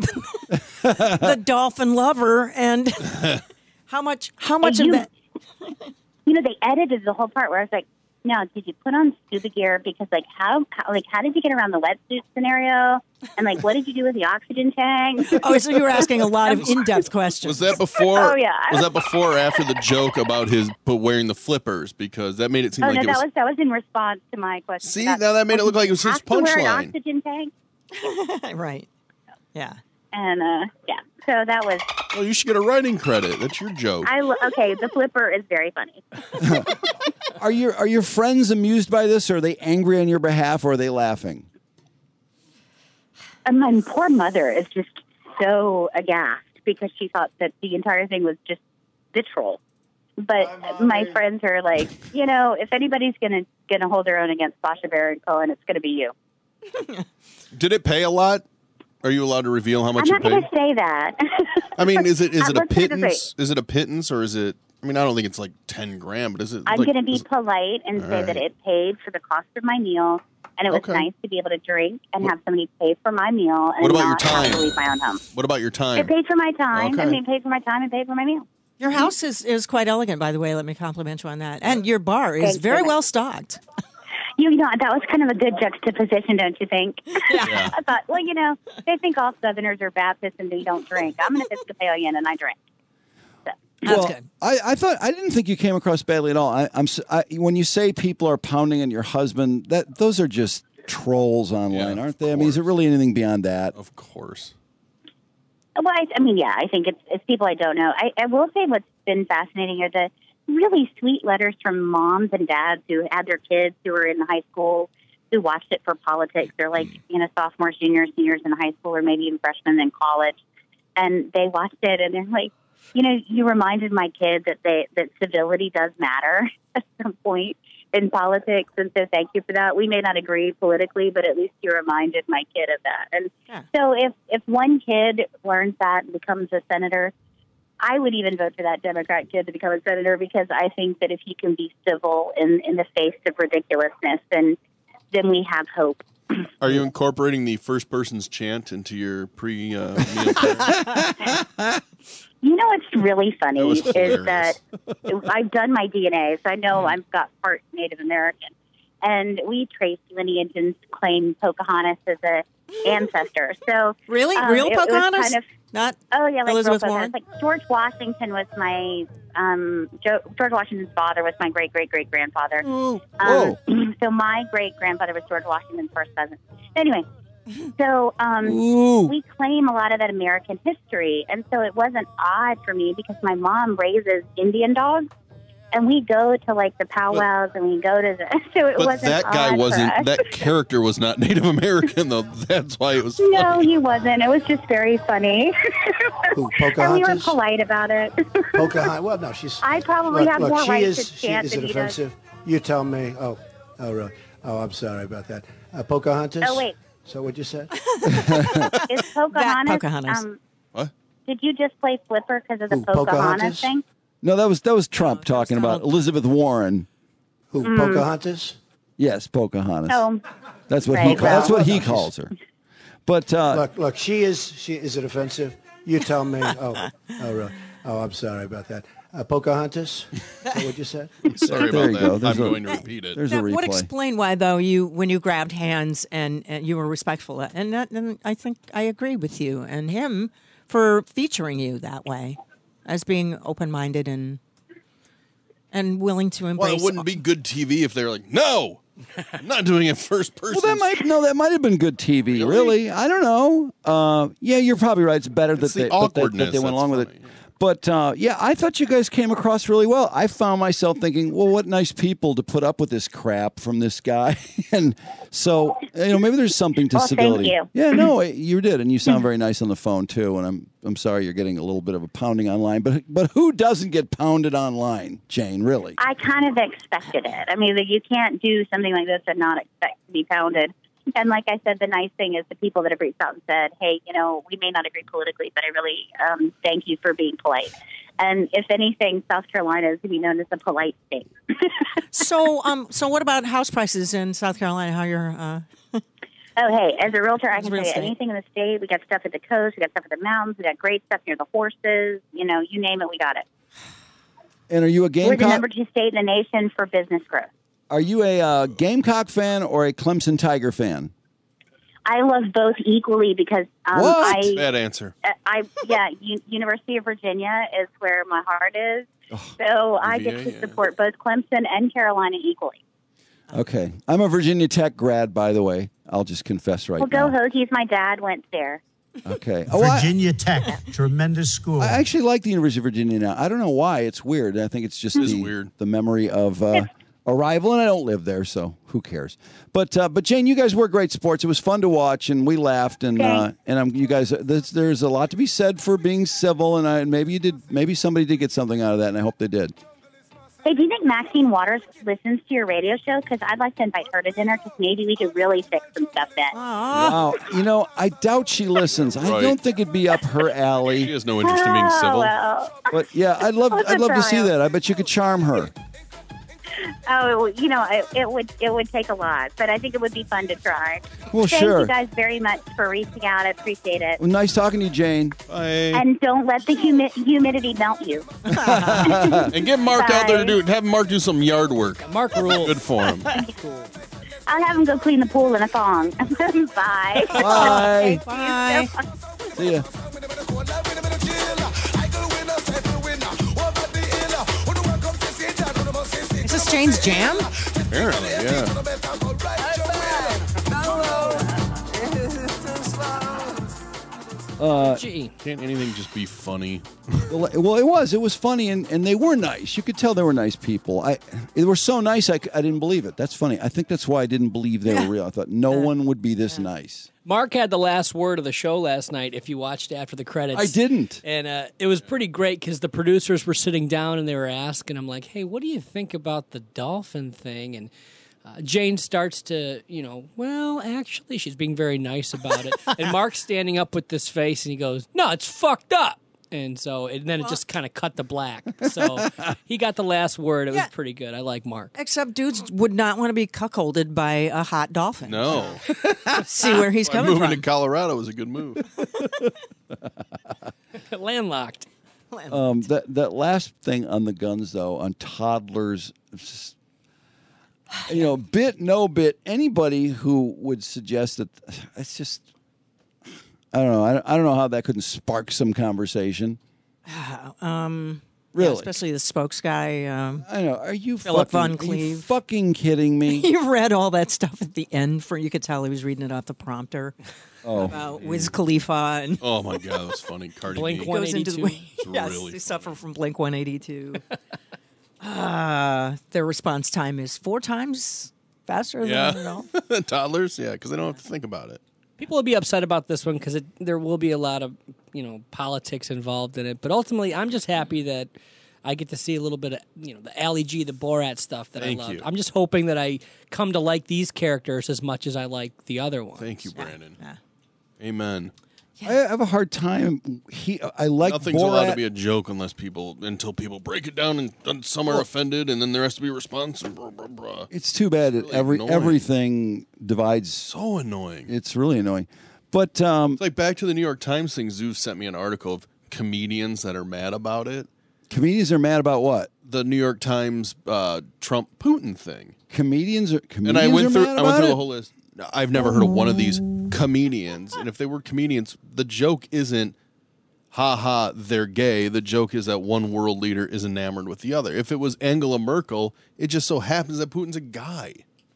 S3: the dolphin lover and how much of that.
S24: You know, they edited the whole part where I was like, "Now, did you put on scuba gear? Because how did you get around the wetsuit scenario? And like, what did you do with the oxygen tank?"
S3: Oh, so you were asking a lot of in-depth questions.
S2: Was that before?
S24: Oh, yeah.
S2: Was that before or after the joke about wearing the flippers? Because that made it seem like it was.
S24: that was in response to my question.
S2: See, now that made it look like it was his
S24: Wear an
S2: punchline.
S24: oxygen tank.
S3: Right. Yeah.
S24: And yeah, so that was.
S2: Well, you should get a writing credit. That's your joke.
S24: Okay, the flipper is very funny.
S1: Are your friends amused by this? Or are they angry on your behalf, or are they laughing?
S24: And my poor mother is just so aghast because she thought that the entire thing was just vitriol. But my friends are like, you know, if anybody's gonna hold their own against Sasha Baron Cohen, it's gonna be you.
S2: Did it pay a lot? Are you allowed to reveal how much
S24: I'm
S2: it
S24: not
S2: paid?
S24: going to say that.
S2: I mean, is it a
S24: Let's put it this
S2: pittance? Is it a pittance, or is it? I mean, I don't think it's like 10 grand, but is it?
S24: I'm going to be polite and say that it paid for the cost of my meal, and it was nice to be able to drink and have somebody pay for my meal and
S2: What about your
S24: not have to
S2: time?
S24: leave my own home.
S2: What about your time?
S24: It paid for my time.
S2: Okay.
S24: I mean, it paid for my time and paid for my meal.
S3: Your house is quite elegant, by the way. Let me compliment you on that. And your bar is
S24: Thanks,
S3: very
S24: Jenna.
S3: well stocked.
S24: You know, that was kind of a good juxtaposition, don't you think?
S3: Yeah.
S24: I thought, well, you know, they think all Southerners are Baptists and they don't drink. I'm an Episcopalian and I drink. So.
S3: That's good.
S1: I thought I didn't think you came across badly at all. When you say people are pounding on your husband, those are just trolls online, aren't they? I mean, is it really anything beyond that?
S2: Of course.
S24: Well, I mean, yeah, I think it's people I don't know. I will say what's been fascinating are the really sweet letters from moms and dads who had their kids who were in high school who watched it for politics. They're like, you know, sophomores, juniors, seniors in high school, or maybe even freshmen in college. And they watched it and they're like, you know, you reminded my kid that civility does matter at some point in politics. And so thank you for that. We may not agree politically, but at least you reminded my kid of that. And so if one kid learns that and becomes a senator, I would even vote for that Democrat kid to become a senator because I think that if he can be civil in the face of ridiculousness, then we have hope.
S2: Are you incorporating the first person's chant into your pre-meal dinner?
S24: You know what's really funny
S2: That was
S24: is
S2: hilarious.
S24: that I've done my DNA, so I know I've got part Native American. And we traced lineage and claimed Pocahontas as a ancestor. So
S3: Really? Real
S24: it was
S3: Pocahontas?
S24: kind of,
S3: Not
S24: oh yeah, like
S3: Elizabeth
S24: real
S3: Warren?
S24: Pocahontas. Like George Washington was my George Washington's father was my great grandfather. So my great grandfather was George Washington's first cousin. Anyway, so we claim a lot of that American history, and so it wasn't odd for me because my mom raises Indian dogs. And we go to like the powwows, and we go to the. So it
S2: But
S24: wasn't.
S2: that guy
S24: odd
S2: wasn't.
S24: for us.
S2: That character was not Native American, though. That's why it was funny.
S24: No, he wasn't. It was just very funny.
S6: Who,
S24: And we were
S6: Pocahontas?
S24: polite about it.
S6: Pocahontas. Well, no, she's.
S24: I probably have more
S6: she
S24: rights
S6: is,
S24: to chant
S6: Is
S24: than
S6: it
S24: he does.
S6: offensive? You tell me. Oh, really? Oh, I'm sorry about that. Pocahontas.
S24: Oh, wait.
S6: So what'd you say?
S24: Is Pocahontas?
S3: Pocahontas.
S2: What?
S24: Did you just play Flipper because of the
S6: Who,
S24: Pocahontas
S6: Pocahontas?
S24: thing?
S1: No, that was Trump talking about Elizabeth Warren.
S6: Who, Pocahontas?
S1: Yes, Pocahontas.
S24: Oh,
S1: That's what
S24: right,
S1: that's what he
S6: well,
S1: calls her. But
S6: Look, she is. Is it offensive? You tell me. Oh, really? Oh, I'm sorry about that. Pocahontas. Is that what you said?
S2: Sorry
S1: There
S2: about
S1: you
S2: that.
S1: go.
S2: I'm
S1: There's a-
S2: going to repeat it.
S1: there's a
S3: That would
S1: replay.
S3: explain why, though, when you grabbed hands and you were respectful, and I think I agree with you and him for featuring you that way, as being open-minded and willing to embrace.
S2: Well, it wouldn't be good TV if they were like, no, I'm not doing it first person.
S1: Well, that might have been good TV. Really, I don't know. Yeah, you're probably right. It's better
S2: It's
S1: that
S2: the
S1: they
S2: awkwardness
S1: that they went
S2: that's
S1: along with it. But yeah, I thought you guys came across really well. I found myself thinking, well, what nice people to put up with this crap from this guy. And so, maybe there's something to
S24: Well, thank
S1: civility.
S24: you.
S1: Yeah, no, you did, and you sound very nice on the phone too. And I'm sorry you're getting a little bit of a pounding online, but who doesn't get pounded online, Jane? Really?
S24: I kind of expected it. I mean, you can't do something like this and not expect to be pounded. And like I said, the nice thing is the people that have reached out and said, hey, we may not agree politically, but I really thank you for being polite. And if anything, South Carolina is to be known as a polite state.
S3: So what about house prices in South Carolina? How you're?
S24: Oh, hey, as a realtor, I can
S3: Real
S24: tell you
S3: estate.
S24: anything in the state. We got stuff at the coast. We got stuff at the mountains. We got great stuff near the horses. You name it, we got it.
S1: And are you a
S24: We're the
S1: Gamecock?
S24: number 2 state in the nation for business growth.
S1: Are you a Gamecock fan or a Clemson Tiger fan?
S24: I love both equally because
S1: What?
S2: Bad answer.
S24: University of Virginia is where my heart is. So I get to support both Clemson and Carolina equally.
S1: Okay. I'm a Virginia Tech grad, by the way. I'll just confess right
S24: Well,
S1: now.
S24: go Hokies. My dad went there.
S1: Okay.
S4: Virginia Tech, tremendous school.
S1: I actually like the University of Virginia now. I don't know why. It's weird. I think it's just the memory of arrival, and I don't live there, so who cares? But Jane, you guys were great sports. It was fun to watch, and we laughed. And you guys, there's a lot to be said for being civil, and maybe somebody did get something out of that, and I hope they did.
S24: Hey, do you think Maxine Waters listens to your radio show? Because I'd like to invite her to dinner because maybe we could really fix some stuff then.
S1: Wow. I doubt she listens. I
S2: Right.
S1: don't think it'd be up her alley.
S2: She has no interest in being civil.
S24: Well.
S1: But yeah, I'd love to see
S24: trial.
S1: that. I bet you could charm her.
S24: Oh, it would take a lot, but I think it would be fun to try.
S1: Well,
S24: Thank
S1: sure.
S24: you guys very much for reaching out. I appreciate it.
S1: Well, nice talking to you, Jane.
S2: Bye.
S24: And don't let the humidity melt you.
S2: And get Mark out there to
S24: Bye.
S2: have Mark do some yard work.
S20: Mark rules.
S2: Good for him.
S24: I'll have him go clean the pool in a thong. Bye.
S1: Bye.
S24: Thank you so much.
S1: See ya.
S3: Is this Jane's jam?
S2: Apparently, yeah. Can't anything just be funny?
S1: Well, it was funny, and they were nice. You could tell they were nice people. They were so nice, I didn't believe it. That's funny. I think that's why I didn't believe they were real. I thought no one would be this nice.
S20: Mark had the last word of the show last night, if you watched after the credits.
S1: I didn't.
S20: And it was pretty great because the producers were sitting down and they were asking him, like, hey, what do you think about the dolphin thing? And Jane starts to, well, actually, she's being very nice about it. And Mark's standing up with this face and he goes, no, it's fucked up. And so, and then it just kind of cut to black. So he got the last word. It was pretty good. I like Mark.
S3: Except dudes would not want to be cuckolded by a hot dolphin.
S2: No.
S3: See where he's coming
S2: moving
S3: from.
S2: to Colorado was a good move.
S20: Landlocked.
S1: That last thing on the guns, though, on toddlers, just, bit, no bit, anybody who would suggest that it's just, I don't know. I don't know how that couldn't spark some conversation. Really?
S3: Yeah, especially the spokes guy.
S1: I know. Are you
S3: Philip
S1: fucking,
S3: Von
S1: are you
S3: Cleve?
S1: fucking kidding me?
S3: You read all that stuff at the end. You could tell he was reading it off the prompter. About Wiz Khalifa and
S2: Oh my God, that was funny. Cardi
S20: Blink
S2: B.
S20: 182.
S2: It's
S3: yes,
S2: really
S3: they suffer from Blink 182. Their response time is 4 times faster than
S2: Toddlers, because they don't have to think about it.
S20: People will be upset about this one because there will be a lot of politics involved in it. But ultimately, I'm just happy that I get to see a little bit of the Ali G, the Borat stuff that
S2: Thank
S20: I love.
S2: you.
S20: I'm just hoping that I come to like these characters as much as I like the other ones.
S2: Thank you, Brandon. Amen.
S1: I have a hard time. I like
S2: Nothing's
S1: Borat.
S2: allowed to be a joke until people break it down and some are offended, and then there has to be a response. And blah, blah, blah.
S1: It's too bad that
S2: annoying.
S1: everything divides.
S2: So annoying.
S1: It's really annoying. But
S2: it's like back to the New York Times thing. Zeus sent me an article of comedians that are mad about it.
S1: Comedians are mad about what?
S2: The New York Times Trump Putin thing.
S1: Comedians are
S2: And I went
S1: are
S2: through
S1: mad
S2: I went
S1: about
S2: through
S1: it?
S2: the whole list. I've never heard of one of these comedians. And if they were comedians, the joke isn't, ha ha, they're gay. The joke is that one world leader is enamored with the other. If it was Angela Merkel, it just so happens that Putin's a guy.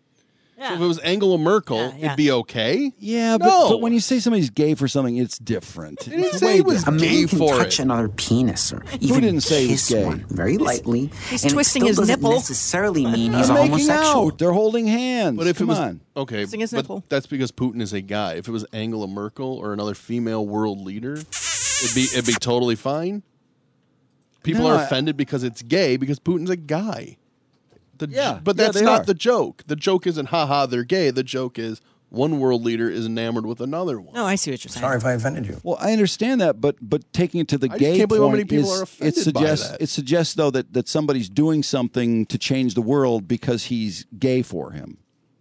S2: So if it was Angela Merkel, it'd be okay.
S1: Yeah,
S2: No.
S1: but when you say somebody's gay for something, it's different.
S2: didn't
S1: It's
S2: say
S1: way
S2: he was
S1: different.
S2: gay
S8: A man can
S2: for
S8: touch
S2: it.
S8: another penis or even
S1: didn't say he was
S8: kiss
S1: gay?
S8: one very lightly.
S3: He's
S8: and
S3: twisting
S8: it
S3: his
S8: still doesn't
S3: nipple.
S8: necessarily mean he's
S1: They're
S8: a
S1: making
S8: homosexual.
S1: out. They're holding hands.
S2: But if
S1: Come
S2: it was
S1: on.
S2: okay,
S3: Twisting his
S2: but
S3: nipple.
S2: that's because Putin is a guy. If it was Angela Merkel or another female world leader, it'd be totally fine. People
S1: No,
S2: are offended because it's gay because Putin's a guy. But that's
S1: they
S2: not
S1: are.
S2: the joke. The joke isn't haha they're gay. The joke is one world leader is enamored with another one.
S3: No, I see what you're saying.
S5: Sorry if I offended you.
S1: Well, I understand that, but taking it to the
S2: I just
S1: gay
S2: can't believe how
S1: point
S2: many people
S1: is,
S2: are offended by that.
S1: It suggests though that somebody's doing something to change the world because he's gay for him.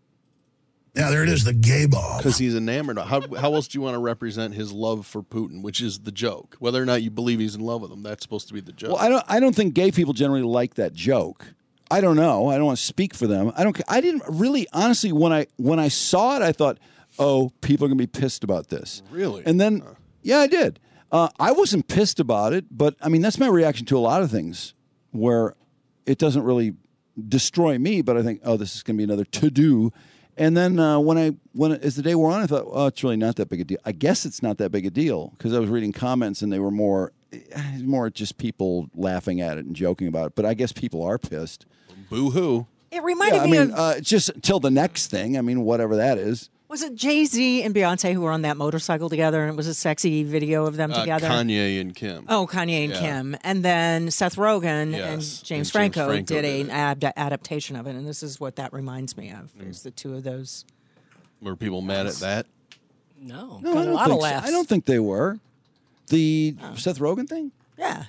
S10: Yeah, there it is, the gay ball.
S2: Because he's enamored. How else do you want to represent his love for Putin, which is the joke? Whether or not you believe he's in love with him, that's supposed to be the joke.
S1: Well, I don't think gay people generally like that joke. I don't know. I don't want to speak for them. I didn't really, honestly, when I saw it, I thought, oh, people are going to be pissed about this.
S2: Really?
S1: And then, yeah, I did. I wasn't pissed about it, but I mean, that's my reaction to a lot of things where it doesn't really destroy me, but I think, oh, this is going to be another to-do. And then when as the day wore on, I thought, oh, it's really not that big a deal. I guess it's not that big a deal because I was reading comments and they were more just people laughing at it and joking about it. But I guess people are pissed.
S2: Boo-hoo.
S3: It reminded me of...
S1: just till the next thing. I mean, whatever that is.
S3: Was it Jay-Z and Beyonce who were on that motorcycle together and it was a sexy video of them together?
S2: Kanye and Kim.
S3: Oh, Kanye and Kim. And then Seth Rogen and James Franco did an adaptation of it. And this is what that reminds me of, is the two of those.
S2: Were people mad at that?
S20: No.
S1: No,
S20: Got a lot of laughs.
S1: I don't think they were. The Seth Rogen thing?
S3: Yeah.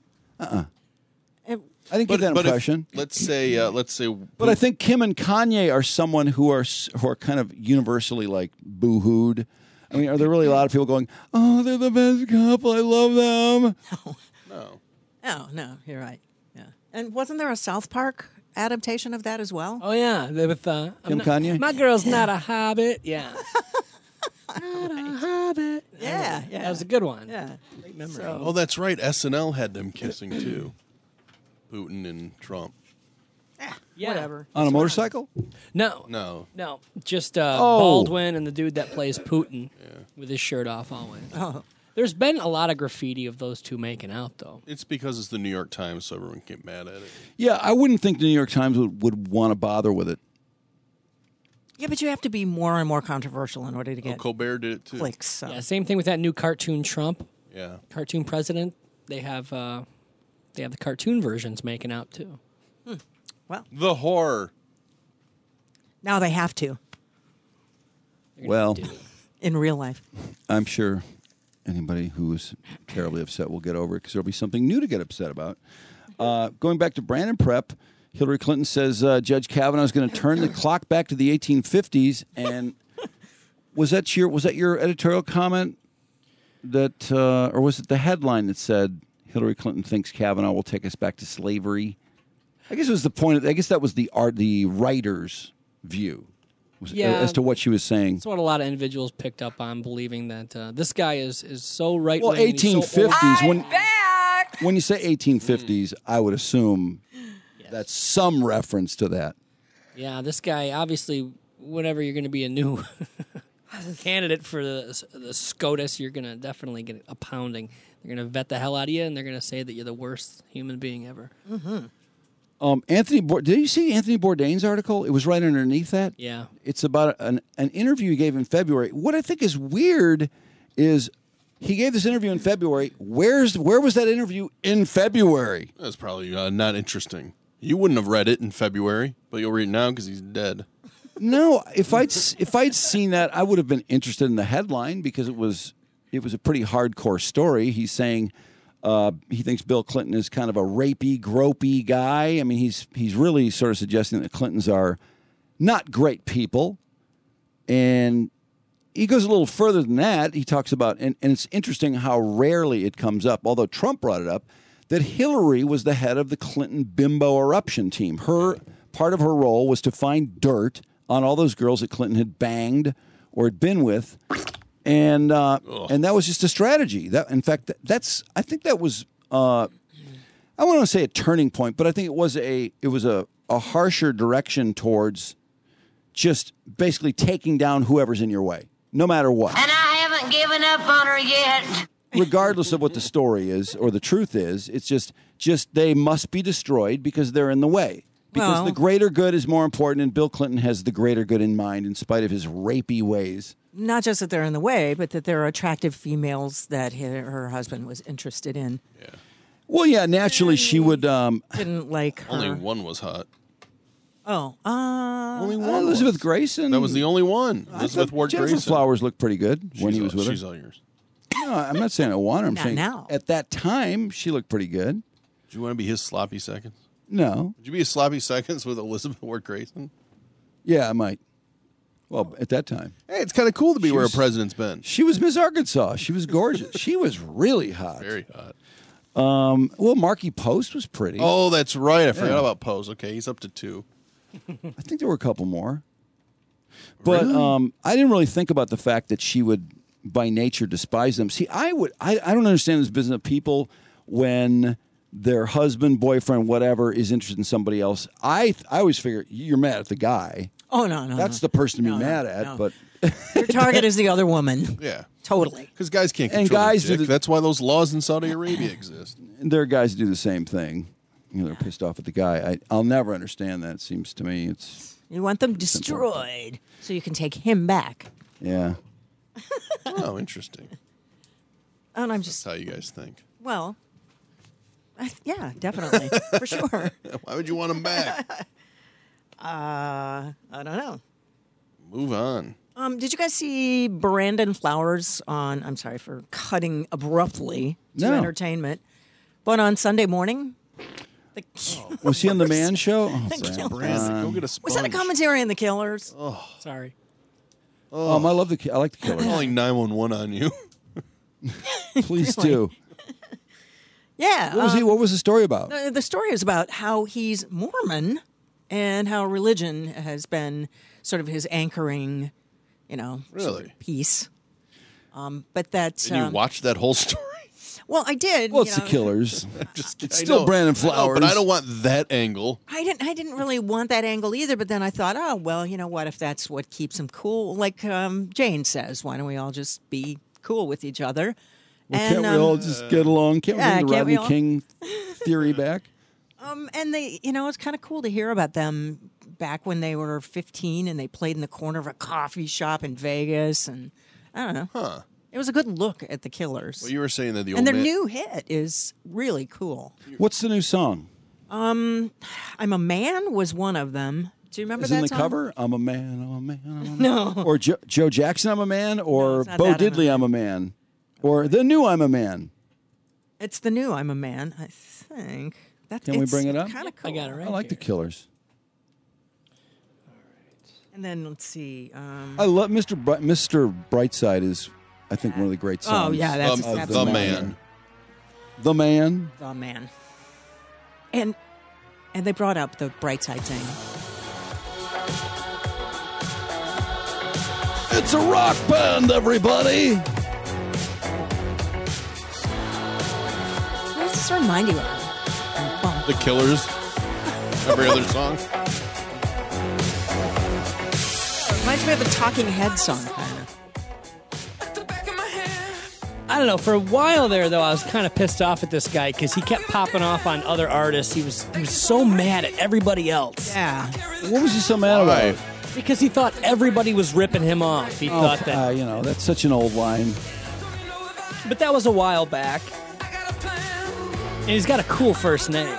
S1: I didn't get that impression.
S2: Let's say.
S1: But I think Kim and Kanye are someone who are kind of universally like boo-hooed. I mean, are there really a lot of people going, "Oh, they're the best couple. I love them"?
S3: No, you're right. Yeah. And wasn't there a South Park adaptation of that as well?
S20: Oh yeah, with
S1: Kanye.
S20: My girl's not a hobbit. Yeah. Not a hobbit.
S3: Yeah,
S20: That was a good one.
S3: Yeah.
S20: Great memory.
S2: Oh, that's right. SNL had them kissing too. Putin and Trump.
S3: Whatever.
S1: On a motorcycle?
S20: No. Just Baldwin and the dude that plays Putin with his shirt off always.
S3: Oh.
S20: There's been a lot of graffiti of those two making out, though.
S2: It's because it's the New York Times, so everyone get mad at it.
S1: Yeah, I wouldn't think the New York Times would want to bother with it.
S3: Yeah, but you have to be more and more controversial in order to get
S2: Colbert did it too.
S3: clicks. So.
S20: Yeah, same thing with that new cartoon Trump.
S2: Yeah.
S20: Cartoon president. They have the cartoon versions making out too.
S3: Well,
S2: the horror.
S3: Now they have to.
S1: Well,
S3: in real life.
S1: I'm sure anybody who is terribly upset will get over it because there'll be something new to get upset about. Going back to Brandon Prep, Hillary Clinton says Judge Kavanaugh is going to turn the clock back to the 1850s. And was that your editorial comment that, or was it the headline that said Hillary Clinton thinks Kavanaugh will take us back to slavery? I guess it was the point. I guess that was the writer's view. As to what she was saying.
S20: That's what a lot of individuals picked up on, believing that this guy is so right.
S1: Well, 1850s. When you say 1850s, I would assume that's some reference to that.
S20: Yeah, this guy, obviously, whenever you're going to be a new candidate for the SCOTUS, you're going to definitely get a pounding. They're going to vet the hell out of you, and they're going to say that you're the worst human being ever.
S3: Mm-hmm.
S1: Did you see Anthony Bourdain's article? It was right underneath that.
S20: Yeah.
S1: It's about an interview he gave in February. What I think is weird is he gave this interview in February. Where was that interview in February?
S2: That's probably not interesting. You wouldn't have read it in February, but you'll read it now because he's dead.
S1: No, if I'd seen that, I would have been interested in the headline because it was a pretty hardcore story. He's saying he thinks Bill Clinton is kind of a rapey, gropey guy. I mean, he's really sort of suggesting that Clintons are not great people. And he goes a little further than that. He talks about, and it's interesting how rarely it comes up, although Trump brought it up, that Hillary was the head of the Clinton bimbo eruption team. Part of her role was to find dirt on all those girls that Clinton had banged or had been with. And that was just a strategy. That, in fact, I think that was I don't want to say a turning point, but I think it was a harsher direction towards just basically taking down whoever's in your way, no matter what.
S12: And I haven't given up on her yet.
S1: Regardless of what the story is or the truth is, it's just they must be destroyed because they're in the way. Because the greater good is more important, and Bill Clinton has the greater good in mind in spite of his rapey ways.
S3: Not just that they're in the way, but that there are attractive females that her husband was interested in.
S2: Yeah.
S1: Well, yeah, naturally she would...
S3: didn't like her.
S2: Only one was hot.
S3: Oh.
S2: Only one
S1: Elizabeth Grayson.
S2: That was the only one. Elizabeth Ward
S1: Jennifer
S2: Grayson.
S1: Flowers looked pretty good when he was with her.
S2: She's all yours.
S1: No, I'm not saying I want her. I'm
S3: Not
S1: saying
S3: now.
S1: at that time, she looked pretty good.
S2: Do you want to be his sloppy seconds?
S1: No.
S2: Would you be a sloppy seconds with Elizabeth Ward Grayson?
S1: Yeah, I might. Well, at that time.
S2: Hey, it's kind of cool to be where a president's been.
S1: She was Miss Arkansas. She was gorgeous. She was really hot.
S2: Very hot.
S1: Well, Marky Post was pretty.
S2: Oh, that's right. I forgot about Pose. Okay, he's up to 2.
S1: I think there were a couple more. But I didn't really think about the fact that she would, by nature, despise them. See, I don't understand this business of people when their husband, boyfriend, whatever, is interested in somebody else. I always figure you're mad at the guy.
S3: Oh, no.
S1: That's the person to be mad at.
S3: no.
S1: But
S3: Your target is the other woman.
S2: Yeah.
S3: Totally.
S2: Because guys can't
S1: And
S2: control
S1: guys
S2: their
S1: do
S2: dick. That's why those laws in Saudi Arabia exist.
S1: there are guys who do the same thing. You know, they're pissed off at the guy. I'll never understand that. It seems to me it's...
S3: You want them destroyed so you can take him back.
S1: Yeah.
S2: Oh, interesting.
S3: And I'm just...
S2: That's how you guys think.
S3: Well... yeah, definitely. For sure.
S2: Why would you want him back?
S3: I don't know.
S2: Move on.
S3: Did you guys see Brandon Flowers on, I'm sorry for cutting abruptly to
S1: No.
S3: entertainment, but on Sunday morning?
S1: Was he on the Man Show? Oh,
S3: The
S1: sorry.
S3: Killers.
S2: Brandon, go get a sponge.
S3: Was that a commentary on the Killers?
S2: Oh,
S20: Sorry.
S1: I like the
S2: I'm
S1: Killers.
S2: calling 911 on you.
S1: Please
S3: Really?
S1: do.
S3: Yeah.
S1: What was the story about?
S3: The story is about how he's Mormon and how religion has been sort of his anchoring, sort
S2: Really?
S3: of piece. But that...
S2: And you watched that whole story?
S3: Well, I did.
S1: Well, it's the Killers.
S2: Just
S1: It's still Brandon Flowers.
S2: But I don't want that angle.
S3: I didn't really want that angle either, but then I thought, oh, well, you know what, if that's what keeps him cool, like Jane says, why don't we all just be cool with each other?
S1: Well, can't we all just get along? Can't we bring the
S3: can't we
S1: Rodney
S3: all?
S1: King theory back?
S3: And they, it's kind of cool to hear about them back when they were 15 and they played in the corner of a coffee shop in Vegas, and I don't know.
S2: Huh.
S3: It was a good look at the Killers.
S2: Well, you were saying that the old
S3: and their
S2: man...
S3: new hit is really cool.
S1: What's the new song?
S3: I'm a Man was one of them. Do you remember
S1: Is
S3: that
S1: in the
S3: song?
S1: cover? I'm a man, I'm a man, I'm a man.
S3: No.
S1: Or Joe Jackson, I'm a man, or
S3: it's not
S1: Bo
S3: that,
S1: Diddley, I'm a man. Or the new I'm a Man.
S3: It's the new I'm a Man, I think.
S1: Can we bring it up?
S3: Kind of cool.
S20: I got it right.
S1: I like the Killers.
S3: And then let's see.
S1: I love Mr. Mr. Brightside is, I think, one of the great songs.
S3: Oh yeah, that's
S1: of
S2: The Man.
S1: The Man.
S3: The Man. And they brought up the Brightside thing.
S1: It's a rock band, everybody.
S3: What does this remind you of?
S2: The Killers. Every other song.
S3: Reminds me of a Talking Head song, kind of.
S20: I don't know. For a while there, though, I was kind of pissed off at this guy because he kept popping off on other artists. He was so mad at everybody else.
S3: Yeah.
S1: What was he so mad about?
S20: Because he thought everybody was ripping him off. He thought that.
S1: That's such an old line.
S20: But that was a while back. And he's got a cool first name.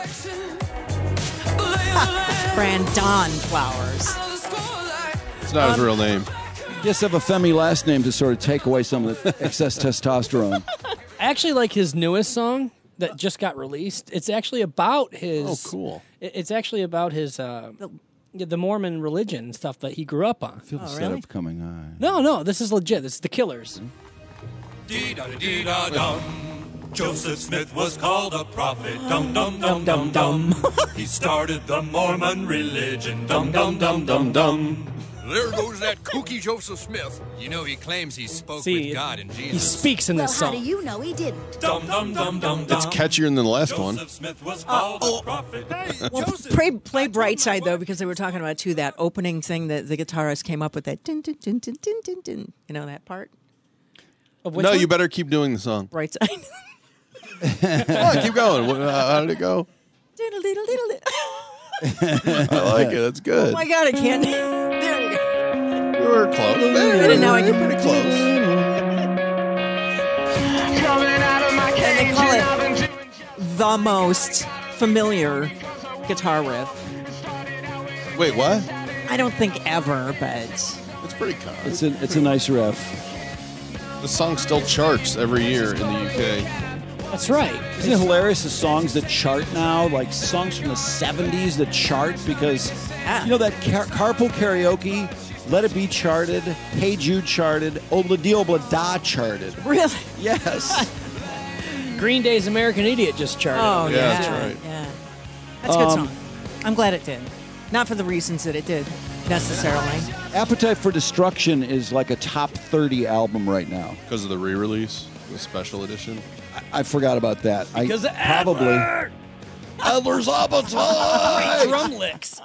S3: Brandon Flowers.
S2: It's not his real name.
S1: Just have a Femi last name to sort of take away some of the excess testosterone.
S20: I actually like his newest song that just got released. It's actually about his.
S2: Oh, cool.
S20: It's actually about his the Mormon religion and stuff that he grew up on.
S1: I feel the setup coming on.
S20: No, this is legit. This is the Killers.
S7: Dee-da-dee-da-dum. Joseph Smith was called a prophet. Dum dum dum dum dum. He started the Mormon religion. Dum dum dum dum dum.
S13: There goes that kooky Joseph Smith. You know he claims he spoke with God and Jesus.
S20: He speaks in this
S14: How
S20: song.
S14: do you know he didn't?
S7: Dum dum dum dum
S2: It's catchier than the last one.
S7: Joseph Smith was called a prophet.
S3: Well, play Brightside, though, because they were talking about, too, that opening thing that the guitarist came up with, that din, din, din, din, din, din, din. You know that part?
S2: No, you better keep doing the song.
S3: Brightside.
S2: Come on, keep going. How did it go?
S3: Diddle, diddle, diddle, diddle.
S2: I like it. That's good.
S3: Oh, my God, I can't. There you go.
S2: You were close.
S3: I didn't know I could
S2: pretty close.
S3: And they call it the most familiar guitar riff.
S2: Wait, what?
S3: I don't think ever, but
S2: It's pretty common.
S1: It's a nice riff.
S2: The song still charts every year in the UK.
S20: That's right.
S1: Isn't it hilarious, the songs that chart now, like songs from the 70s that chart? Because, you know, that Carpool Karaoke, Let It Be charted, Hey Jude charted, Obla Di Obla Da charted.
S3: Really?
S1: Yes.
S20: Green Day's American Idiot just charted.
S3: Oh,
S2: Yeah,
S3: yeah.
S2: that's right.
S3: Yeah. That's a good song. I'm glad it did. Not for the reasons that it did, necessarily.
S1: Appetite for Destruction is like a top 30 album right now.
S2: Because of the re-release, the special edition.
S1: I forgot about that.
S20: Because of
S1: probably. Adler's Appetite!
S20: Drum licks.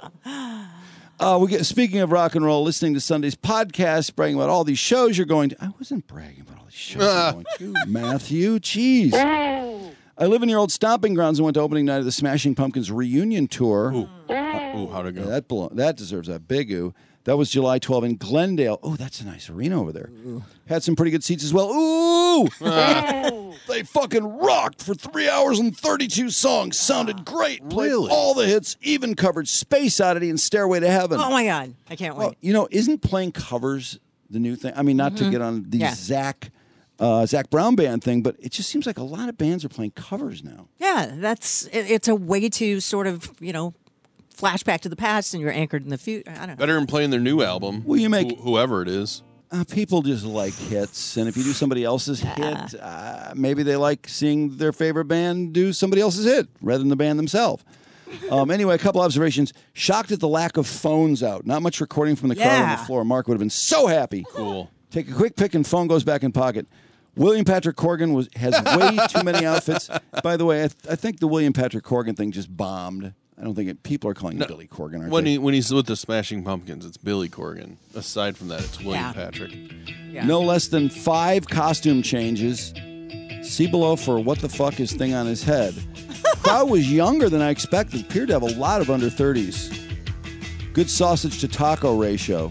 S1: Speaking of rock and roll, listening to Sunday's podcast, bragging about all these shows you're going to. I wasn't bragging about all these shows you're going to. Matthew, jeez. I live in your old stomping grounds and went to opening night of the Smashing Pumpkins reunion tour.
S2: Ooh, how'd it go?
S1: Yeah, that deserves a big ooh. That was July 12 in Glendale. Oh, that's a nice arena over there. Ooh. Had some pretty good seats as well. Ooh! They fucking rocked for 3 hours and 32 songs. Sounded great. Played all the hits. Even covered Space Oddity and Stairway to Heaven.
S3: Oh, my God. I can't wait.
S1: Well, you know, isn't playing covers the new thing? I mean, not to get on the Zach Brown Band thing, but it just seems like a lot of bands are playing covers now.
S3: Yeah, it's a way to sort of, flashback to the past, and you're anchored in the future. I don't know.
S2: Better than playing their new album.
S1: Well, you make
S2: whoever it is.
S1: People just like hits, and if you do somebody else's hit, maybe they like seeing their favorite band do somebody else's hit rather than the band themselves. Anyway, a couple observations. Shocked at the lack of phones out. Not much recording from the crowd on the floor. Mark would have been so happy.
S2: Cool.
S1: Take a quick pick and phone goes back in pocket. William Patrick Corgan has way too many outfits. By the way, I think the William Patrick Corgan thing just bombed. I don't think people are calling him Billy Corgan, aren't they?
S2: When he's with the Smashing Pumpkins, it's Billy Corgan. Aside from that, it's William Patrick.
S3: Yeah.
S1: No less than 5 costume changes. See below for what the fuck is thing on his head. Crowd was younger than I expected. Appeared to have a lot of under 30s. Good sausage to taco ratio.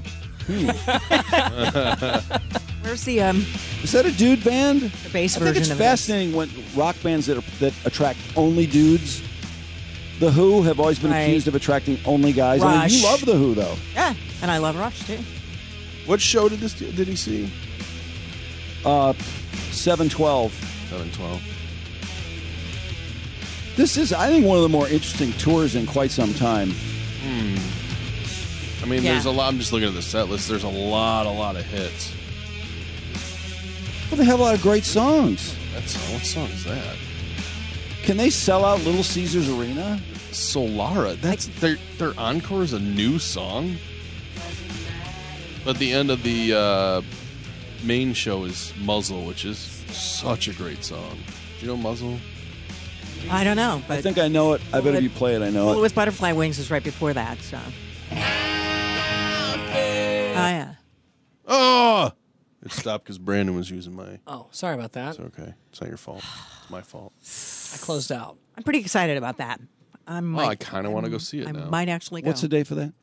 S3: Where's the
S1: Is that a dude band?
S3: the bass
S1: I
S3: version
S1: think it's
S3: of
S1: fascinating when rock bands that attract only dudes. The Who have always been accused of attracting only guys. I mean,
S3: Rush.
S1: you love The Who, though.
S3: this? Yeah, and I love Rush, too.
S2: What show did he see?
S1: 712.
S2: 712.
S1: This is, I think, one of the more interesting tours in quite some time.
S2: I mean, there's a lot. I'm just looking at the set list. There's a lot of hits.
S1: Well, they have a lot of great songs.
S2: What song is that?
S1: Can they sell out Little Caesars Arena?
S2: Solara. That's their encore is a new song. But the end of the main show is Muzzle, which is such a great song. Do you know Muzzle?
S3: I don't know. But
S1: I think I know it. I bet if you play it, I know it.
S3: With Butterfly Wings is right before that. So. Yeah.
S2: Oh! It stopped because Brandon was using my...
S20: Oh, sorry about that.
S2: It's okay. It's not your fault. It's my fault.
S20: I closed out.
S3: I'm pretty excited about that.
S2: I kind of want to go see it now.
S3: I might actually go.
S1: What's the date for that?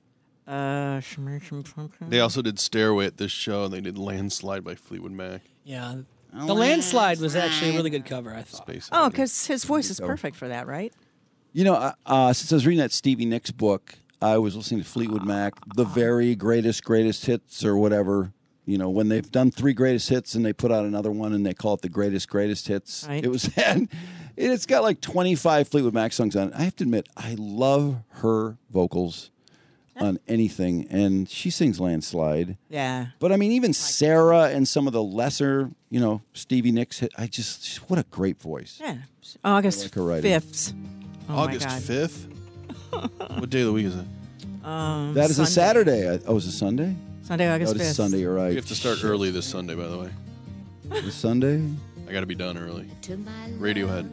S2: They also did Stairway at this show, and they did Landslide by Fleetwood Mac.
S20: Yeah. The Landslide was actually a really good cover, I thought.
S3: Oh, because his voice is perfect for that, right?
S1: You know, since I was reading that Stevie Nicks book, I was listening to Fleetwood Mac, the very greatest hits or whatever. You know, when they've done 3 greatest hits and they put out another one and they call it the greatest hits.
S3: Right.
S1: It was, and it's got like 25 Fleetwood Mac songs on it. I have to admit, I love her vocals on anything, and she sings Landslide.
S3: Yeah.
S1: But I mean, even Sarah and some of the lesser, Stevie Nicks hit, what a great voice.
S3: Yeah. August
S1: like her writing.
S3: 5th.
S2: August 5th? What day of the week is it?
S1: That is a Saturday. Is it Sunday?
S3: Sunday, August 5th.
S1: It's Sunday, you're right.
S2: We have to start early this Sunday, by the way.
S1: This Sunday?
S2: I got to be done early. Radiohead.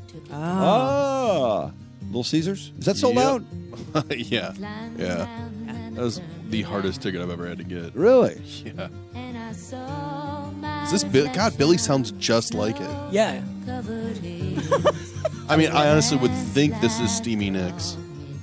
S1: Little Caesars? Is that sold out?
S2: Yeah. That was the hardest ticket I've ever had to get.
S1: Really?
S2: Yeah. Is this Billy? God, Billy sounds just like it.
S20: Yeah.
S2: I mean, I honestly would think this is Stevie Nicks.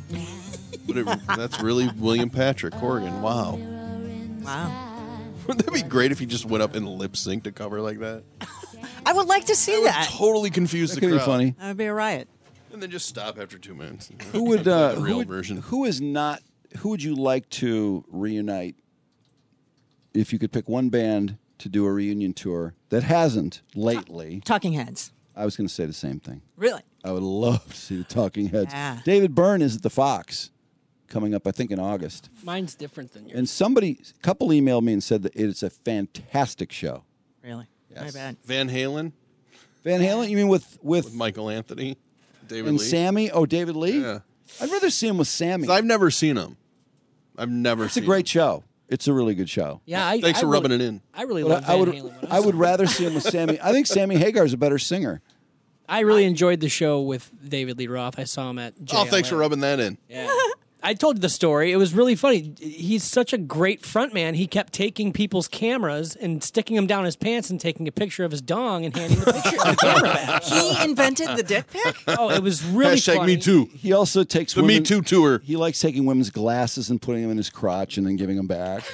S2: But that's really William Patrick Corgan. Wow. Wouldn't that be great if he just went up and lip synced a cover like that?
S3: I would like to see that.
S2: Totally confuse
S1: That
S2: the
S1: could
S2: crowd.
S1: be funny.
S3: That would be a riot.
S2: And then just stop after 2 minutes.
S1: Who would
S2: the real version?
S1: Who would you like to reunite if you could pick one band to do a reunion tour that hasn't lately?
S3: Talking Heads.
S1: I was going to say the same thing.
S3: Really?
S1: I would love to see the Talking Heads.
S3: Yeah.
S1: David Byrne is at the Fox coming up, I think, in August.
S20: Mine's different than yours.
S1: And a couple emailed me and said that it's a fantastic show.
S3: Really?
S1: Yes.
S3: Very bad.
S2: Van Halen?
S1: Van Halen? You mean with
S2: Michael Anthony? David
S1: and
S2: Lee?
S1: Sammy? Oh, David Lee?
S2: Yeah.
S1: I'd rather see him with Sammy.
S2: I've never seen him.
S1: It's a great show. It's a really good show.
S20: Yeah,
S2: Thanks for rubbing it in.
S20: I really
S1: But
S20: love Van Halen. when
S1: I would rather see him with Sammy. I think Sammy Hagar is a better singer.
S20: I really enjoyed the show with David Lee Roth. I saw him at JLA.
S2: Oh, thanks for rubbing that in.
S20: Yeah. I told you the story. It was really funny. He's such a great frontman. He kept taking people's cameras and sticking them down his pants and taking a picture of his dong and handing the picture the camera back.
S3: He invented the dick pic?
S20: Oh, it was really
S2: Hashtag
S20: funny.
S2: Me Too.
S1: He also takes
S2: The Me Too tour.
S1: He likes taking women's glasses and putting them in his crotch and then giving them back,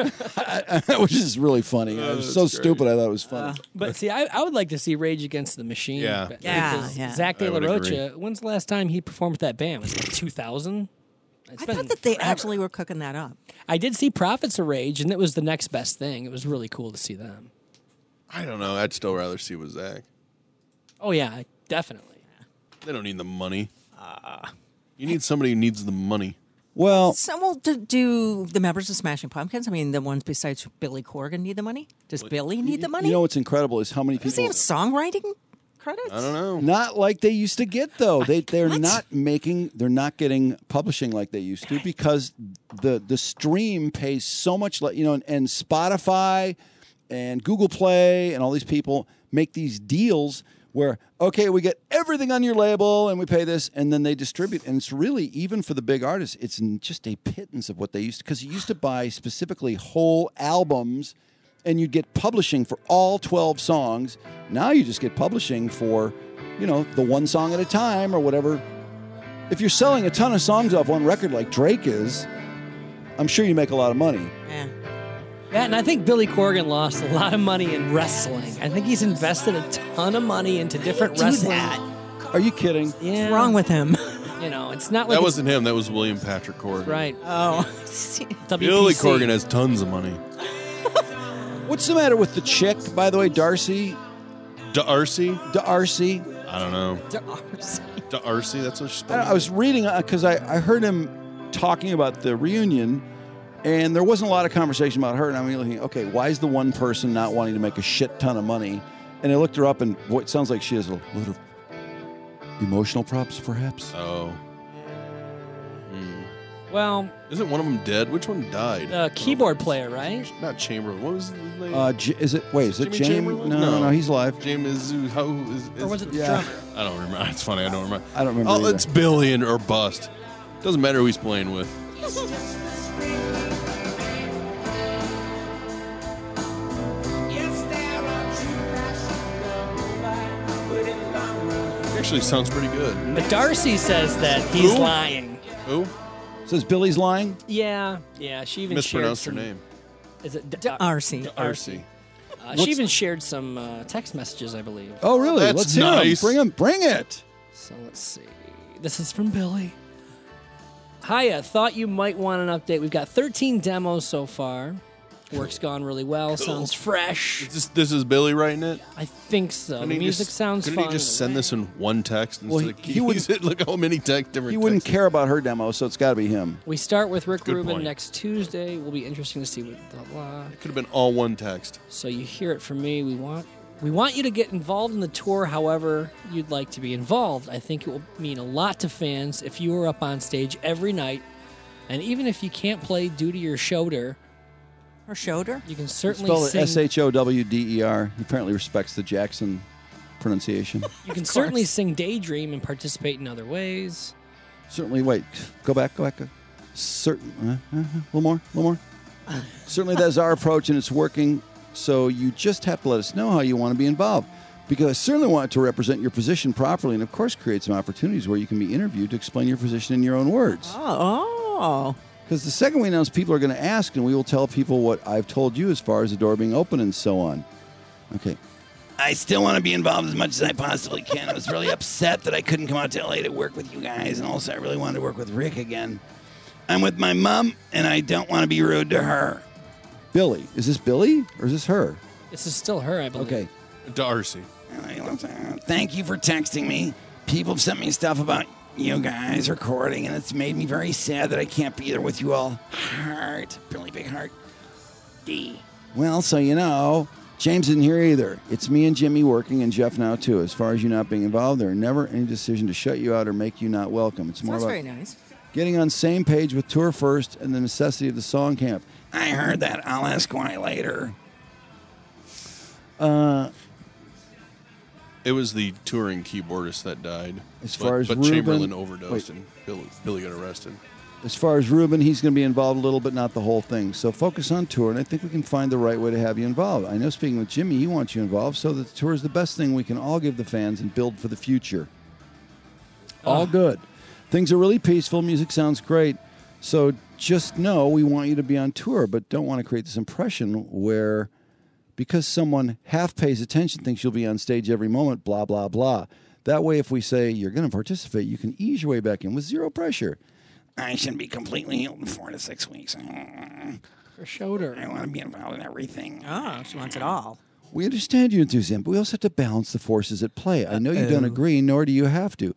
S1: which is really funny. It was so stupid. I thought it was funny.
S20: But see, I would like to see Rage Against the Machine.
S2: Yeah.
S20: Because
S3: Yeah.
S20: Zach De
S2: I
S20: La
S2: would
S20: Rocha, when's the last time he performed with that band? Was it 2000?
S3: I thought that they actually were cooking that up.
S20: I did see Prophets of Rage, and it was the next best thing. It was really cool to see them.
S2: I don't know. I'd still rather see with Zach.
S20: Oh, yeah, definitely.
S2: They don't need the money. You need somebody who needs the money.
S1: Well,
S3: do the members of Smashing Pumpkins, I mean, the ones besides Billy Corgan, need the money? Does Billy need the money?
S1: You know what's incredible is how many
S3: Does he
S1: people.
S3: have songwriting credits?
S2: I don't know.
S1: Not like they used to get though. They're not getting publishing like they used to because the stream pays so much. And Spotify and Google Play and all these people make these deals where we get everything on your label and we pay this, and then they distribute. And it's really, even for the big artists, it's just a pittance of what they used to, because you used to buy specifically whole albums. And you'd get publishing for all 12 songs. Now you just get publishing for, the one song at a time or whatever. If you're selling a ton of songs off one record like Drake is, I'm sure you make a lot of money.
S3: Yeah.
S20: Yeah, and I think Billy Corgan lost a lot of money in wrestling. I think he's invested a ton of money into different wrestling.
S1: Are you kidding?
S20: Yeah.
S3: What's wrong with him?
S20: It's not like
S2: That wasn't him. That was William Patrick Corgan.
S20: right.
S3: Oh.
S2: Billy
S20: WPC.
S2: Corgan has tons of money.
S1: What's the matter with the chick, by the way, Darcy?
S2: D'Arcy?
S1: D'Arcy.
S2: I don't know.
S3: D'Arcy.
S2: D'Arcy, that's what she's spelled.
S1: I was reading, because I heard him talking about the reunion, and there wasn't a lot of conversation about her, and I'm thinking, okay, why is the one person not wanting to make a shit ton of money? And I looked her up, and boy, it sounds like she has a lot of emotional props, perhaps.
S2: Oh.
S20: Well,
S2: isn't one of them dead? Which one died?
S20: Keyboard player, right?
S2: Not Chamberlain. What was his name?
S1: Is it
S2: Jimmy
S1: James?
S2: Chamberlain?
S1: No, he's alive.
S2: James is
S20: Or was it the drummer?
S2: I don't remember. It's funny. I don't remember.
S1: I don't remember
S2: Oh,
S1: either.
S2: it's Billy or bust. Doesn't matter who he's playing with. Actually sounds pretty good.
S20: But Darcy says that he's lying.
S2: Who?
S1: Says Billy's lying?
S20: Yeah. She even
S2: mispronounced
S20: shared
S2: her
S20: some,
S2: name.
S20: Is it
S3: D'Arcy?
S2: D'Arcy.
S20: She even shared some text messages, I believe.
S1: Oh, really?
S2: That's
S1: Let's hear
S2: nice.
S1: him. Bring it.
S20: So let's see. This is from Billy. Hiya, thought you might want an update. We've got 13 demos so far. Work's gone really well. Sounds fresh.
S2: This is Billy writing it?
S20: I think so. The music sounds fun.
S2: Couldn't he just send this in one text instead
S1: Well,
S2: of
S1: he wouldn't-
S2: look how many different
S1: He wouldn't
S2: texts.
S1: care about her demo, so it's got to be him.
S20: We start with Rick
S2: Good
S20: Rubin
S2: point.
S20: next Tuesday. Will be interesting to see what blah blah.
S2: It could have been all one text.
S20: So you hear it from me. We want you to get involved in the tour however you'd like to be involved. I think it will mean a lot to fans if you are up on stage every night. And even if you can't play due to your shoulder,
S3: Or shoulder?
S20: you can certainly
S1: Spell it
S20: sing.
S1: Showder. He apparently respects the Jackson pronunciation.
S20: You can certainly sing Daydream and participate in other ways.
S1: Certainly, wait. Go back. A little more. Certainly, that's our approach, and it's working. So you just have to let us know how you want to be involved. Because I certainly want it to represent your position properly, and of course, create some opportunities where you can be interviewed to explain your position in your own words.
S3: Oh.
S1: Because the second we announce, people are going to ask, and we will tell people what I've told you as far as the door being open and so on. Okay. I still want to be involved as much as I possibly can. I was really upset that I couldn't come out to LA to work with you guys, and also I really wanted to work with Rick again. I'm with my mom, and I don't want to be rude to her. Billy. Is this Billy, or is this her?
S20: This is still her, I believe.
S1: Okay.
S2: D'Arcy.
S1: Thank you for texting me. People have sent me stuff about you guys recording, and it's made me very sad that I can't be there with you all. Heart. Billy Big Heart. D. Well, so you know, James isn't here either. It's me and Jimmy working, and Jeff now too. As far as you not being involved, there are never any decision to shut you out or make you not welcome. It's more
S3: Sounds
S1: about
S3: very nice.
S1: getting on same page with tour first and the necessity of the song camp. I heard that. I'll ask why later.
S2: It was the touring keyboardist that died.
S1: As far as
S2: but
S1: Rubin-
S2: Chamberlain overdosed
S1: wait.
S2: and Billy got arrested.
S1: As far as Ruben, he's going to be involved a little, but not the whole thing. So focus on tour, and I think we can find the right way to have you involved. I know, speaking with Jimmy, he wants you involved, so that the tour is the best thing we can all give the fans and build for the future. All good. Things are really peaceful. Music sounds great. So just know we want you to be on tour, but don't want to create this impression where because someone half pays attention, thinks you'll be on stage every moment, blah, blah, blah. That way, if we say you're going to participate, you can ease your way back in with zero pressure. I should be completely healed in 4 to 6 weeks.
S20: For shoulder.
S1: I want to be involved in everything.
S3: Oh, she wants it all.
S1: We understand your enthusiasm, but we also have to balance the forces at play. I know you don't agree, nor do you have to.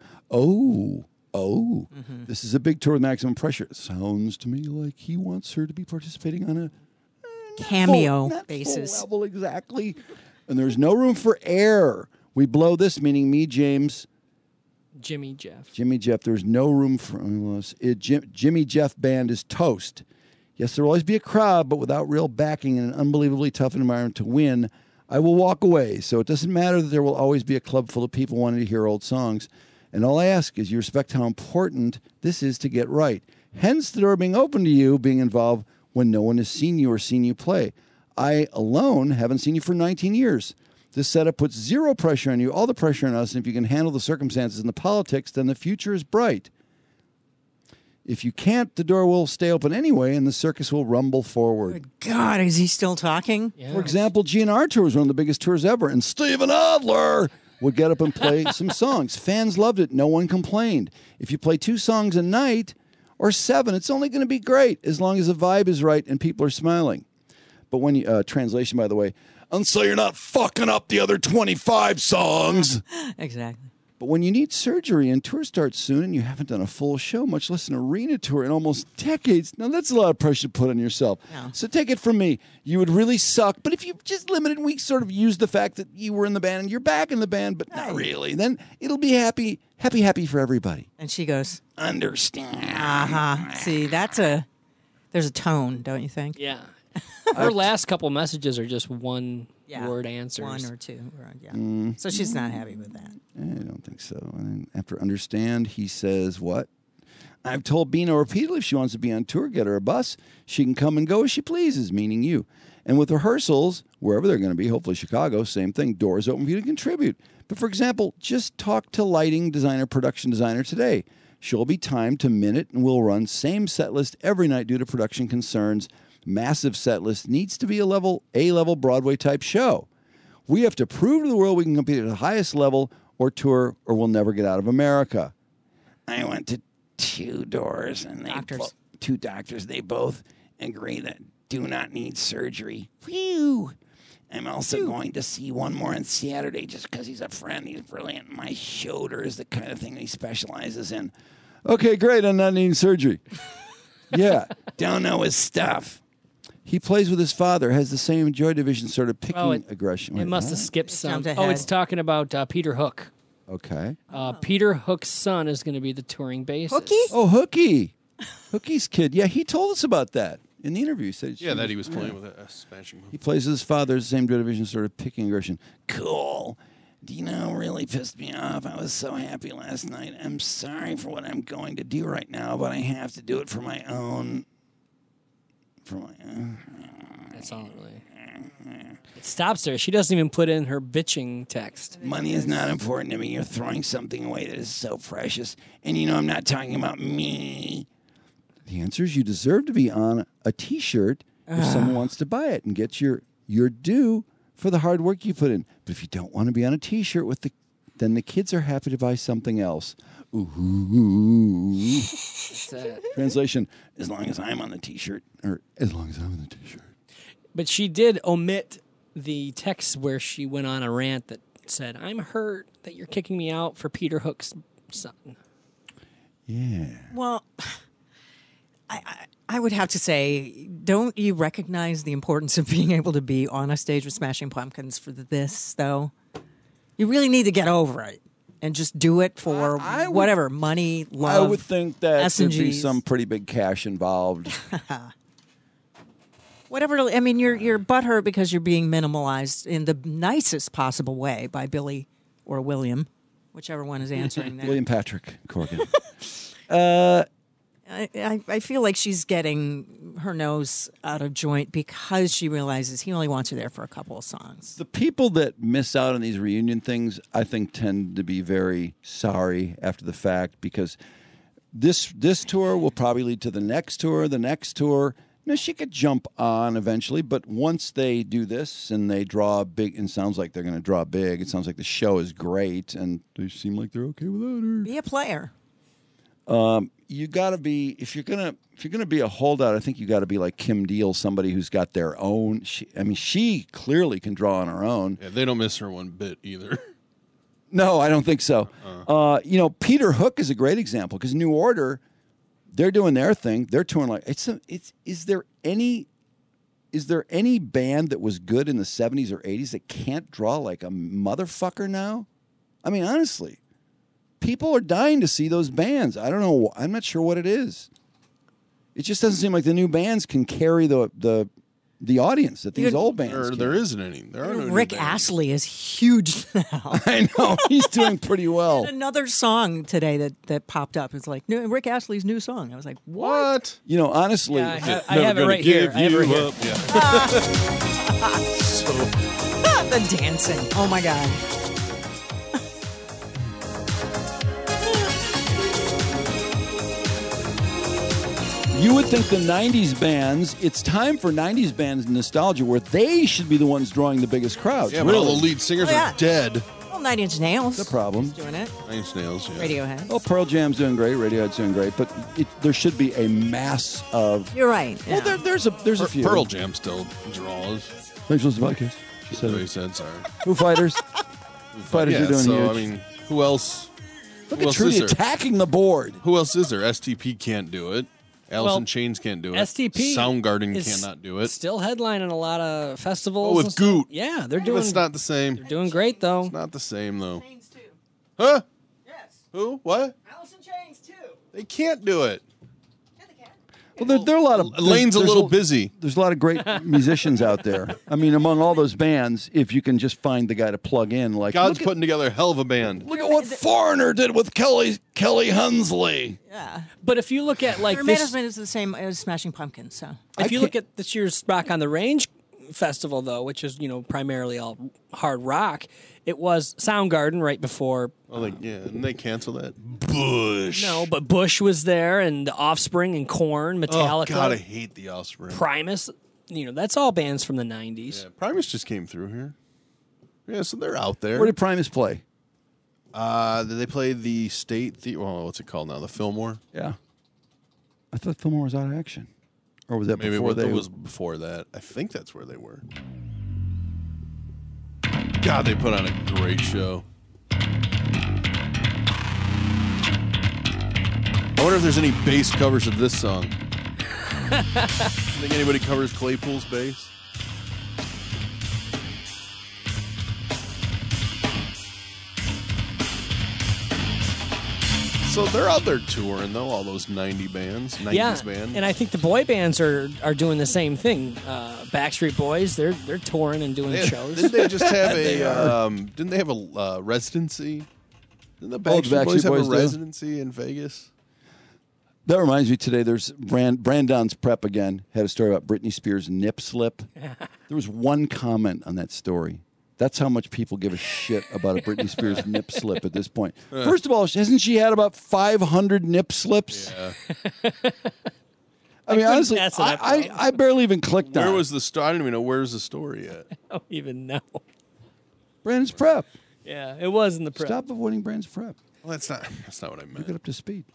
S1: This is a big tour with Maximum Pressure. It sounds to me like he wants her to be participating on a
S3: Cameo
S1: not
S3: basis.
S1: full level exactly. And there's no room for error. We blow this, meaning me, James,
S20: Jimmy, Jeff.
S1: Jimmy, Jeff. There's no room for Jimmy, Jeff band is toast. Yes, there will always be a crowd, but without real backing in an unbelievably tough environment to win, I will walk away. So it doesn't matter that there will always be a club full of people wanting to hear old songs. And all I ask is you respect how important this is to get right. Hence the door being open to you, being involved when no one has seen you or seen you play. I alone haven't seen you for 19 years. This setup puts zero pressure on you, all the pressure on us, and if you can handle the circumstances and the politics, then the future is bright. If you can't, the door will stay open anyway, and the circus will rumble forward.
S3: God, is he still talking?
S1: For example, GNR Tour was one of the biggest tours ever, and Steven Adler would get up and play some songs. Fans loved it. No one complained. If you play 2 songs a night or 7, it's only going to be great as long as the vibe is right and people are smiling. But when you, translation, by the way, And so you're not fucking up the other 25 songs.
S3: Exactly.
S1: But when you need surgery and tour starts soon and you haven't done a full show, much less an arena tour in almost decades, now that's a lot of pressure to put on yourself.
S3: Yeah.
S1: So take it from me. You would really suck. But if you just limited, we sort of use the fact that you were in the band and you're back in the band, but not really, then it'll be happy for everybody.
S3: And she goes,
S1: understand.
S3: See, there's a tone, don't you think?
S20: Yeah. Her last couple messages are just one-word answers.
S3: One or two. Yeah. So she's not happy with that.
S1: I don't think so. And then after understand, he says, what? I've told Bino repeatedly if she wants to be on tour, get her a bus. She can come and go as she pleases, meaning you. And with rehearsals, wherever they're going to be, hopefully Chicago, same thing, doors open for you to contribute. But for example, just talk to lighting designer, production designer today. She'll be timed to minute and we'll run same set list every night due to production concerns. Massive set list needs to be a A-level Broadway type show. We have to prove to the world we can compete at the highest level or tour or we'll never get out of America. I went to 2 doors and two doctors. They both agree that do not need surgery. Whew. I'm also going to see one more on Saturday just because he's a friend. He's brilliant. My shoulder is the kind of thing he specializes in. Okay, great. I'm not needing surgery. Yeah. Don't know his stuff. He plays with his father, has the same Joy Division sort of picking aggression.
S20: It must have skipped some. Oh, it's talking about Peter Hook.
S1: Okay.
S20: Peter Hook's son is going to be the touring bassist.
S3: Hooky?
S1: Oh, Hooky. Hookie's kid. Yeah, he told us about that in the interview. He said
S2: that he was playing with a Smashing Pumpkins.
S1: He plays with his father, the same Joy Division sort of picking aggression. Cool. Dino really pissed me off. I was so happy last night. I'm sorry for what I'm going to do right now, but I have to do it for my own...
S20: That's all really. It stops there. She doesn't even put in her bitching text.
S1: Money is not important to me. You're throwing something away that is so precious. And you know I'm not talking about me. The answer is you deserve to be on a T-shirt if someone wants to buy it and get your due for the hard work you put in. But if you don't want to be on a T-shirt then the kids are happy to buy something else. Ooh. Translation, as long as I'm on the T-shirt, or as long as I'm on the T-shirt.
S20: But she did omit the text where she went on a rant that said, I'm hurt that you're kicking me out for Peter Hook's son.
S1: Yeah.
S3: Well, I would have to say, don't you recognize the importance of being able to be on a stage with Smashing Pumpkins for this, though? You really need to get over it. And just do it for whatever, money, love.
S1: I would think that there'd be
S3: S&Gs.
S1: some pretty big cash involved.
S3: Whatever. I mean, you're butthurt because you're being minimalized in the nicest possible way by Billy or William, whichever one is answering that.
S1: William Patrick Corgan.
S3: I feel like she's getting her nose out of joint because she realizes he only wants her there for a couple of songs.
S1: The people that miss out on these reunion things, I think, tend to be very sorry after the fact because this tour will probably lead to the next tour. Now, she could jump on eventually, but once they do this and they draw big, and it sounds like they're going to draw big, it sounds like the show is great, and they seem like they're okay without her.
S3: Be a player.
S1: You got to be if you're gonna be a holdout. I think you got to be like Kim Deal, somebody who's got their own. She clearly can draw on her own.
S2: Yeah, they don't miss her one bit either.
S1: No, I don't think so. Peter Hook is a great example because New Order, they're doing their thing. They're touring like is there any band that was good in the 70s or 80s that can't draw like a motherfucker now? I mean, honestly. People are dying to see those bands. I don't know. I'm not sure what it is. It just doesn't seem like the new bands can carry the audience that these old bands.
S2: There isn't any. There are no
S3: Rick
S2: new bands.
S3: Astley is huge now.
S1: I know he's doing pretty well.
S3: Another song today that popped up. It's like Rick Astley's new song. I was like, what?
S1: You know, honestly,
S20: I have it right here. I have it right here.
S3: The dancing. Oh my God.
S1: You would think the 90s bands, it's time for 90s bands nostalgia where they should be the ones drawing the biggest crowds.
S2: Yeah, but all the lead singers are dead.
S3: Well, 9 Inch Nails.
S1: The problem.
S3: Doing it.
S2: 9 Inch Nails, yeah.
S3: Radiohead.
S1: Oh, Pearl Jam's doing great. Radiohead's doing great. But there should be a mass of...
S3: You're right.
S1: Well, there's a few.
S2: Pearl Jam still draws.
S1: Thanks for listening to the podcast. She said
S2: That's what he said. Sorry.
S1: Foo Fighters. Foo Fighters are doing
S2: so,
S1: huge.
S2: I mean, who else?
S1: Look
S2: who
S1: at
S2: else
S1: Trudy
S2: is there?
S1: attacking the board.
S2: Who else is there? STP can't do it. Alice
S20: Well,
S2: in Chains can't do it.
S20: STP
S2: Soundgarden
S20: is
S2: cannot do it.
S20: Still headlining a lot of festivals.
S2: Oh, with
S20: and stuff.
S2: Goot.
S20: Yeah, they're doing.
S2: It's not the same.
S20: They're doing great though.
S2: It's not the same though. Huh? Yes. Who? What?
S3: Alice in Chains too.
S2: They can't do it.
S1: Well, there are a lot of
S2: Lane's a
S1: there's
S2: little busy.
S1: There's a lot of great musicians out there. I mean, among all those bands, if you can just find the guy to plug in, like
S2: God's putting together a hell of a band.
S1: Look at what Foreigner did with Kelly Hunsley.
S3: Yeah.
S20: But if you look at like
S3: Their
S20: this,
S3: management is the same as Smashing Pumpkins. So
S20: if you look at this year's Rock on the Range festival, though, which is primarily all hard rock, it was Soundgarden right before.
S2: Oh, and they canceled that. Bush.
S20: No, but Bush was there, and The Offspring, and Korn, Metallica.
S2: Oh God, I hate The Offspring.
S20: Primus. That's all bands from the '90s.
S2: Yeah, Primus just came through here. Yeah, so they're out there.
S1: Where did Primus play?
S2: They played the State Theater. Well, what's it called now? The Fillmore.
S1: Yeah. I thought Fillmore was out of action, or was that
S2: Maybe
S1: before
S2: it was before that. I think that's where they were. God, they put on a great show. I wonder if there's any bass covers of this song. Think anybody covers Claypool's bass? So they're out there touring, though, all those 90s bands.
S20: And I think the boy bands are doing the same thing. Backstreet Boys, they're touring and doing shows.
S2: Didn't they just have didn't they have a residency? Didn't the Backstreet Boys have a residency in Vegas?
S1: That reminds me today, there's Brandon's Prep again, had a story about Britney Spears' nip slip. There was one comment on that story. That's how much people give a shit about a Britney Spears nip slip at this point. First of all, hasn't she had about 500 nip slips?
S2: Yeah.
S1: I mean, honestly, I barely even clicked on it.
S2: Where was the story? I don't even know where's the story at.
S20: I don't even know.
S1: Brandon's Prep.
S20: Yeah, it was in the prep.
S1: Stop avoiding Brandon's Prep.
S2: Well, that's not what I meant.
S1: You get up to speed.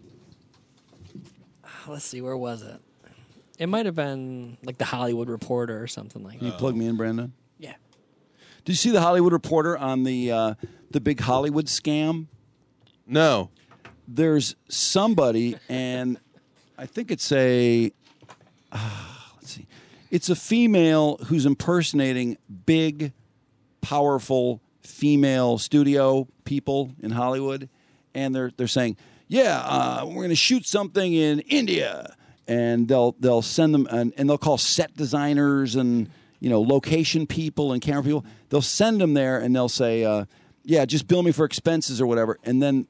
S20: Let's see, where was it? It might have been like the Hollywood Reporter or something like that.
S1: Can you plug me in, Brandon?
S20: Yeah.
S1: Did you see the Hollywood Reporter on the big Hollywood scam?
S2: No.
S1: There's somebody, and I think it's let's see. It's a female who's impersonating big, powerful female studio people in Hollywood, and they're saying, "Yeah, we're going to shoot something in India," and they'll send them and they'll call set designers and location people and camera people. They'll send them there and they'll say, "Yeah, just bill me for expenses or whatever," and then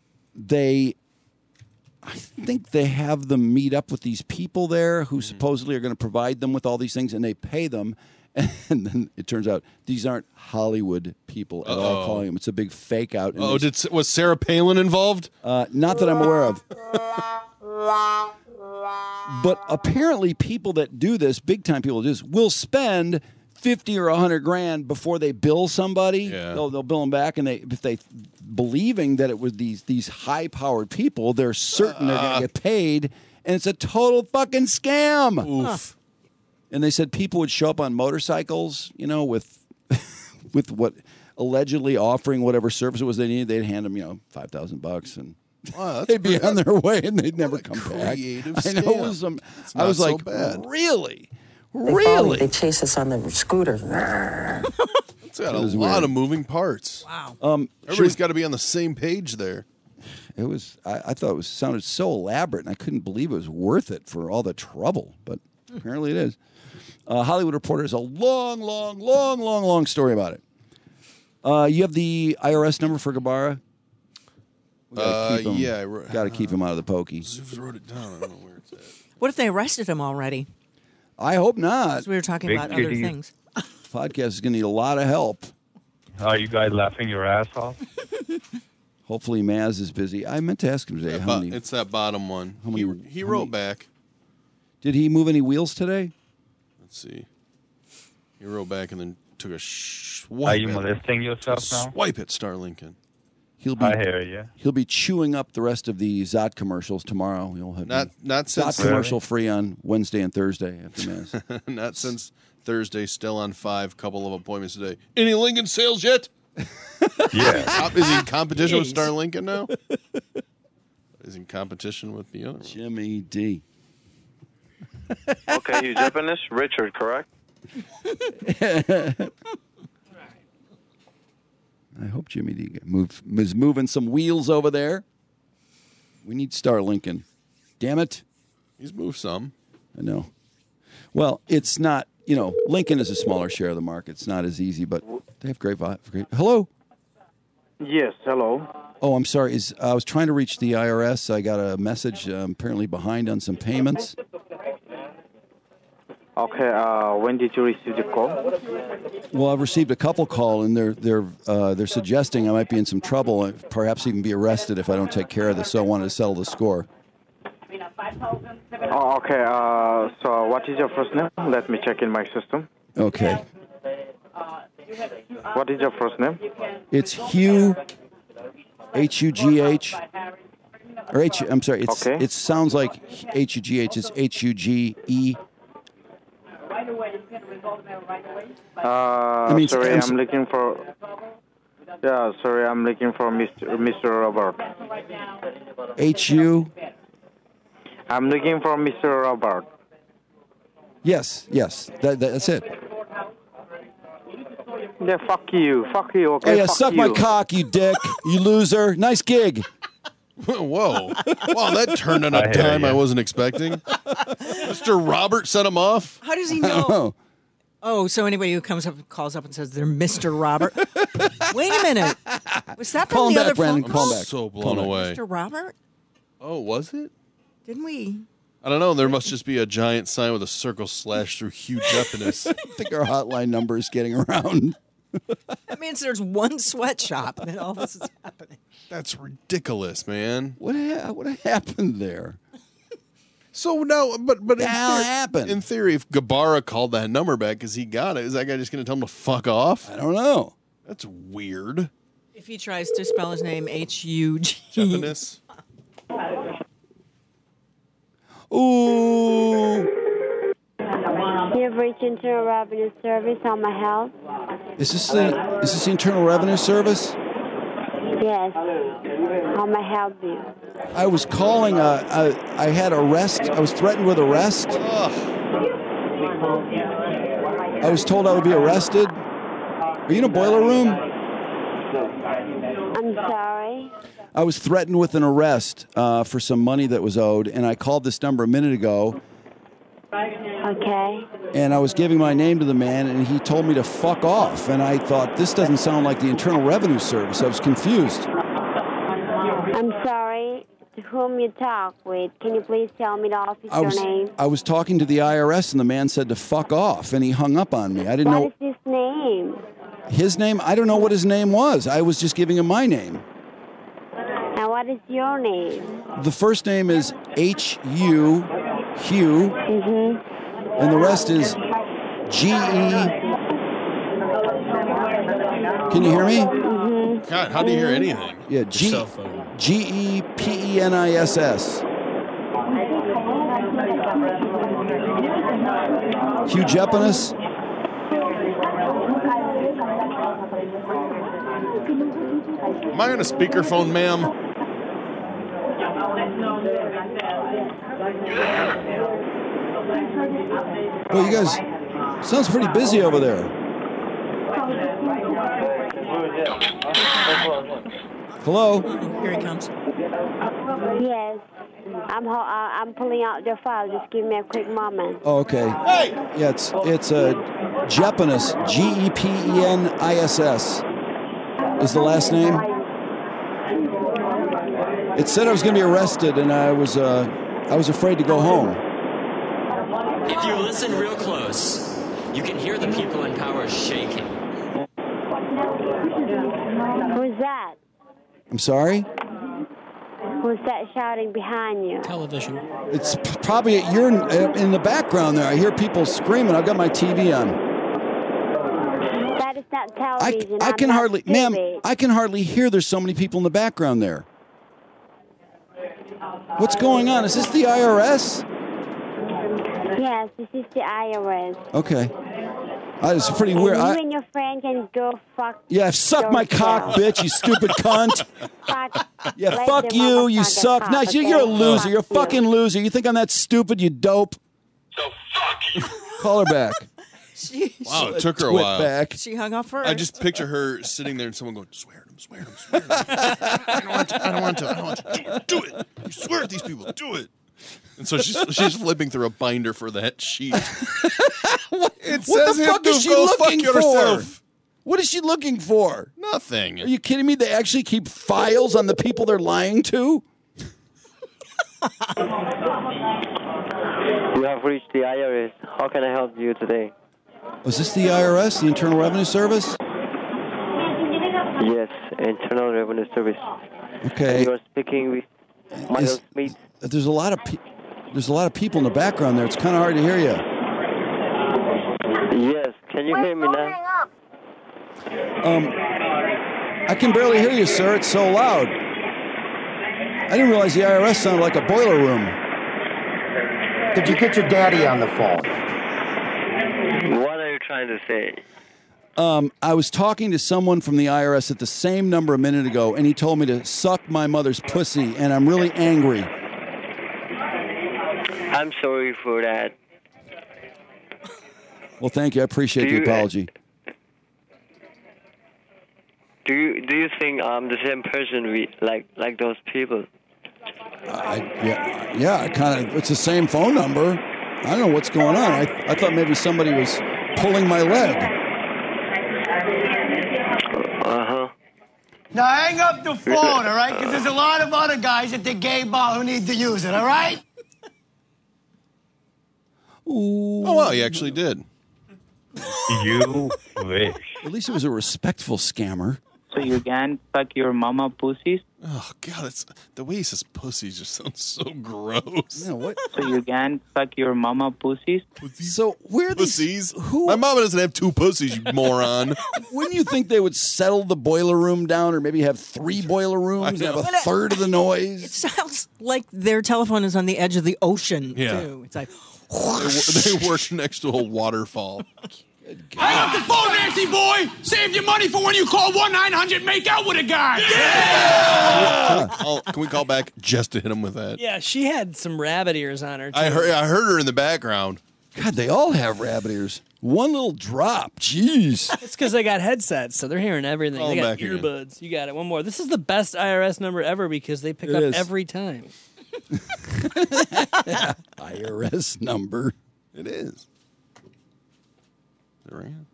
S1: I think they have them meet up with these people there who supposedly are going to provide them with all these things, and they pay them. And then it turns out these aren't Hollywood people at all calling them. It's a big fake out.
S2: Oh, was Sarah Palin involved?
S1: Not that I'm aware of. But apparently people that do this, big time people do this, will spend 50 or 100 grand before they bill somebody.
S2: Yeah.
S1: They'll bill them back, and if they believing that it was these high powered people, they're certain they're going to get paid, and it's a total fucking scam.
S2: Oof.
S1: And they said people would show up on motorcycles, with with what allegedly offering whatever service it was they needed. They'd hand them, $5,000, and they'd be on their way, and they'd never come back. I know it was I was like, really? Really?
S8: They chase us on the scooters.
S2: It's got a lot of moving parts.
S3: Wow.
S2: Everybody's got to be on the same page there.
S1: It was. I thought it sounded so elaborate, and I couldn't believe it was worth it for all the trouble. But apparently, it is. Hollywood Reporter has a long story about it. You have the IRS number for Gabara? Got to keep him out of the pokey.
S2: Just wrote it down. I don't know where it's at.
S3: What if they arrested him already?
S1: I hope not.
S3: We were talking about other things.
S1: Podcast is going to need a lot of help.
S14: Are you guys laughing your ass off?
S1: Hopefully Maz is busy. I meant to ask him today how many.
S2: It's that bottom one. He wrote back.
S1: Did he move any wheels today?
S2: Let's see. He wrote back and then took a swipe.
S14: Are you molesting yourself now?
S2: Swipe at Star Lincoln.
S1: He'll be.
S14: I hear you.
S1: He'll be chewing up the rest of the Zot commercials tomorrow. He'll have
S2: Not
S1: Zot
S2: since
S1: commercial free on Wednesday and Thursday after Mass.
S2: Not since Thursday. Still on 5. Couple of appointments today. Any Lincoln sales yet?
S14: Yeah.
S2: Is he in competition with Star Lincoln now? Is he in competition with the other one?
S1: Jimmy D.
S15: Okay, you Japanese? Richard, correct?
S1: I hope Jimmy D is moving some wheels over there. We need Star Lincoln. Damn it.
S2: He's moved some.
S1: I know. Well, it's not, Lincoln is a smaller share of the market. It's not as easy, but they have great. Hello?
S15: Yes, hello.
S1: Oh, I'm sorry. I was trying to reach the IRS. I got a message. Apparently behind on some payments.
S15: Okay, when did you receive the call?
S1: Well, I've received a couple calls, and they're suggesting I might be in some trouble, and perhaps even be arrested if I don't take care of this. So I wanted to settle the score.
S15: Oh, okay. So what is your first name? Let me check in my system.
S1: Okay.
S15: What is your first name?
S1: It's Hugh, H-U-G-H. Or H. I'm sorry. It sounds like H-U-G-H. It's H-U-G-E.
S15: I'm looking for. Yeah, sorry, I'm looking for Mr. Robert.
S1: H-U.
S15: I'm looking for Mr. Robert.
S1: Yes. That's it.
S15: Yeah, fuck you, okay?
S1: Oh yeah, suck my cock, you dick, you loser. Nice gig.
S2: Whoa. Wow, that turned on a dime I wasn't expecting. Mr. Robert set him off?
S3: How does he know? Oh, so anybody who calls up and says they're Mr. Robert. Wait a minute. Was that
S1: Call
S3: from
S1: him
S3: the
S1: back,
S3: other
S1: Brandon.
S3: phone
S1: Call
S3: call?
S1: him back.
S2: So blown away.
S3: Mr. Robert?
S2: Oh, was it?
S3: Didn't we?
S2: I don't know. There must just be a giant sign with a circle slashed through Hugh Japanese.
S1: I think our hotline number is getting around.
S3: That means there's one sweatshop and all this is happening.
S2: That's ridiculous, man.
S1: What happened there?
S2: So now, but
S1: happened?
S2: In theory, if Gabara called that number back because he got it, is that guy just going to tell him to fuck off?
S1: I don't know.
S2: That's weird.
S3: If he tries to spell his name H-U-G.
S2: Japanese.
S1: Ooh.
S16: You've reached Internal Revenue Service. How may I help?
S1: Is this the Internal Revenue Service?
S16: Yes. How may I help you?
S1: I was calling. I had arrest. I was threatened with arrest. I was told I would be arrested. Are you in a boiler room?
S16: I'm sorry.
S1: I was threatened with an arrest for some money that was owed, and I called this number a minute ago.
S16: Okay.
S1: And I was giving my name to the man, and he told me to fuck off. And I thought, this doesn't sound like the Internal Revenue Service. I was confused.
S16: I'm sorry. To whom you talk with? Can you please tell me the officer name?
S1: I was talking to the IRS, and the man said to fuck off, and he hung up on me. I didn't know.
S16: What is his name?
S1: His name? I don't know what his name was. I was just giving him my name.
S16: And what is your name?
S1: The first name is H-U, Hugh, and the rest is G-E. Can you hear me?
S2: God, how do you hear anything?
S1: Yeah, G-E-P-E-N-I-S-S. Hugh Japanese.
S2: Am I on a speakerphone, ma'am?
S1: Well, you guys sounds pretty busy over there. Hello?
S3: Here he comes.
S16: Yes. I'm pulling out your file. Just give me a quick moment.
S1: Oh, okay. Hey! Yeah, it's Japanese. G-E-P-E-N-I-S-S is the last name. It said I was going to be arrested, and I was afraid to go home.
S22: If you listen real close, you can hear the people in power shaking.
S16: Who's that?
S1: I'm sorry?
S16: Who's that shouting behind you?
S20: Television.
S1: It's probably you're in the background there. I hear people screaming. I've got my TV on.
S16: That is not television.
S1: I
S16: I'm
S1: can
S16: not
S1: hardly,
S16: stupid.
S1: ma'am, I can hardly hear. There's so many people in the background there. What's going on? Is this the IRS?
S16: Yes, this is the IRS.
S1: Okay. It's pretty weird.
S16: And you and your friend can go fuck.
S1: Yeah, suck my cock, bitch, you stupid cunt. Yeah,
S16: Let
S1: fuck
S16: the
S1: you, you
S16: motherfucker
S1: suck.
S16: talk,
S1: No, you're a
S16: okay?
S1: loser. You're a
S16: Fuck you.
S1: fucking loser. You think I'm that stupid, you dope? So fuck you. Call her back.
S2: Wow, it took her a
S1: Twit
S2: while.
S1: back.
S3: She hung up first.
S2: I just picture her sitting there and someone going, swear at him, swear at him, swear at him. I don't want to. Do it. You swear at these people. Do it. And so she's flipping through a binder for that sheet.
S1: What the fuck is she looking for? What is she looking for?
S2: Nothing.
S1: Are you kidding me? They actually keep files on the people they're lying to?
S11: You have reached the IRS. How can I help you today?
S1: Was this the IRS, the Internal Revenue Service?
S11: Yes, Internal Revenue Service.
S1: Okay.
S11: You are speaking with Michael Smith.
S1: There's a lot of people in the background there. It's kind of hard to hear you.
S11: Yes, can you hear me now?
S1: I can barely hear you, sir. It's so loud. I didn't realize the IRS sounded like a boiler room.
S6: Did you get your daddy on the phone?
S11: What are you trying to say?
S1: I was talking to someone from the IRS at the same number a minute ago, and he told me to suck my mother's pussy, and I'm really angry.
S11: I'm sorry for that.
S1: Well, thank you. I appreciate the apology.
S11: Do you think I'm the same person like those people?
S1: Yeah. It's the same phone number. I don't know what's going on. I thought maybe somebody was pulling my leg.
S6: Now hang up the phone, all right? Because there's a lot of other guys at the gay bar who need to use it, all right?
S1: Ooh.
S2: Oh, wow, he actually did.
S1: You wish. At least it was a respectful scammer.
S17: So you can fuck your mama pussies?
S2: Oh, God, the way he says pussy just sounds so gross.
S1: Yeah, what?
S17: So you can fuck your mama pussies?
S1: So where are
S2: pussies? My mama doesn't have two pussies, you moron.
S1: Wouldn't you think they would settle the boiler room down or maybe have 3 boiler rooms and have a third of the noise?
S3: It sounds like their telephone is on the edge of the ocean,
S2: Yeah.
S3: too. It's like,
S2: They work next to a waterfall.
S13: Hang up the phone, Nancy boy! Save your money for when you call 1-900-MAKE OUT with a guy!
S2: Can we call back just to hit him with that?
S20: Yeah, she had some rabbit ears on her, too.
S2: I heard her in the background.
S1: God, they all have rabbit ears. One little drop. Jeez.
S20: It's because they got headsets, so they're hearing everything.
S2: Call
S20: They got
S2: back again.
S20: earbuds. You got it. One more. This is the best IRS number ever because they pick
S1: It
S20: up
S1: is.
S20: every time.
S1: IRS number.
S2: It is. There we go.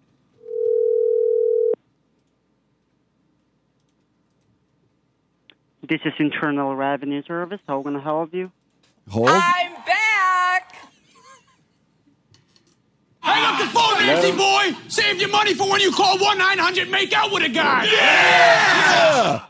S18: This is Internal Revenue Service. How can I help you?
S1: Hold.
S13: I'm back! Hang up the phone, Nancy boy! Save your money for when you call 1-900-MAKE OUT with a guy!
S1: Yeah!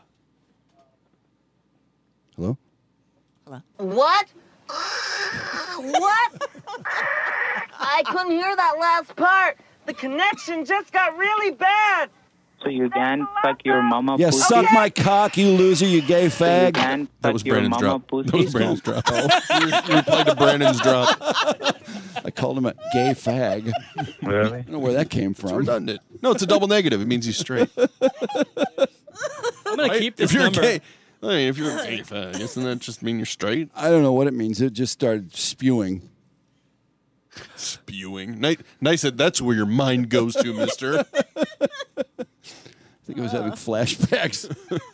S1: Hello?
S12: What? What? I couldn't hear that last part. The connection just got really bad.
S17: So you can fuck your mama
S1: Yeah,
S17: pussies?
S1: suck my cock, you loser, you gay fag.
S2: That was Brandon's drop. That was Brandon's drop.
S1: Oh.
S2: You replied to Brandon's drop.
S1: I called him a gay fag.
S2: Really?
S1: I don't know where that came from.
S2: It's redundant. No, it's a double negative. It means he's straight.
S20: I'm going to keep this
S2: If you're
S20: number.
S2: gay, I mean, if you're a gay fag, doesn't that just mean you're straight?
S1: I don't know what it means. It just started spewing.
S2: Spewing. Nice that that's where your mind goes to, mister.
S1: I think I was having flashbacks.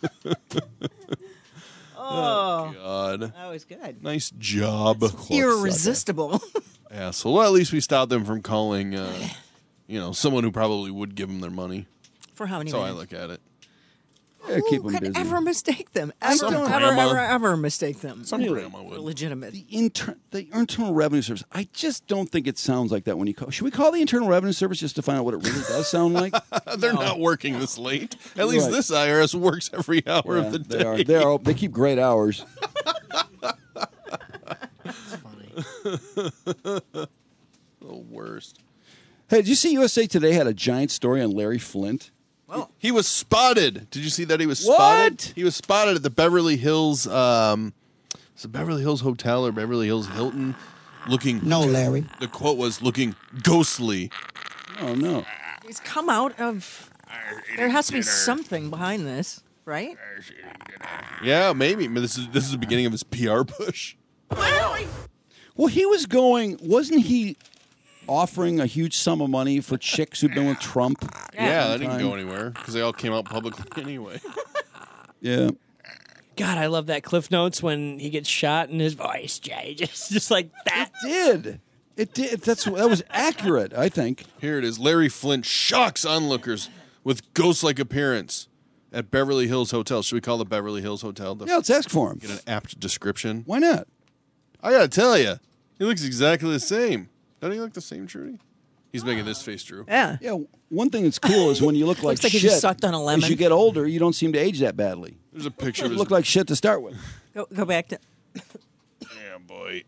S3: oh,
S2: God.
S3: that was good.
S2: Nice job.
S3: Irresistible.
S2: Asshole. Well, at least we stopped them from calling, someone who probably would give them their money.
S3: For how many
S2: That's how I
S3: minutes?
S2: look at it.
S1: Yeah, keep them
S3: Who could
S1: busy.
S3: ever mistake them?
S2: Some
S3: Ever,
S2: grandma.
S3: ever mistake them?
S2: Some grandma would.
S3: Legitimate.
S1: The Internal Revenue Service. I just don't think it sounds like that when you call. Should we call the Internal Revenue Service just to find out what it really does sound like?
S2: They're not working this late. At least this IRS works every hour of the day.
S1: They keep great hours.
S2: The worst.
S1: Hey, did you see USA Today had a giant story on Larry Flint?
S2: He was spotted. Did you see that he was
S1: What?
S2: spotted? He was spotted at the Beverly Hills, it's the Beverly Hills Hotel or Beverly Hills Hilton, looking.
S10: No, Larry.
S2: The quote was looking ghostly.
S1: Oh no!
S3: He's come out of. There has to be something behind this, right?
S2: Yeah, maybe. I mean, this is the beginning of his PR push.
S1: Well, he was going. Wasn't he offering a huge sum of money for chicks who've been with Trump?
S2: Yeah, that didn't go anywhere because they all came out publicly anyway.
S1: Yeah.
S20: God, I love that Cliff Notes when he gets shot and his voice changes, just like that.
S1: It did. That was accurate, I think.
S2: Here it is. Larry Flint shocks onlookers with ghost-like appearance at Beverly Hills Hotel. Should we call the Beverly Hills Hotel?
S1: Yeah, let's ask for him.
S2: Get an apt description.
S1: Why not?
S2: I gotta tell you, he looks exactly the same. Doesn't he look the same, Trudy? He's making this face, Drew.
S3: Yeah.
S1: Yeah. One thing that's cool is when you look like
S3: Looks like
S1: shit.
S3: he just sucked on a lemon.
S1: As you get older, you don't seem to age that badly.
S2: There's a picture of
S1: You
S2: his...
S1: look like shit to start with.
S3: Go back to.
S2: Yeah, boy.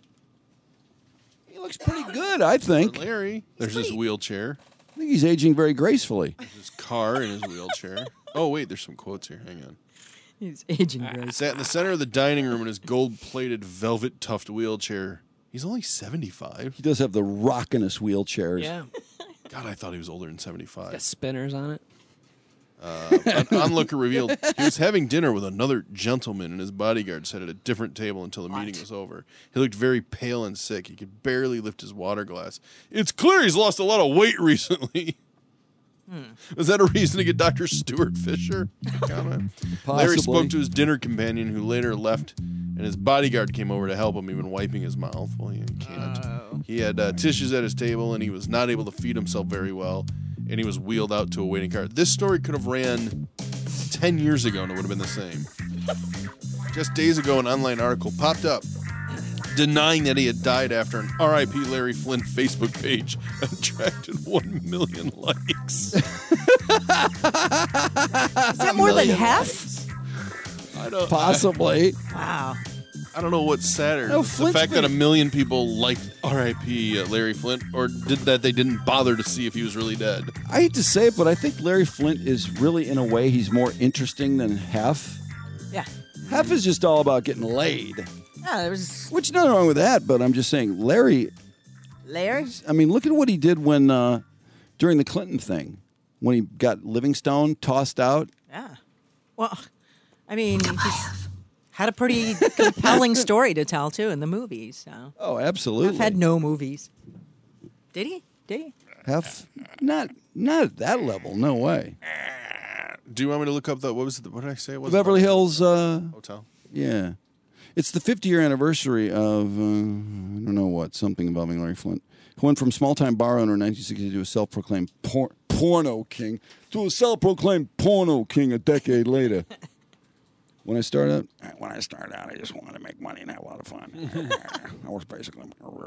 S1: He looks pretty good, I think.
S2: Larry. There's his wheelchair.
S1: I think he's aging very gracefully.
S2: There's his car and his wheelchair. Oh, wait, there's some quotes here. Hang on.
S3: He's aging great.
S2: Sat in the center of the dining room in his gold-plated velvet tuft wheelchair. He's only 75.
S1: He does have the rockinest wheelchairs.
S20: Yeah.
S2: God, I thought he was older than 75.
S20: Got spinners on it.
S2: An onlooker revealed he was having dinner with another gentleman, and his bodyguard sat at a different table until the meeting was over. He looked very pale and sick. He could barely lift his water glass. It's clear he's lost a lot of weight recently. Was that a reason to get Dr. Stuart Fisher? Comment. Larry spoke to his dinner companion, who later left, and his bodyguard came over to help him, even wiping his mouth. Well, he can't. He had tissues at his table, and he was not able to feed himself very well, and he was wheeled out to a waiting car. This story could have ran 10 years ago, and it would have been the same. Just days ago, an online article popped up denying that he had died after an R.I.P. Larry Flint Facebook page attracted 1 million likes.
S3: Is that more than half?
S2: I don't,
S1: Possibly.
S3: Wow.
S2: I don't know what's sadder.
S1: No,
S2: the
S1: Flint's
S2: fact that
S1: been-
S2: 1 million people liked R.I.P. Larry Flint, or did that they didn't bother to see if he was really dead.
S1: I hate to say it, but I think Larry Flint is really, in a way, he's more interesting than Hef.
S3: Yeah.
S1: Hef is just all about getting laid.
S3: Yeah, there was
S1: Which, nothing wrong with that, but I'm just saying, Larry,
S3: Larry.
S1: I mean, look at what he did when, during the Clinton thing, when he got Livingstone tossed out.
S3: Yeah. Well, I mean, he's had a pretty compelling story to tell too in the movies. So.
S1: Oh, absolutely.
S3: I've had no movies. Did he? Did he?
S1: Hef, not at that level, no way.
S2: Do you want me to look up what did I say it was?
S1: Beverly Hills
S2: Hotel.
S1: Yeah. It's the 50-year anniversary of, I don't know what, something involving Larry Flint, who went from small-time bar owner in 1960 to a self-proclaimed porno king to a self-proclaimed porno king a decade later. When I started out, I just wanted to make money and have a lot of fun. I was basically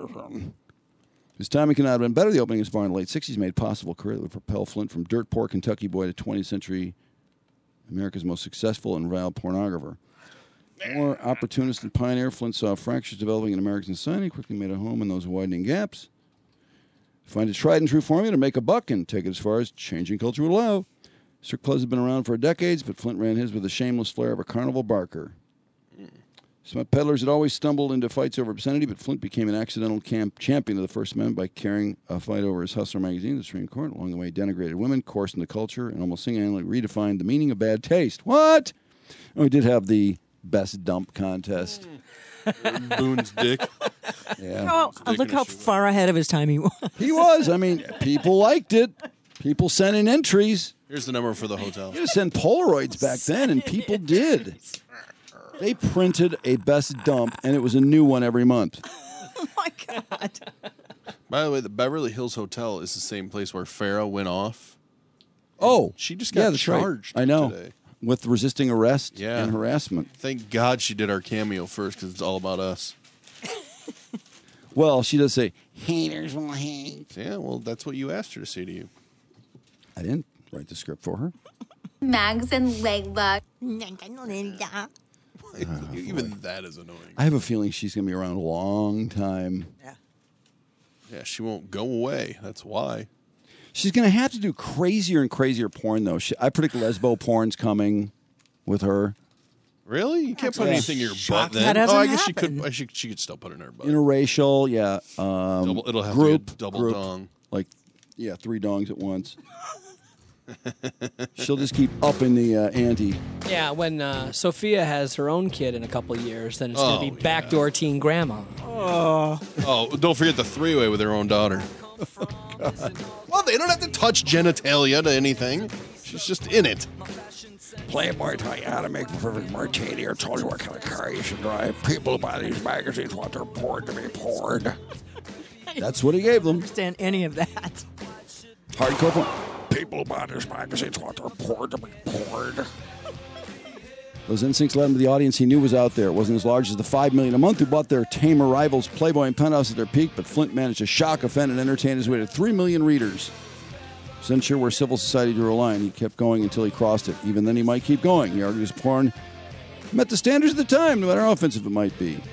S1: his timing could not have been better. The opening of his bar in the late 60s made possible a career that would propel Flint from dirt poor Kentucky boy to 20th century America's most successful and vile pornographer. More opportunist and pioneer, Flint saw fractures developing in American society, quickly made a home in those widening gaps. Find a tried and true formula to make a buck and take it as far as changing culture would allow. Strip clubs have been around for decades, but Flint ran his with the shameless flair of a carnival barker. Smut peddlers had always stumbled into fights over obscenity, but Flint became an accidental champion of the First Amendment by carrying a fight over his Hustler magazine to the Supreme Court. Along the way, he denigrated women, coarsened the culture, and almost single-handedly redefined the meaning of bad taste. What? And we did have the best dump contest.
S2: Boone's dick.
S1: Yeah.
S3: Oh, look how far ahead of his time he was.
S1: He was. I mean, people liked it. People sent in entries.
S2: Here's the number for the hotel.
S1: You could send Polaroids back then, and people did. They printed a best dump, and it was a new one every month.
S3: Oh, my God.
S2: By the way, the Beverly Hills Hotel is the same place where Farrah went off.
S1: Oh.
S2: She just got
S1: that's
S2: charged
S1: right. I know.
S2: today.
S1: With resisting arrest
S2: Yeah.
S1: and harassment.
S2: Thank God she did our cameo first because it's all about us.
S1: Well, she does say, haters will hate.
S2: Yeah, well, that's what you asked her to say to you.
S1: I didn't write the script for her.
S9: Mags and Layla.
S2: Even that is annoying.
S1: I have a feeling she's going to be around a long time.
S2: Yeah, she won't go away. That's why.
S1: She's going to have to do crazier and crazier porn, though. I predict lesbo porn's coming with her.
S2: Really? You can't put anything in your butt then.
S3: That doesn't
S2: I guess
S3: happen.
S2: she could still put it in her butt.
S1: Interracial, yeah.
S2: It'll have
S1: group,
S2: to be a double
S1: group,
S2: dong.
S1: Like, 3 dongs at once. She'll just keep upping the ante.
S20: Yeah, when Sophia has her own kid in a couple of years, then it's going to be backdoor teen grandma.
S2: Oh, don't forget the 3-way with her own daughter. Well, they don't have to touch genitalia to anything. She's just in it.
S1: Playboy tell you how to make the perfect martini or told you what kind of car you should drive. People who buy these magazines want their porn to be poured. That's what he gave them.
S3: Understand any of that?
S1: Hardcore porn. People who buy these magazines want their porn to be poured. Those instincts led him to the audience he knew was out there. It wasn't as large as the $5 million a month who bought their tamer rivals Playboy and Penthouse at their peak, but Flint managed to shock, offend, and entertain his way to 3 million readers. He was unsure where civil society drew a line. He kept going until he crossed it. Even then, he might keep going. He argues porn met the standards of the time, no matter how offensive it might be.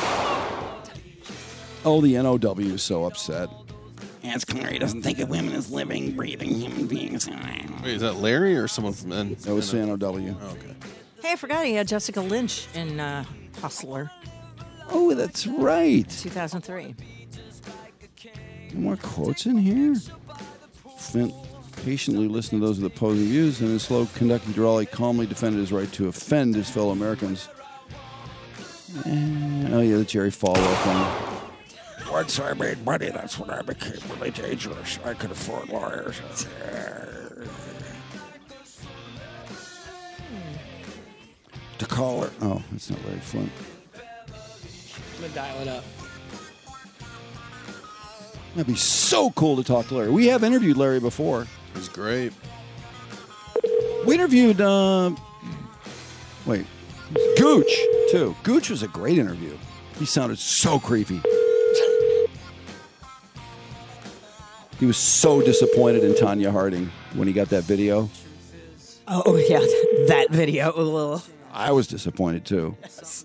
S1: Oh, the NOW is so upset. It's clear he doesn't think of women as living, breathing human beings.
S2: Wait, is that Larry or someone from N?
S1: That was NOW.
S2: Oh, okay.
S3: Hey, I forgot he had Jessica Lynch in Hustler.
S1: Oh, that's right.
S3: 2003.
S1: More quotes in here? Flint patiently listened to those with opposing views, and in slow conducting drawl, he calmly defended his right to offend his fellow Americans. Oh, yeah, the Jerry Falwell thing. Once I made money, that's when I became really dangerous. I could afford lawyers. To call her. Oh, that's not Larry Flint.
S20: I'm going to dial it up.
S1: That'd be so cool to talk to Larry. We have interviewed Larry before.
S2: It was great.
S1: We interviewed, Gooch, too. Gooch was a great interview. He sounded so creepy. He was so disappointed in Tanya Harding when he got that video.
S3: Oh, yeah, that video.
S1: I was disappointed, too.
S3: Yes.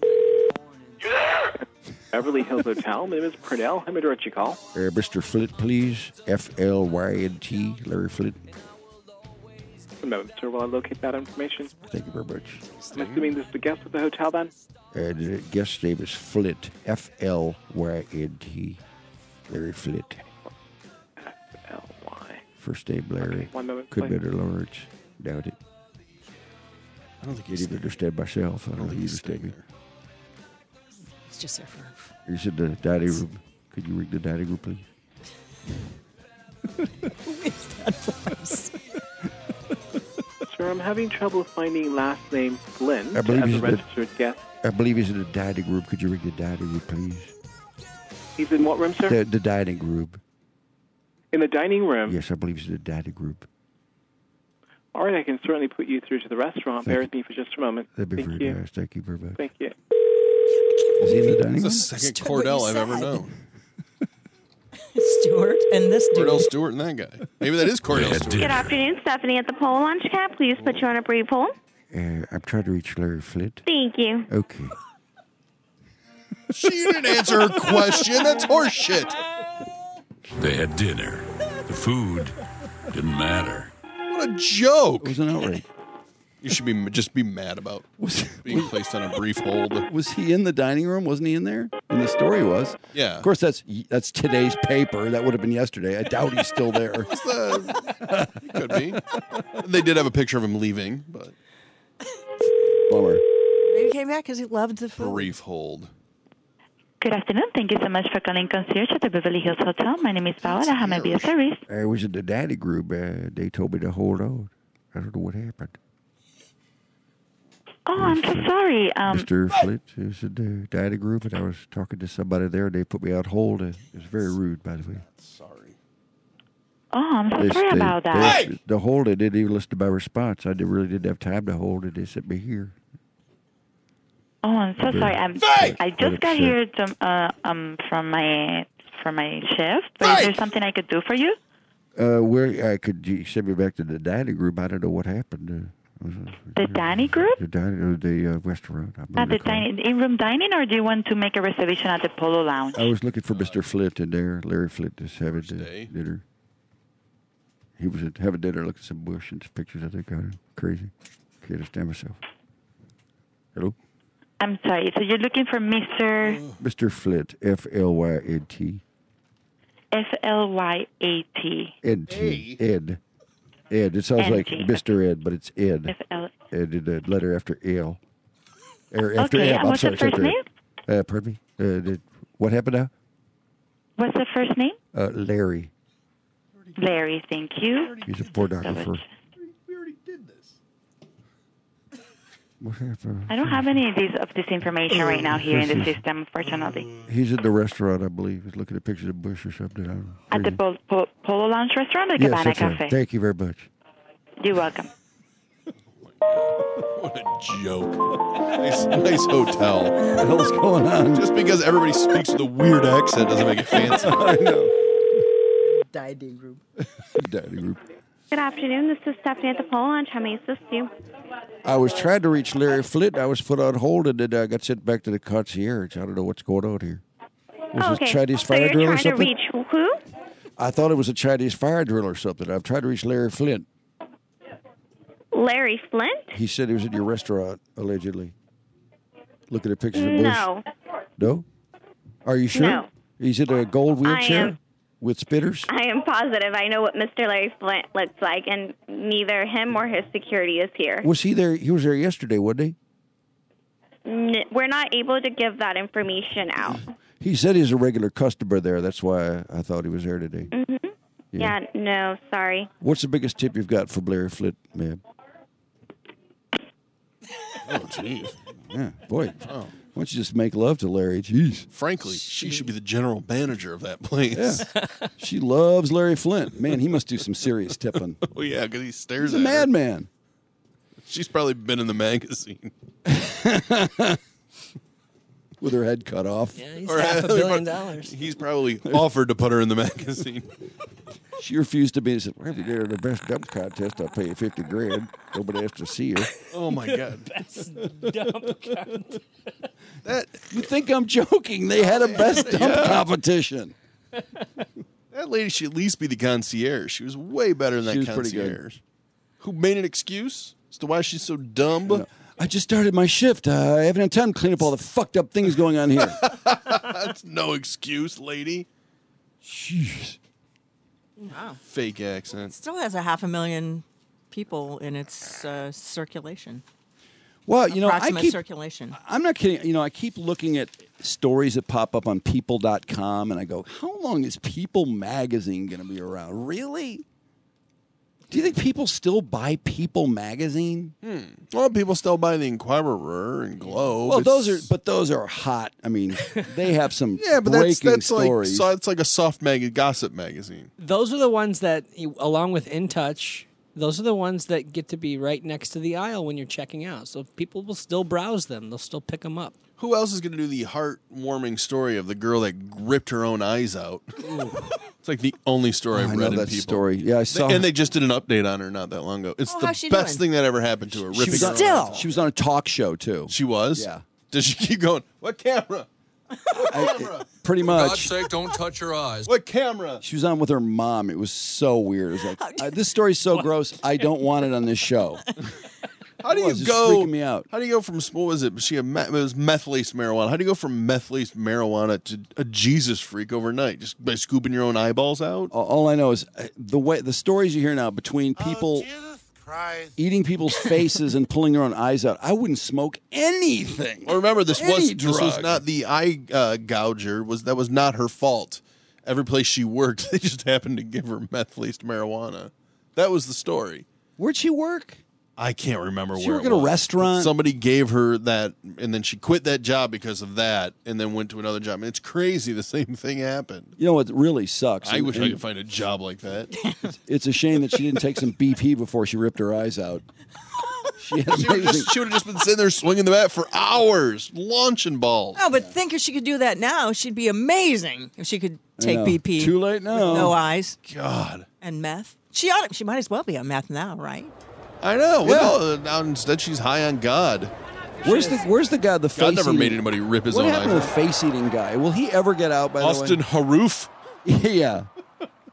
S4: Beverly Hills Hotel. My name is Purnell. How may I direct your call?
S1: Mr. Flint, please. F-L-Y-N-T, Larry Flint.
S4: A moment, sir, while I locate that information.
S1: Thank you very much.
S4: I'm assuming this is the guest of the hotel, then?
S1: The guest name is Flint. F-L-Y-N-T. Larry Flint.
S4: F-L-Y.
S1: First name Larry.
S4: Okay, 1 moment,
S1: Could be
S4: please.
S1: better large. Doubt it.
S2: I don't think
S1: Can't even understand myself. I don't think you understand me.
S3: It's just there for...
S1: He's in the dining room. Could you ring the dining room, please?
S3: Who is that voice?
S4: Sir, I'm having trouble finding last name Flint
S1: I believe
S4: as a
S1: he's in
S4: registered guest.
S1: I believe he's in the dining room. Could you ring the dining room, please?
S4: He's in what room, sir?
S1: The dining room.
S4: In the dining room?
S1: Yes, I believe he's in the dining room.
S4: All right, I can certainly put you through to the restaurant. Bear with me for just a moment.
S1: That'd be
S4: Thank
S1: very
S4: you.
S1: nice. Thank you very much.
S4: Thank you.
S1: Is he in the dining room?
S2: It's the second Cordell I've ever known.
S3: Stewart and this dude.
S2: Cordell Stewart and that guy. Maybe that is Cordell Stewart.
S24: Good afternoon, Stephanie at the Pole Lunch Cab. Please put you on a brief hold.
S1: I'm trying to reach Larry Flint.
S24: Thank you.
S1: Okay.
S2: She didn't answer her question. That's horseshit.
S7: They had dinner. The food didn't matter.
S2: What a joke.
S1: It was an outrage.
S2: You should just be mad about being placed on a brief hold.
S1: Was he in the dining room? Wasn't he in there? In the story was.
S2: Yeah.
S1: Of course, that's today's paper. That would have been yesterday. I doubt he's still there.
S2: He could be. They did have a picture of him leaving, but
S1: Bummer.
S3: Maybe he came back because he loved the food.
S2: brief hold.
S24: Good afternoon. Thank you so much for calling Concierge at the Beverly Hills Hotel. My name is Paola. How may I be of service?
S1: I was in the dining room. They told me to hold on. I don't know what happened.
S24: Oh, I'm so sorry.
S1: Mr. Flint was in the dining room, and I was talking to somebody there, and they put me on hold. It was very rude, by the way.
S2: Sorry.
S24: Oh, I'm so sorry about that.
S1: The hold, they didn't even listen to my response. I really didn't have time to hold it. They sent me here.
S24: Oh, I'm so sorry. I just got here from my shift. But is there something I could do for you?
S1: You send me back to the dining room. I don't know what happened.
S24: The dining group?
S1: The restaurant.
S24: The in-room dining, or do you want to make a reservation at the Polo Lounge?
S1: I was looking for Mr. Flint in there. Larry Flint is having dinner. He was having dinner, looked at some bush and pictures of it. Got it. Crazy. Can't understand myself. Hello?
S5: I'm sorry. So you're looking for Mr.
S1: Mr. Flint, F-L-Y-N-T.
S5: F-L-Y-A-T.
S1: N-T. Ed. Ed. It sounds like
S5: N-T.
S1: Mr. Ed, but it's Ed.
S5: F-L.
S1: Ed, the letter after L. Or after
S5: Okay,
S1: M.
S5: and
S1: I'm
S5: what's
S1: sorry,
S5: the first
S1: it's
S5: name?
S1: after- Pardon me? What happened now?
S5: What's the first name?
S1: Larry.
S5: Larry, thank you.
S1: He's a photographer. What happened?
S5: I don't have any of this information right now here in the system, unfortunately.
S1: He's in the restaurant, I believe. He's looking at pictures of Bush or something. I don't know.
S5: At the Polo Lounge restaurant or
S1: Yes,
S5: Cabana
S1: that's right.
S5: Cafe?
S1: Thank you very much.
S5: You're welcome.
S2: What a joke. Nice hotel.
S1: What the hell's going on?
S2: Just because everybody speaks with a weird accent doesn't make it fancy.
S1: I know.
S3: Dining room.
S1: Dining room.
S19: Good afternoon. This is Stephanie at the Polo Lounge. How may I assist you?
S1: I was trying to reach Larry Flint. I was put on hold, and then I got sent back to the concierge. I don't know what's going on here. Was it a Chinese
S19: So
S1: fire
S19: you're
S1: drill or
S19: trying to
S1: something?
S19: reach who?
S1: I thought it was a Chinese fire drill or something. I've tried to reach Larry Flint.
S19: Larry Flint?
S1: He said he was at your restaurant, allegedly. Looking at pictures of Bush.
S19: No.
S1: No? Are you sure?
S19: No.
S1: He's in a gold wheelchair
S19: am.
S1: with spitters?
S19: I am positive. I know what Mr. Larry Flint looks like, and neither him or his security is here.
S1: Was he there? He was there yesterday, wasn't he?
S19: We're not able to give that information out.
S1: He said he's a regular customer there. That's why I thought he was there today.
S19: Mm-hmm. Yeah, no, sorry.
S1: What's the biggest tip you've got for Larry Flint, ma'am?
S2: Oh, jeez.
S1: Yeah, boy. Why don't you just make love to Larry? Jeez.
S2: Frankly, she should be the general manager of that place.
S1: Yeah. She loves Larry Flint. Man, he must do some serious tipping.
S2: Oh, yeah, because he stares
S1: He's a
S2: at her.
S1: madman.
S2: She's probably been in the magazine.
S1: With her head cut off.
S20: Yeah, he's $500 million.
S2: He's probably offered to put her in the magazine.
S1: She refused to be. She said, well, if you get her the best dump contest, I'll pay you $50,000. Nobody has to see her.
S2: Oh, my God.
S20: Best dump contest.
S1: You think I'm joking? They had a best dump competition.
S2: That lady should at least be the concierge. She was way better than
S1: She
S2: that
S1: was pretty good.
S2: concierge. Who made an excuse as to why she's so dumb?
S1: No. I just started my shift. I haven't had time to clean up all the fucked up things going on here.
S2: That's no excuse, lady.
S1: Jeez.
S3: Wow.
S2: Fake accent.
S3: Still has 500,000 people in its circulation.
S1: Well, you know,
S3: Approximate circulation.
S1: I'm not kidding. You know, I keep looking at stories that pop up on people.com, and I go, how long is People magazine going to be around? Really? Do you think people still buy People magazine?
S2: Well, people still buy the Inquirer and Globe.
S1: Well, those are hot. I mean, they have some
S2: but
S1: breaking
S2: that's
S1: stories.
S2: like it's like a soft gossip magazine.
S20: Those are the ones that, along with In Touch, those are the ones that get to be right next to the aisle when you're checking out. So people will still browse them. They'll still pick them up.
S2: Who else is going to do the heartwarming story of the girl that ripped her own eyes out? It's like the only story I've
S1: I
S2: read
S1: know
S2: in
S1: that
S2: People.
S1: story. Yeah, I saw.
S2: And they just did an update on her not that long ago. It's the
S3: how's she
S2: best
S3: doing?
S2: thing that ever happened to her.
S1: She
S2: Ripping
S1: was,
S2: her own
S1: on,
S2: eyes
S1: she was on a talk show too.
S2: She was?
S1: Yeah.
S2: Does she keep going? What camera?
S1: Pretty
S7: For God's
S1: much.
S7: sake, don't touch your eyes.
S2: What camera?
S1: She was on with her mom. It was so weird. It was like, this story's so gross. I don't want it on this show.
S2: How do
S1: It
S2: you
S1: was just
S2: go?
S1: freaking me out.
S2: How do you go from what was it? It was meth laced marijuana. How do you go from meth laced marijuana to a Jesus freak overnight? Just by scooping your own eyeballs out?
S1: All I know is the stories you hear now between people eating people's faces and pulling their own eyes out. I wouldn't smoke anything.
S2: Well, remember this was
S1: drug.
S2: not the eye gouger. That was not her fault. Every place she worked, they just happened to give her meth laced marijuana. That was the story.
S1: Where'd she work?
S2: I can't remember
S1: She
S2: where
S1: work
S2: it
S1: at a
S2: was.
S1: restaurant?
S2: Somebody gave her that, and then she quit that job because of that, and then went to another job. And it's crazy. The same thing happened.
S1: You know what really sucks?
S2: I wish I could find a job like that.
S1: It's a shame that she didn't take some BP before she ripped her eyes out. She had
S2: She would
S1: amazing.
S2: have just been sitting there swinging the bat for hours, launching balls.
S3: No, but think if she could do that now, she'd be amazing. If she could take
S1: know.
S3: BP.
S1: Too late now.
S3: With no eyes.
S2: God.
S3: And meth. She might as well be on meth now, right?
S2: I know. Well, now instead she's high on God.
S1: Where's the guy? The face.
S2: God never made
S1: eating-
S2: anybody rip his
S1: What
S2: own
S1: happened
S2: eyes
S1: to the
S2: out.
S1: face eating guy? Will he ever get out? By
S2: Austin
S1: the way,
S2: Haroof.
S1: yeah.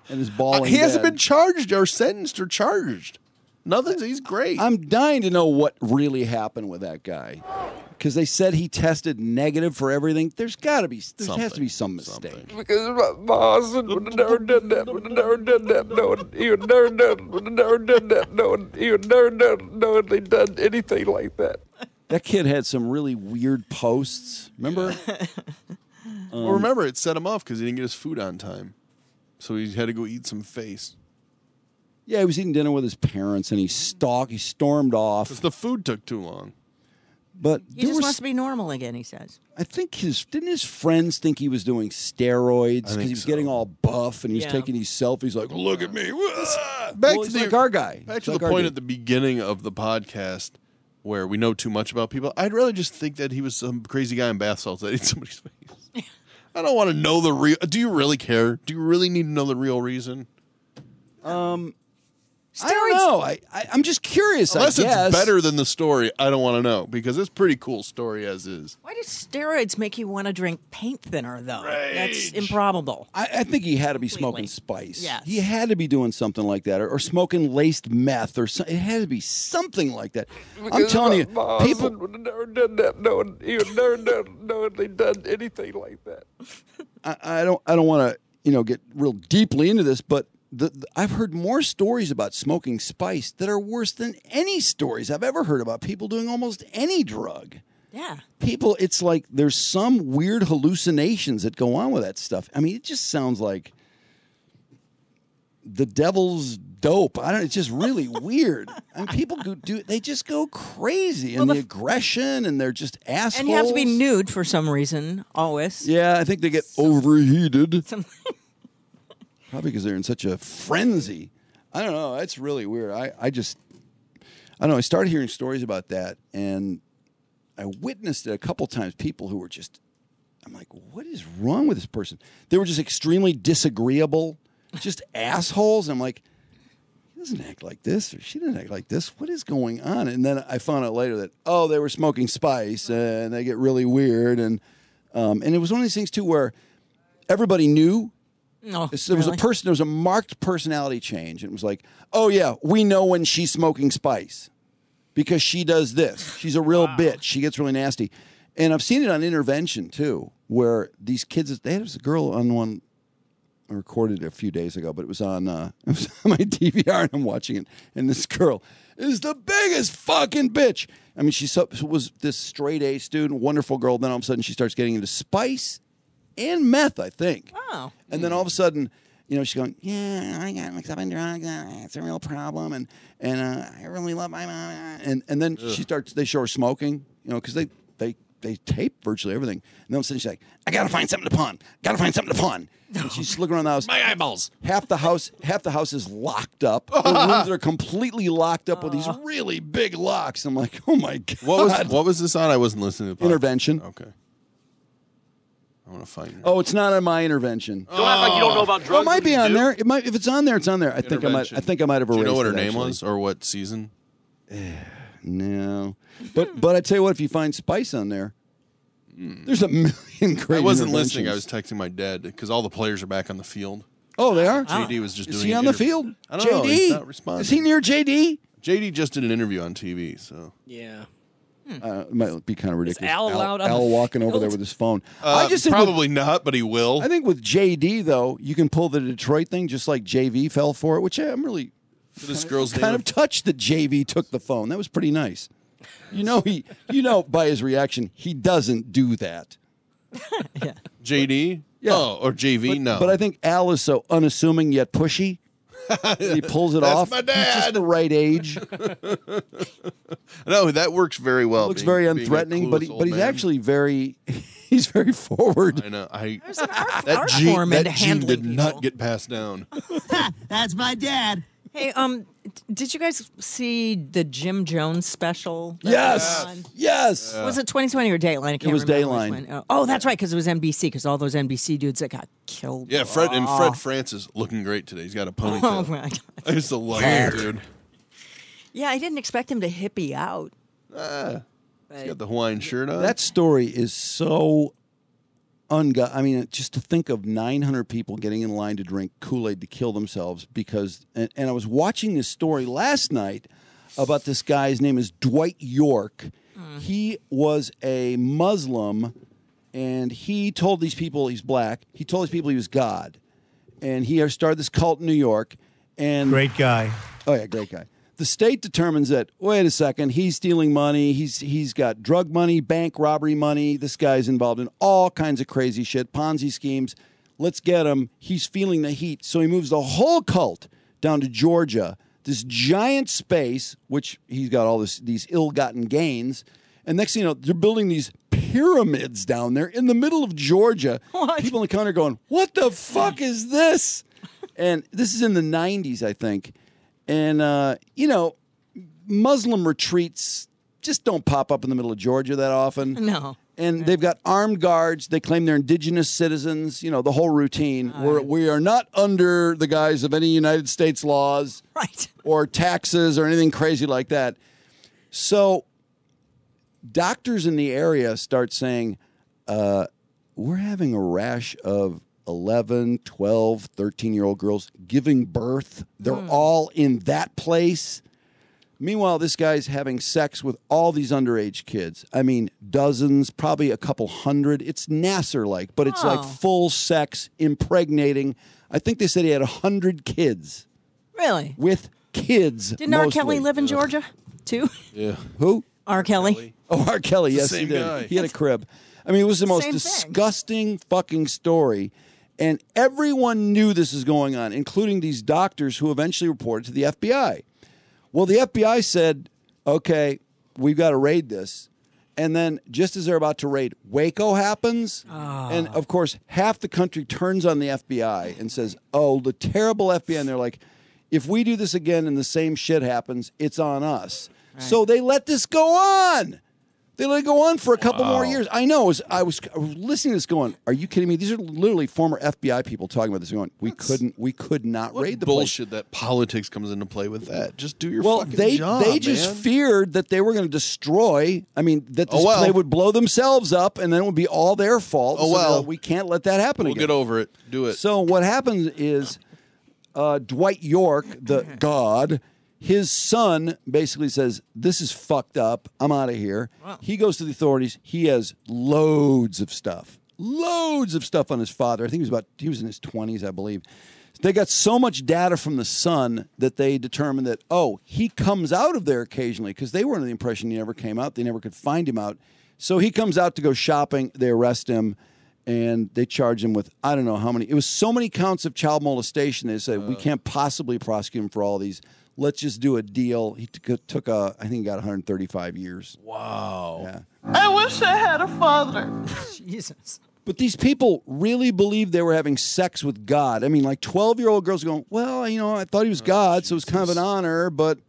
S1: and is bawling.
S2: He hasn't
S1: dead.
S2: been charged or sentenced or charged. Nothing. He's great.
S1: I'm dying to know what really happened with that guy, because they said he tested negative for everything. There has to be some mistake.
S8: Because my husband would have never done that. Would have never done that. No one. He would never done. Would have never done that. No one. He would never knowingly done anything like that.
S1: That kid had some really weird posts. Remember?
S2: Well, remember, it set him off because he didn't get his food on time, so he had to go eat some face.
S1: Yeah, he was eating dinner with his parents, and he stormed off.
S2: Because the food took too long.
S1: But
S3: He just wants to be normal again, he says.
S1: I think didn't his friends think he was doing steroids because he was getting all buff and he was
S3: Yeah.
S1: taking these selfies like, look at me.
S2: Back
S1: Well,
S2: to
S1: he's
S2: the
S1: like our guy.
S2: Back
S1: He's
S2: to
S1: like
S2: the
S1: our
S2: point
S1: dude.
S2: at the beginning of the podcast where we know too much about people. I'd rather just think that he was some crazy guy in bath salts that ate somebody's face. I don't want to know the real. Do you really care? Do you really need to know the real reason?
S1: I don't know. I'm just curious.
S2: Unless
S1: I guess.
S2: it's better than the story, I don't want to know because it's a pretty cool story as is.
S3: Why do steroids make you want to drink paint thinner, though? That's improbable.
S1: I think he had to be smoking spice.
S3: Yes.
S1: He had to be doing something like that, or smoking laced meth, or it had to be something like that. I'm
S8: Because
S1: telling you,
S8: my
S1: people.
S8: husband would have never done that. No one. He would never knowingly done anything like that.
S1: I don't want to get real deeply into this, but I've heard more stories about smoking spice that are worse than any stories I've ever heard about people doing almost any drug.
S3: Yeah.
S1: People, it's like there's some weird hallucinations that go on with that stuff. I mean, it just sounds like the devil's dope. It's just really weird. I mean, people they just go crazy, and the aggression, and they're just assholes.
S3: And you have to be nude for some reason, always.
S1: Yeah, I think they get overheated. Probably because they're in such a frenzy. I don't know. It's really weird. I don't know. I started hearing stories about that, and I witnessed it a couple times. People who were just, I'm like, what is wrong with this person? They were just extremely disagreeable, just assholes. I'm like, he doesn't act like this, or she doesn't act like this. What is going on? And then I found out later that, they were smoking spice, and they get really weird. And it was one of these things, too, where everybody knew.
S3: No,
S1: There was a marked personality change. It was like, oh yeah, we know when she's smoking spice because she does this. She's a real bitch. She gets really nasty. And I've seen it on Intervention too, where these kids. There was a girl on one. I recorded it a few days ago, but it was on my DVR, and I'm watching it. And this girl is the biggest fucking bitch. I mean, she was this straight A student, wonderful girl. Then all of a sudden, she starts getting into spice and meth, I think.
S3: Oh.
S1: And then all of a sudden, she's going, yeah, I got mixed up in drugs. It's a real problem. And I really love my mom. And then they show her smoking, because they tape virtually everything. And then all of a sudden she's like, I got to find something to pawn. And she's looking around the house.
S2: My eyeballs.
S1: Half the house is locked up. The rooms are completely locked up with these really big locks. I'm like, oh my God.
S2: What was this on? I wasn't listening to the podcast.
S1: Intervention.
S2: Okay. I want to find it.
S1: Oh, it's not on my Intervention.
S14: Don't act like you don't know about drugs.
S1: Well, it might be
S14: when you
S1: on
S14: do.
S1: there. It might. If it's on there, it's on there. I think I might have erased it.
S2: Do you know what her name
S1: actually.
S2: was or what season?
S1: No, but I tell you what, if you find spice on there, there's a million great.
S2: I wasn't listening. I
S1: interventions.
S2: was texting my dad because all the players are back on the field.
S1: Oh, they are.
S2: JD was just
S1: Is
S2: doing.
S1: he
S2: an
S1: on the
S2: interview.
S1: field?
S2: I don't know.
S1: JD?
S2: He's not responding.
S1: Is he near JD?
S2: JD just did an interview on TV. So
S20: Yeah.
S1: It might be kind of ridiculous.
S20: Al allowed on
S1: Al
S20: the
S1: walking over
S20: field?
S1: there with his phone. I just think
S2: probably not, but he will.
S1: I think with JD though, you can pull the Detroit thing just like JV fell for it, which I'm really
S2: This girl's
S1: kind of touched that JV took the phone. That was pretty nice. By his reaction, he doesn't do that.
S2: JD?
S1: Yeah.
S2: Oh, or JV? No.
S1: But I think Al is so unassuming yet pushy. He pulls it
S2: That's
S1: off.
S2: my dad.
S1: He's just the right age.
S2: No, that works very well.
S1: Looks
S2: being-
S1: very
S2: being a
S1: unthreatening, but
S2: clueless old
S1: he's
S2: man.
S1: actually he's very forward.
S2: I know.
S3: There's an art
S2: That
S3: form into
S2: gene
S3: handling
S2: did
S3: people.
S2: not get passed down.
S21: That's my dad.
S3: Hey, did you guys see the Jim Jones special? that
S1: Yes.
S3: was on?
S1: Yes.
S3: Was it 2020 or Dateline? I can't
S1: was
S3: remember which
S1: Dateline.
S3: one. Oh, that's right, because it was NBC, because all those NBC dudes that got killed.
S2: Yeah, Fred Francis looking great today. He's got a ponytail.
S3: Oh, my God.
S2: I used to love him, dude.
S3: Yeah, I didn't expect him to hippie out.
S2: He's got the Hawaiian shirt on.
S1: That story is so I mean, just to think of 900 people getting in line to drink Kool-Aid to kill themselves because, and I was watching this story last night about this guy. His name is Dwight York. He was a Muslim, and he told these people, he's black, he told these people he was God. And he started this cult in New York. And
S6: Great guy.
S1: Oh, yeah, great guy. The state determines that, wait a second, he's stealing money. He's got drug money, bank robbery money. This guy's involved in all kinds of crazy shit, Ponzi schemes. Let's get him. He's feeling the heat. So he moves the whole cult down to Georgia, this giant space, which he's got all these ill-gotten gains. And next thing you know, they're building these pyramids down there in the middle of Georgia. What? People in the counter going, what the fuck is this? And this is in the 90s, I think. And, Muslim retreats just don't pop up in the middle of Georgia that often.
S3: No.
S1: And they've got armed guards. They claim they're indigenous citizens, the whole routine. We are not under the guise of any United States laws or taxes or anything crazy like that. So doctors in the area start saying, we're having a rash of 11, 12, 13-year-old girls giving birth. They're all in that place. Meanwhile, this guy's having sex with all these underage kids. I mean, dozens, probably a couple hundred. It's Nasser-like, but it's like full sex, impregnating. I think they said he had 100 kids.
S3: Really?
S1: With kids.
S3: Didn't R. Kelly live in Georgia, too?
S1: Yeah. Who?
S3: R. Kelly.
S1: Oh, R. Kelly, yes,
S2: Same
S1: he did.
S2: guy.
S1: He had a crib. I mean, it was the most
S3: Same thing.
S1: disgusting fucking story. And everyone knew this was going on, including these doctors who eventually reported to the FBI. Well, the FBI said, okay, we've got to raid this. And then just as they're about to raid, Waco happens. And, of course, half the country turns on the FBI and says, oh, the terrible FBI. And they're like, if we do this again and the same shit happens, it's on us. Right. So they let this go on. They let it go on for a couple more years. I know. I was listening to this going, are you kidding me? These are literally former FBI people talking about this going, we could not raid the
S2: bullshit
S1: place.
S2: That politics comes into play with that. Just do your fucking job,
S1: they just feared that they were going to destroy, that they would blow themselves up and then it would be all their fault. We can't let that happen again.
S2: We'll get over it. Do it.
S1: So what happens is Dwight York, the God, his son basically says, this is fucked up. I'm out of here. Wow. He goes to the authorities. He has loads of stuff on his father. I think he was in his 20s, I believe. They got so much data from the son that they determined that, he comes out of there occasionally because they were under the impression he never came out. They never could find him out. So he comes out to go shopping. They arrest him. And they charge him with, I don't know how many. It was so many counts of child molestation. They said, we can't possibly prosecute him for all these. Let's just do a deal. He took I think he got 135 years.
S2: Wow.
S1: Yeah.
S14: I wish I had a father.
S3: Jesus.
S1: But these people really believed they were having sex with God. I mean, like 12-year-old girls going, well, I thought he was God, so it was kind of an honor, but...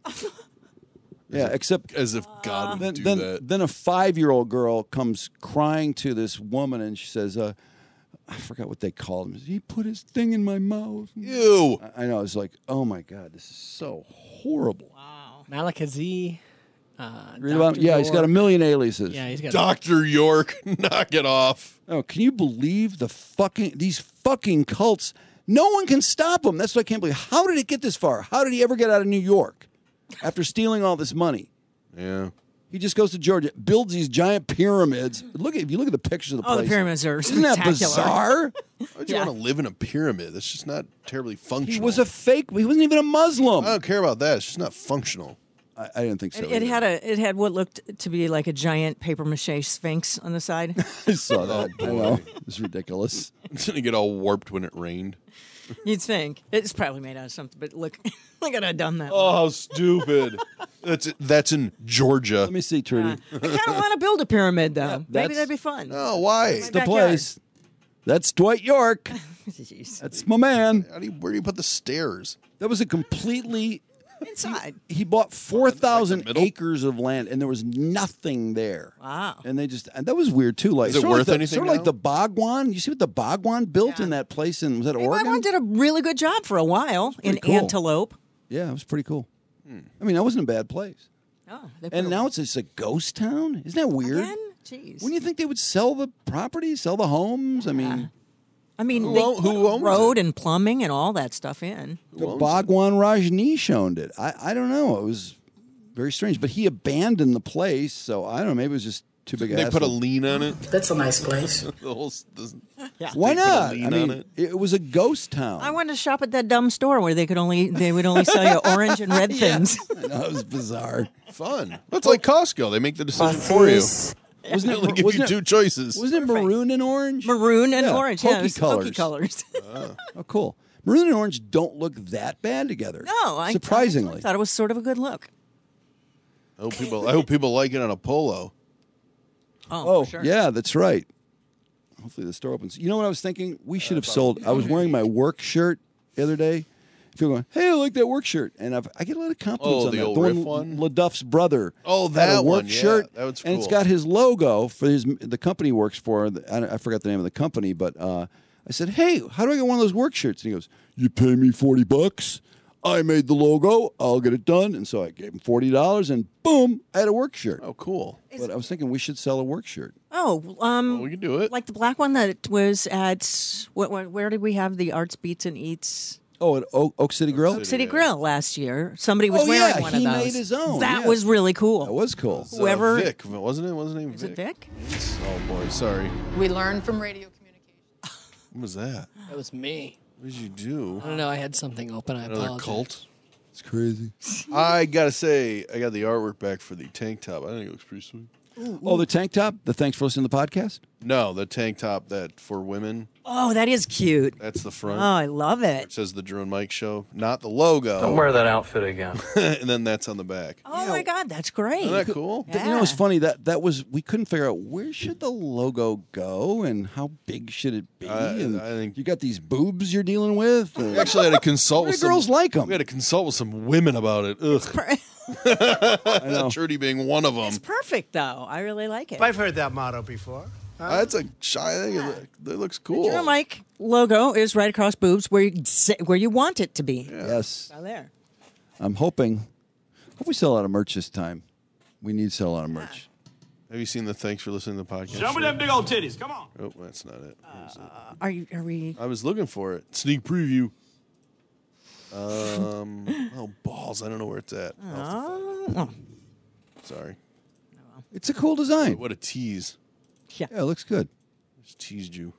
S1: Yeah, except...
S2: As if God would do that.
S1: Then a 5-year-old girl comes crying to this woman, and she says... I forgot what they called him. He put his thing in my mouth.
S2: Ew.
S1: I know. It's like, oh my God, this is so horrible.
S3: Wow.
S20: Malakazi.
S1: Read about him? Yeah, he's got a million aliases.
S20: Yeah, he's got
S2: Dr. York. Knock it off.
S1: Oh, can you believe these fucking cults? No one can stop them. That's what I can't believe. How did it get this far? How did he ever get out of New York after stealing all this money?
S2: Yeah.
S1: He just goes to Georgia, builds these giant pyramids. If you look at the pictures of the place.
S3: Oh, the pyramids are
S1: Isn't that bizarre?
S2: Why would you want to live in a pyramid? That's just not terribly functional.
S1: He was a fake. He wasn't even a Muslim.
S2: I don't care about that. It's just not functional.
S1: I didn't think so.
S3: It had what looked to be like a giant paper mache sphinx on the side.
S1: I saw that. I know. It's ridiculous.
S2: It's going to get all warped when it rained.
S3: You'd think. It's probably made out of something, but look at I done that.
S2: Oh, how stupid. That's in Georgia.
S1: Let me see, Trudy.
S3: I kind of want to build a pyramid, though. Maybe that'd be fun.
S2: Oh, why?
S1: It's the place. That's Dwight York. That's my man.
S2: Where do you put the stairs?
S1: That was a completely...
S3: Inside.
S1: He bought 4,000 acres of land, and there was nothing there.
S3: Wow.
S1: And that was weird, too. Like,
S2: is it worth anything
S1: Sort of like the Bogwan. You see what the Bogwan built in that place was that Oregon?
S3: Bogwan did a really good job for a while in
S1: cool.
S3: Antelope.
S1: Yeah, it was pretty cool. I mean, that wasn't a bad place.
S3: Oh,
S1: and now it's just a ghost town? Isn't that weird?
S3: Again? Jeez.
S1: Wouldn't you think they would sell the property, sell the homes? I mean,
S3: Who
S1: owns
S3: road and plumbing and all that stuff in.
S1: the Bhagwan Rajneesh owned it. I don't know. It was very strange, but he abandoned the place. So I don't know. Maybe it was just too big.
S2: They put a lien on it.
S15: That's a nice place.
S1: Why not? I mean, it was a ghost town.
S3: I wanted to shop at that dumb store where they would only sell you orange and red things.
S1: I know, it was bizarre.
S2: Fun. That's like Costco. They make the decision for you. Wasn't it? They give you two choices.
S1: Wasn't it maroon and orange?
S3: Maroon and orange. Yeah, it
S1: Pokey
S3: was
S1: colors.
S3: pokey colors.
S1: Oh, cool. Maroon and orange don't look that bad together.
S3: No, I
S1: surprisingly
S3: thought it was sort of a good look.
S2: I hope people like it on a polo.
S1: Oh,
S3: for sure.
S1: yeah, that's right. Hopefully the store opens. You know what I was thinking? We should have sold. I was wearing my work shirt the other day. People going, hey, I like that work shirt, and I get a lot of compliments on
S2: the
S1: that.
S2: old
S1: The
S2: riff
S1: one, LaDuff's brother.
S2: Oh,
S1: had
S2: that
S1: a work
S2: one, yeah,
S1: shirt,
S2: that was
S1: and it's
S2: cool.
S1: got his logo for the company he works for. I forgot the name of the company, but I said, hey, how do I get one of those work shirts? And he goes, you pay me $40. I made the logo. I'll get it done. And so I gave him $40, and boom, I had a work shirt.
S2: Oh, cool.
S1: But I was thinking we should sell a work shirt.
S3: Oh,
S2: we can do it.
S3: Like the black one that was at where did we have the Arts Beats and Eats?
S1: Oh, at Oak City Grill?
S3: Oak City Grill last year. Somebody was wearing one of
S1: he
S3: those.
S1: made his own.
S3: That
S1: yeah.
S3: was really cool.
S1: That was cool.
S3: Whoever
S2: Vic, wasn't it? Wasn't it
S3: Is it Vic?
S2: Oh boy, sorry.
S16: We learned from radio communication.
S2: What was that?
S20: That was me.
S2: What did you do?
S20: I don't know. I had something open. I
S2: Another
S20: apologize.
S2: cult?
S1: It's crazy.
S2: I gotta say, I got the artwork back for the tank top. I think it looks pretty sweet.
S1: Oh, the tank top? The thanks for listening to the podcast?
S2: No, the tank top that for women.
S3: Oh, that is cute.
S2: That's the front.
S3: Oh, I love it.
S2: It says the Drew and Mike Show, not the logo.
S22: Don't wear that outfit again.
S2: And then that's on the back.
S3: Oh my God, that's great.
S2: Isn't that cool?
S1: You know, it's funny that was we couldn't figure out where should the logo go and how big should it be. And
S2: I think
S1: you got these boobs you're dealing with.
S2: we actually had to consult with
S1: girls like them.
S2: We had to consult with some women about it. Ugh.
S1: I know.
S2: Trudy being one of them.
S3: It's perfect though. I really like it.
S6: I've heard that motto before.
S2: That's a shy thing. It looks cool.
S3: The Drew and Mike logo is right across boobs where you want it to be.
S1: Yes.
S3: Down there.
S1: I'm hoping. Hope we sell a lot of merch this time. We need to sell a lot of merch.
S2: Have you seen the thanks for listening to the podcast?
S13: Show me them big old titties. Come on.
S2: Oh, that's not it.
S3: Are we?
S2: I was looking for it. Sneak preview. Oh, balls. I don't know where it's at. Sorry.
S1: It's a cool design.
S2: What a tease.
S3: Yeah,
S1: it looks good.
S2: Just teased you.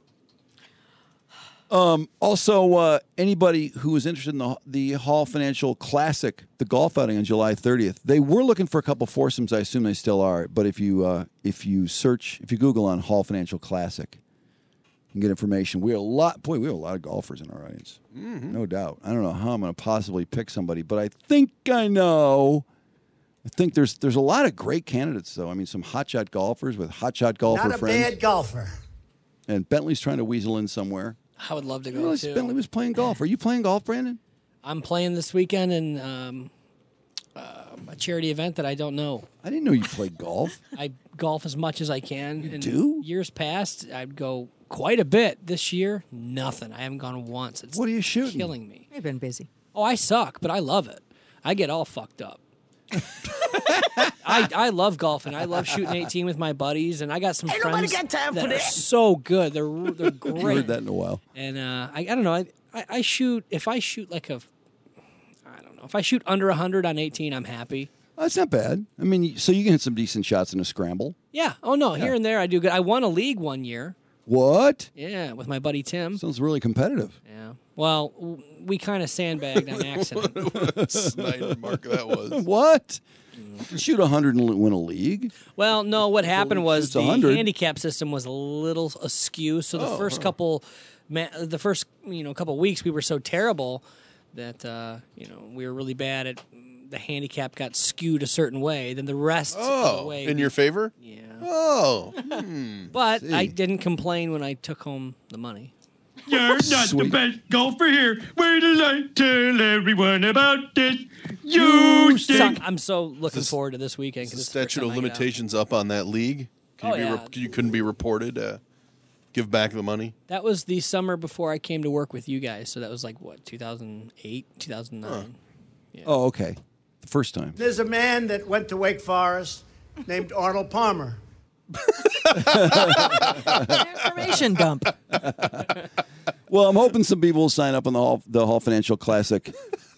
S1: Also, anybody who is interested in the Hall Financial Classic, the golf outing on July 30th, they were looking for a couple foursomes. I assume they still are. But if you Google on Hall Financial Classic, you can get information. We have a lot of golfers in our audience, no doubt. I don't know how I'm going to possibly pick somebody, but I think I know. I think there's a lot of great candidates, though. I mean, some hotshot golfers with hotshot golfer
S6: Not a
S1: friends.
S6: bad golfer.
S1: And Bentley's trying to weasel in somewhere.
S20: I would love to
S1: I
S20: go
S1: realized
S20: too.
S1: Bentley was playing golf. Are you playing golf, Brandon?
S20: I'm playing this weekend in a charity event that I don't know.
S1: I didn't know you played golf.
S20: I golf as much as I can. You
S1: do?
S20: Years past, I'd go quite a bit. This year, nothing. I haven't gone once. It's
S1: what are you shooting?
S20: Killing me.
S3: You've been busy.
S20: Oh, I suck, but I love it. I get all fucked up. I love golfing. I love shooting 18 with my buddies, and I got some
S21: Ain't
S20: friends
S21: nobody got time
S20: that
S21: for
S20: are
S21: that.
S20: so good. They're great.
S1: I heard that in a while.
S20: And I don't know. I shoot. If I shoot like if I shoot under 100 on 18, I'm happy.
S1: That's not bad. I mean, so you can hit some decent shots in a scramble.
S20: Yeah. Oh no.
S1: Yeah.
S20: Here and there, I do good. I won a league one year.
S1: What?
S20: Yeah, with my buddy Tim.
S1: Sounds really competitive.
S20: Yeah. Well, we kind of sandbagged on accident.
S2: Snyder mark that was.
S1: What? Shoot 100 and win a league?
S20: Well, no. What happened was
S1: shoots
S20: the
S1: 100.
S20: handicap system was a little askew. So the first couple weeks, we were so terrible that we were really bad at. The handicap got skewed a certain way. Then the rest of the way.
S2: In your favor?
S20: Yeah.
S2: Oh.
S20: But I didn't complain when I took home the money.
S7: You're not the best golfer here. Wait till I tell everyone about this. You stink.
S20: I'm so looking forward to this weekend.
S2: Is the statute of limitations up on that league? You couldn't be reported. Give back the money.
S20: That was the summer before I came to work with you guys. So that was like, what, 2008, 2009?
S1: Yeah. Oh, okay. The first time.
S6: There's a man that went to Wake Forest named Arnold Palmer.
S3: Information dump.
S1: Well, I'm hoping some people will sign up on the Hall Financial Classic.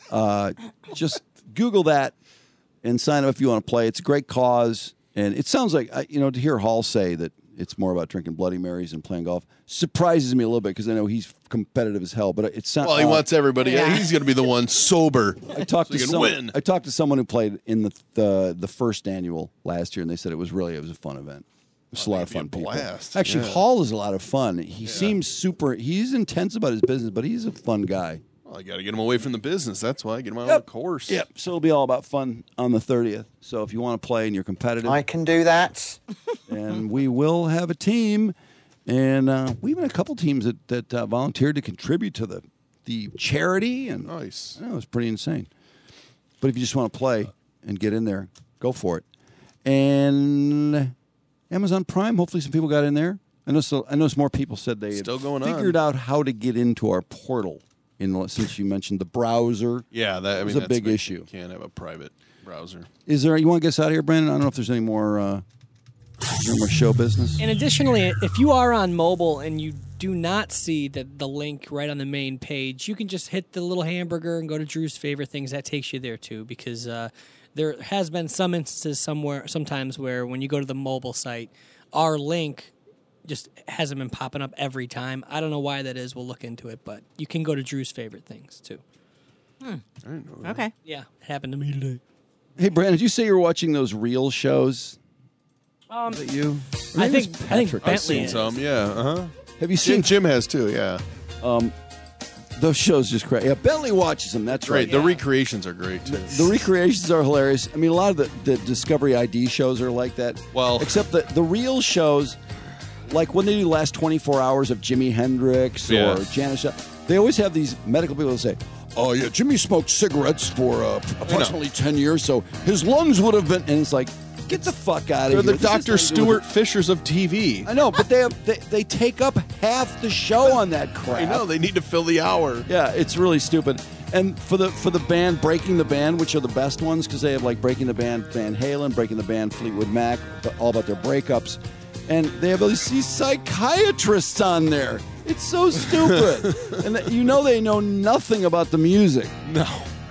S1: Just Google that and sign up if you want to play. It's a great cause, and it sounds like to hear Hall say that it's more about drinking Bloody Marys and playing golf surprises me a little bit because I know he's competitive as hell. But it sounds
S2: he wants everybody. Yeah. He's going to be the one sober.
S1: I talked to someone who played in the first annual last year, and they said it was a fun event. It's a lot of fun.
S2: Blast.
S1: Actually, Hall is a lot of fun. He seems super. He's intense about his business, but he's a fun guy.
S2: Well, I got to get him away from the business. That's why I get him out on the course.
S1: Yep. So it'll be all about fun on the 30th. So if you want to play and you're competitive,
S11: I can do that.
S1: And we will have a team, and we even had a couple teams that volunteered to contribute to the charity. And
S2: nice.
S1: I know it's pretty insane. But if you just want to play and get in there, go for it. And Amazon Prime. Hopefully, some people got in there. I know some more people said they
S2: still
S1: had
S2: going
S1: figured out how to get into our portal. Since you mentioned the browser,
S2: that's
S1: a big issue.
S2: You can't have a private browser.
S1: Is there? You want to get us out of here, Brandon? I don't know if there's any more show business.
S20: And additionally, if you are on mobile and you do not see the link right on the main page, you can just hit the little hamburger and go to Drew's Favorite Things. That takes you there too, because there has been some instances sometimes where when you go to the mobile site, our link just hasn't been popping up every time. I don't know why that is. We'll look into it, but you can go to Drew's Favorite Things too.
S2: I didn't know that.
S3: Okay.
S20: Yeah, it happened to me today.
S1: Hey, Brandon, did you say you were watching those real shows? You?
S20: I think Bentley
S2: I've seen
S20: is.
S2: some. Yeah.
S1: Have you seen?
S2: Jim has too. Yeah.
S1: Those shows just crazy. Yeah, Bentley watches them. That's right.
S2: The recreations are great too.
S1: The recreations are hilarious. I mean, a lot of the Discovery ID shows are like that.
S2: Well,
S1: except the real shows, like when they do the last 24 hours of Jimi Hendrix or Janis, they always have these medical people that say, "Oh yeah, Jimmy smoked cigarettes for approximately 10 years, so his lungs would have been." And it's like, get the fuck out of here.
S2: They're the Dr. Stuart Fishers of TV.
S1: I know, but they take up half the show on that crap.
S2: I know, they need to fill the hour.
S1: Yeah, it's really stupid. And for the band, Breaking the Band, which are the best ones, because they have like Breaking the Band Van Halen, Breaking the Band Fleetwood Mac, all about their breakups. And they have these psychiatrists on there. It's so stupid. And they know nothing about the music.
S2: No.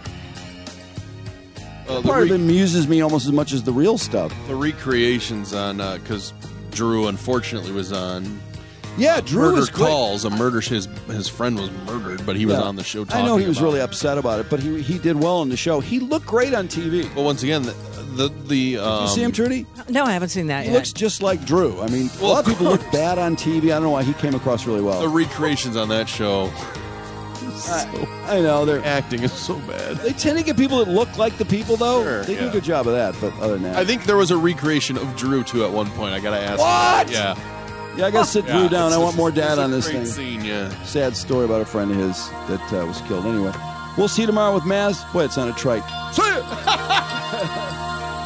S1: Part of it amuses me almost as much as the real stuff.
S2: The recreations on, because Drew unfortunately was on.
S1: Yeah, Drew was
S2: calls. His friend was murdered, but he was on the show talking.
S1: I know he was really
S2: it.
S1: upset about it, but he did well on the show. He looked great on TV.
S2: But once again,
S1: did you see him, Trudy?
S3: No, I haven't seen that
S1: He
S3: yet.
S1: looks just like Drew. I mean, a lot of people look bad on TV. I don't know why he came across really well.
S2: The recreations on that show.
S1: I know their
S2: acting is so bad.
S1: They tend to get people that look like the people, though.
S2: Sure,
S1: they do a good job of that. But other than that,
S2: I think there was a recreation of Drew too at one point. I gotta ask.
S1: What?
S2: Yeah.
S1: Yeah, I gotta sit Drew down. I want more dad on this
S2: great
S1: thing.
S2: Scene, yeah.
S1: Sad story about a friend of his that was killed. Anyway, we'll see you tomorrow with Maz. Boy, it sounded trite. See ya.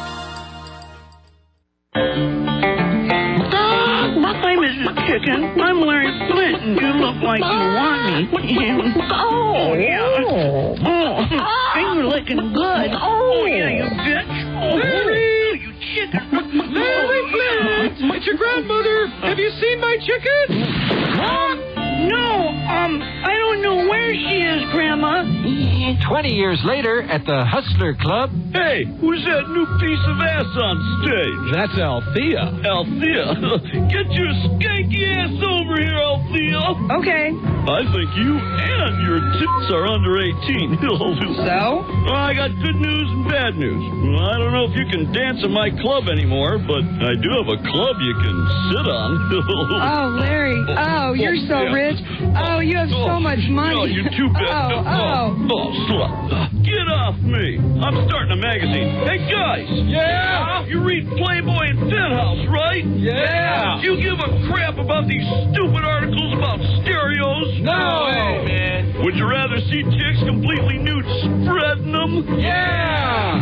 S14: Hi, Mrs. Chicken. I'm Larry Flint, and you look like you want me. Oh, yeah. Oh, and you're looking good. Oh, yeah, you bitch. Larry, you chicken.
S8: Larry Flint, it's your grandmother. Have you seen my chicken?
S14: No, I don't know where she is, Grandma.
S15: 20 years later at the Hustler Club.
S8: Hey, who's that new piece of ass on stage?
S15: That's Althea.
S8: Althea? Get your skanky ass over here, Althea.
S14: Okay.
S8: I think you and your tits are under 18.
S14: So?
S8: I got good news and bad news. I don't know if you can dance in my club anymore, but I do have a club you can sit on.
S14: Oh, Larry. Oh, you're so rich. Oh, you have so much money.
S8: Oh, you too bad. Oh, slut. Get off me. I'm starting a magazine. Hey, guys.
S15: Yeah?
S8: You read Playboy and Penthouse, right?
S15: Yeah.
S8: Do you give a crap about these stupid articles about stereos?
S15: No way, man.
S8: Would you rather see chicks completely nude spreading them?
S15: Yeah.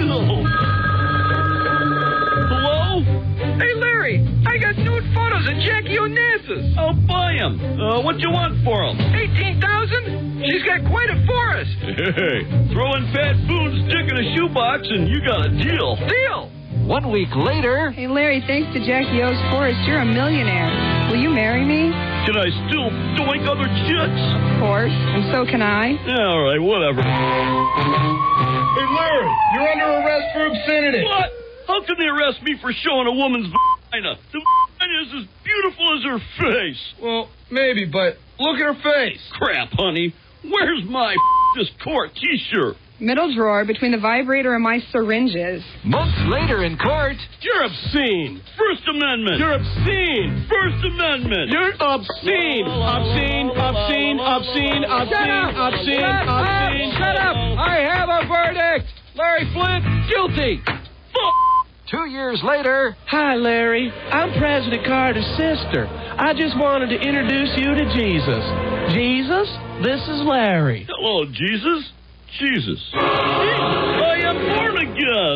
S8: Hello?
S14: Hey, Larry, I got nude photos of Jackie Onassis.
S8: I'll buy them. What you want for them?
S14: 18,000? She's got quite a forest.
S8: Hey, throw in fat food and stick in a shoebox and you got a deal.
S14: Deal?
S15: 1 week later...
S16: Hey, Larry, thanks to Jackie O's Forest, you're a millionaire. Will you marry me?
S11: Can I still doink other chicks?
S16: Of course. And so can I.
S11: Yeah, all right, whatever.
S8: Hey, Larry, you're under arrest for obscenity.
S11: What? How can they arrest me for showing a woman's vagina? The vagina is as beautiful as her face.
S8: Well, maybe, but look at her face.
S11: Crap, honey. Where's my this court T-shirt?
S16: Middle drawer between the vibrator and my syringes.
S15: Months later in court...
S11: You're obscene. First Amendment. You're obscene. First Amendment. You're obscene. Obscene, obscene, obscene, obscene, obscene, obscene.
S15: Shut up! I have a verdict! Larry Flint, guilty! 2 years later...
S11: Hi, Larry. I'm President Carter's sister. I just wanted to introduce you to Jesus. Jesus, this is Larry. Hello, Jesus. Jesus. I am born again.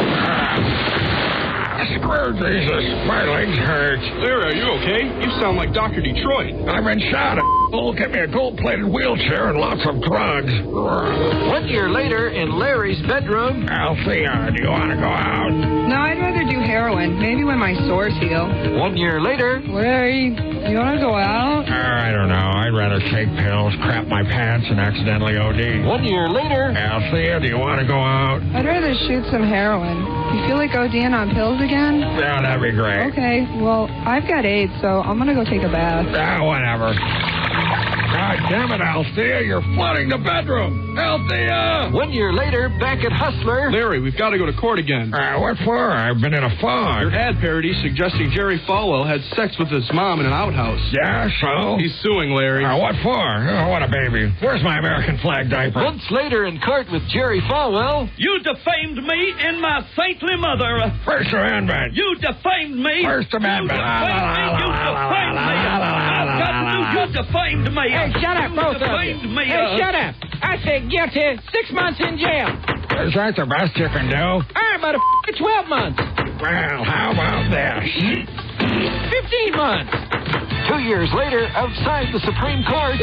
S8: Screw Jesus. My legs hurt.
S11: Larry, are you okay? You sound like Dr. Detroit.
S8: I've been shot at. Give me a gold-plated wheelchair and lots of drugs.
S15: 1 year later, in Larry's bedroom...
S8: Althea, do you want to go out?
S16: No, I'd rather do heroin. Maybe when my sores heal.
S15: 1 year later...
S16: Larry, you want to go out?
S8: I don't know. I'd rather take pills, crap my pants, and accidentally OD.
S15: 1 year later...
S8: Althea, do you want to go out?
S16: I'd rather shoot some heroin. You feel like ODing on pills again?
S8: Yeah, that'd be great.
S16: Okay, well, I've got AIDS, so I'm going to go take a bath.
S8: Whatever. God damn it, Althea, you're flooding the bedroom! Althea!
S15: 1 year later, back at Hustler...
S11: Larry, we've got to go to court again.
S8: What for? I've been in a fog.
S11: Your ad parody suggesting Jerry Falwell had sex with his mom in an outhouse.
S8: Yeah, so?
S11: He's suing Larry.
S8: What for? Oh, what a baby. Where's my American flag diaper?
S15: Months later in court with Jerry Falwell...
S11: You defamed me and my saintly mother.
S8: First Amendment.
S11: You defamed me.
S8: First Amendment.
S11: You defamed me. I've got to do. You defamed me.
S20: Hey, shut up, both of you. Hey, shut up. I say guilty. 6 months in jail.
S8: Is that the best you can do?
S20: I'm about 12 months.
S8: Well, how about this?
S20: 15 months.
S15: 2 years later, outside the Supreme Court...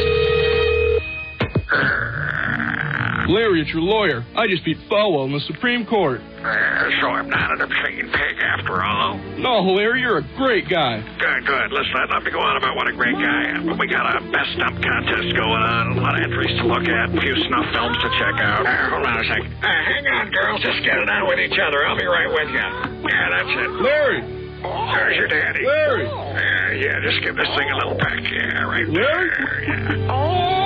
S11: Larry, it's your lawyer. I just beat Falwell in the Supreme Court.
S8: So I'm not an obscene pig after all?
S11: No, Larry, you're a great guy.
S8: Good. Listen, I'd love to go on about what a great guy I am, but we got a best stump contest going on, a lot of entries to look at, a few snuff films to check out. Hold on a sec. Hang on, girls. Just get it on with each other. I'll be right with you. Yeah, that's it.
S11: Larry!
S8: There's your daddy.
S11: Larry!
S8: Yeah, just give this thing a little peck. Yeah, right
S11: Larry?
S8: there. Yeah.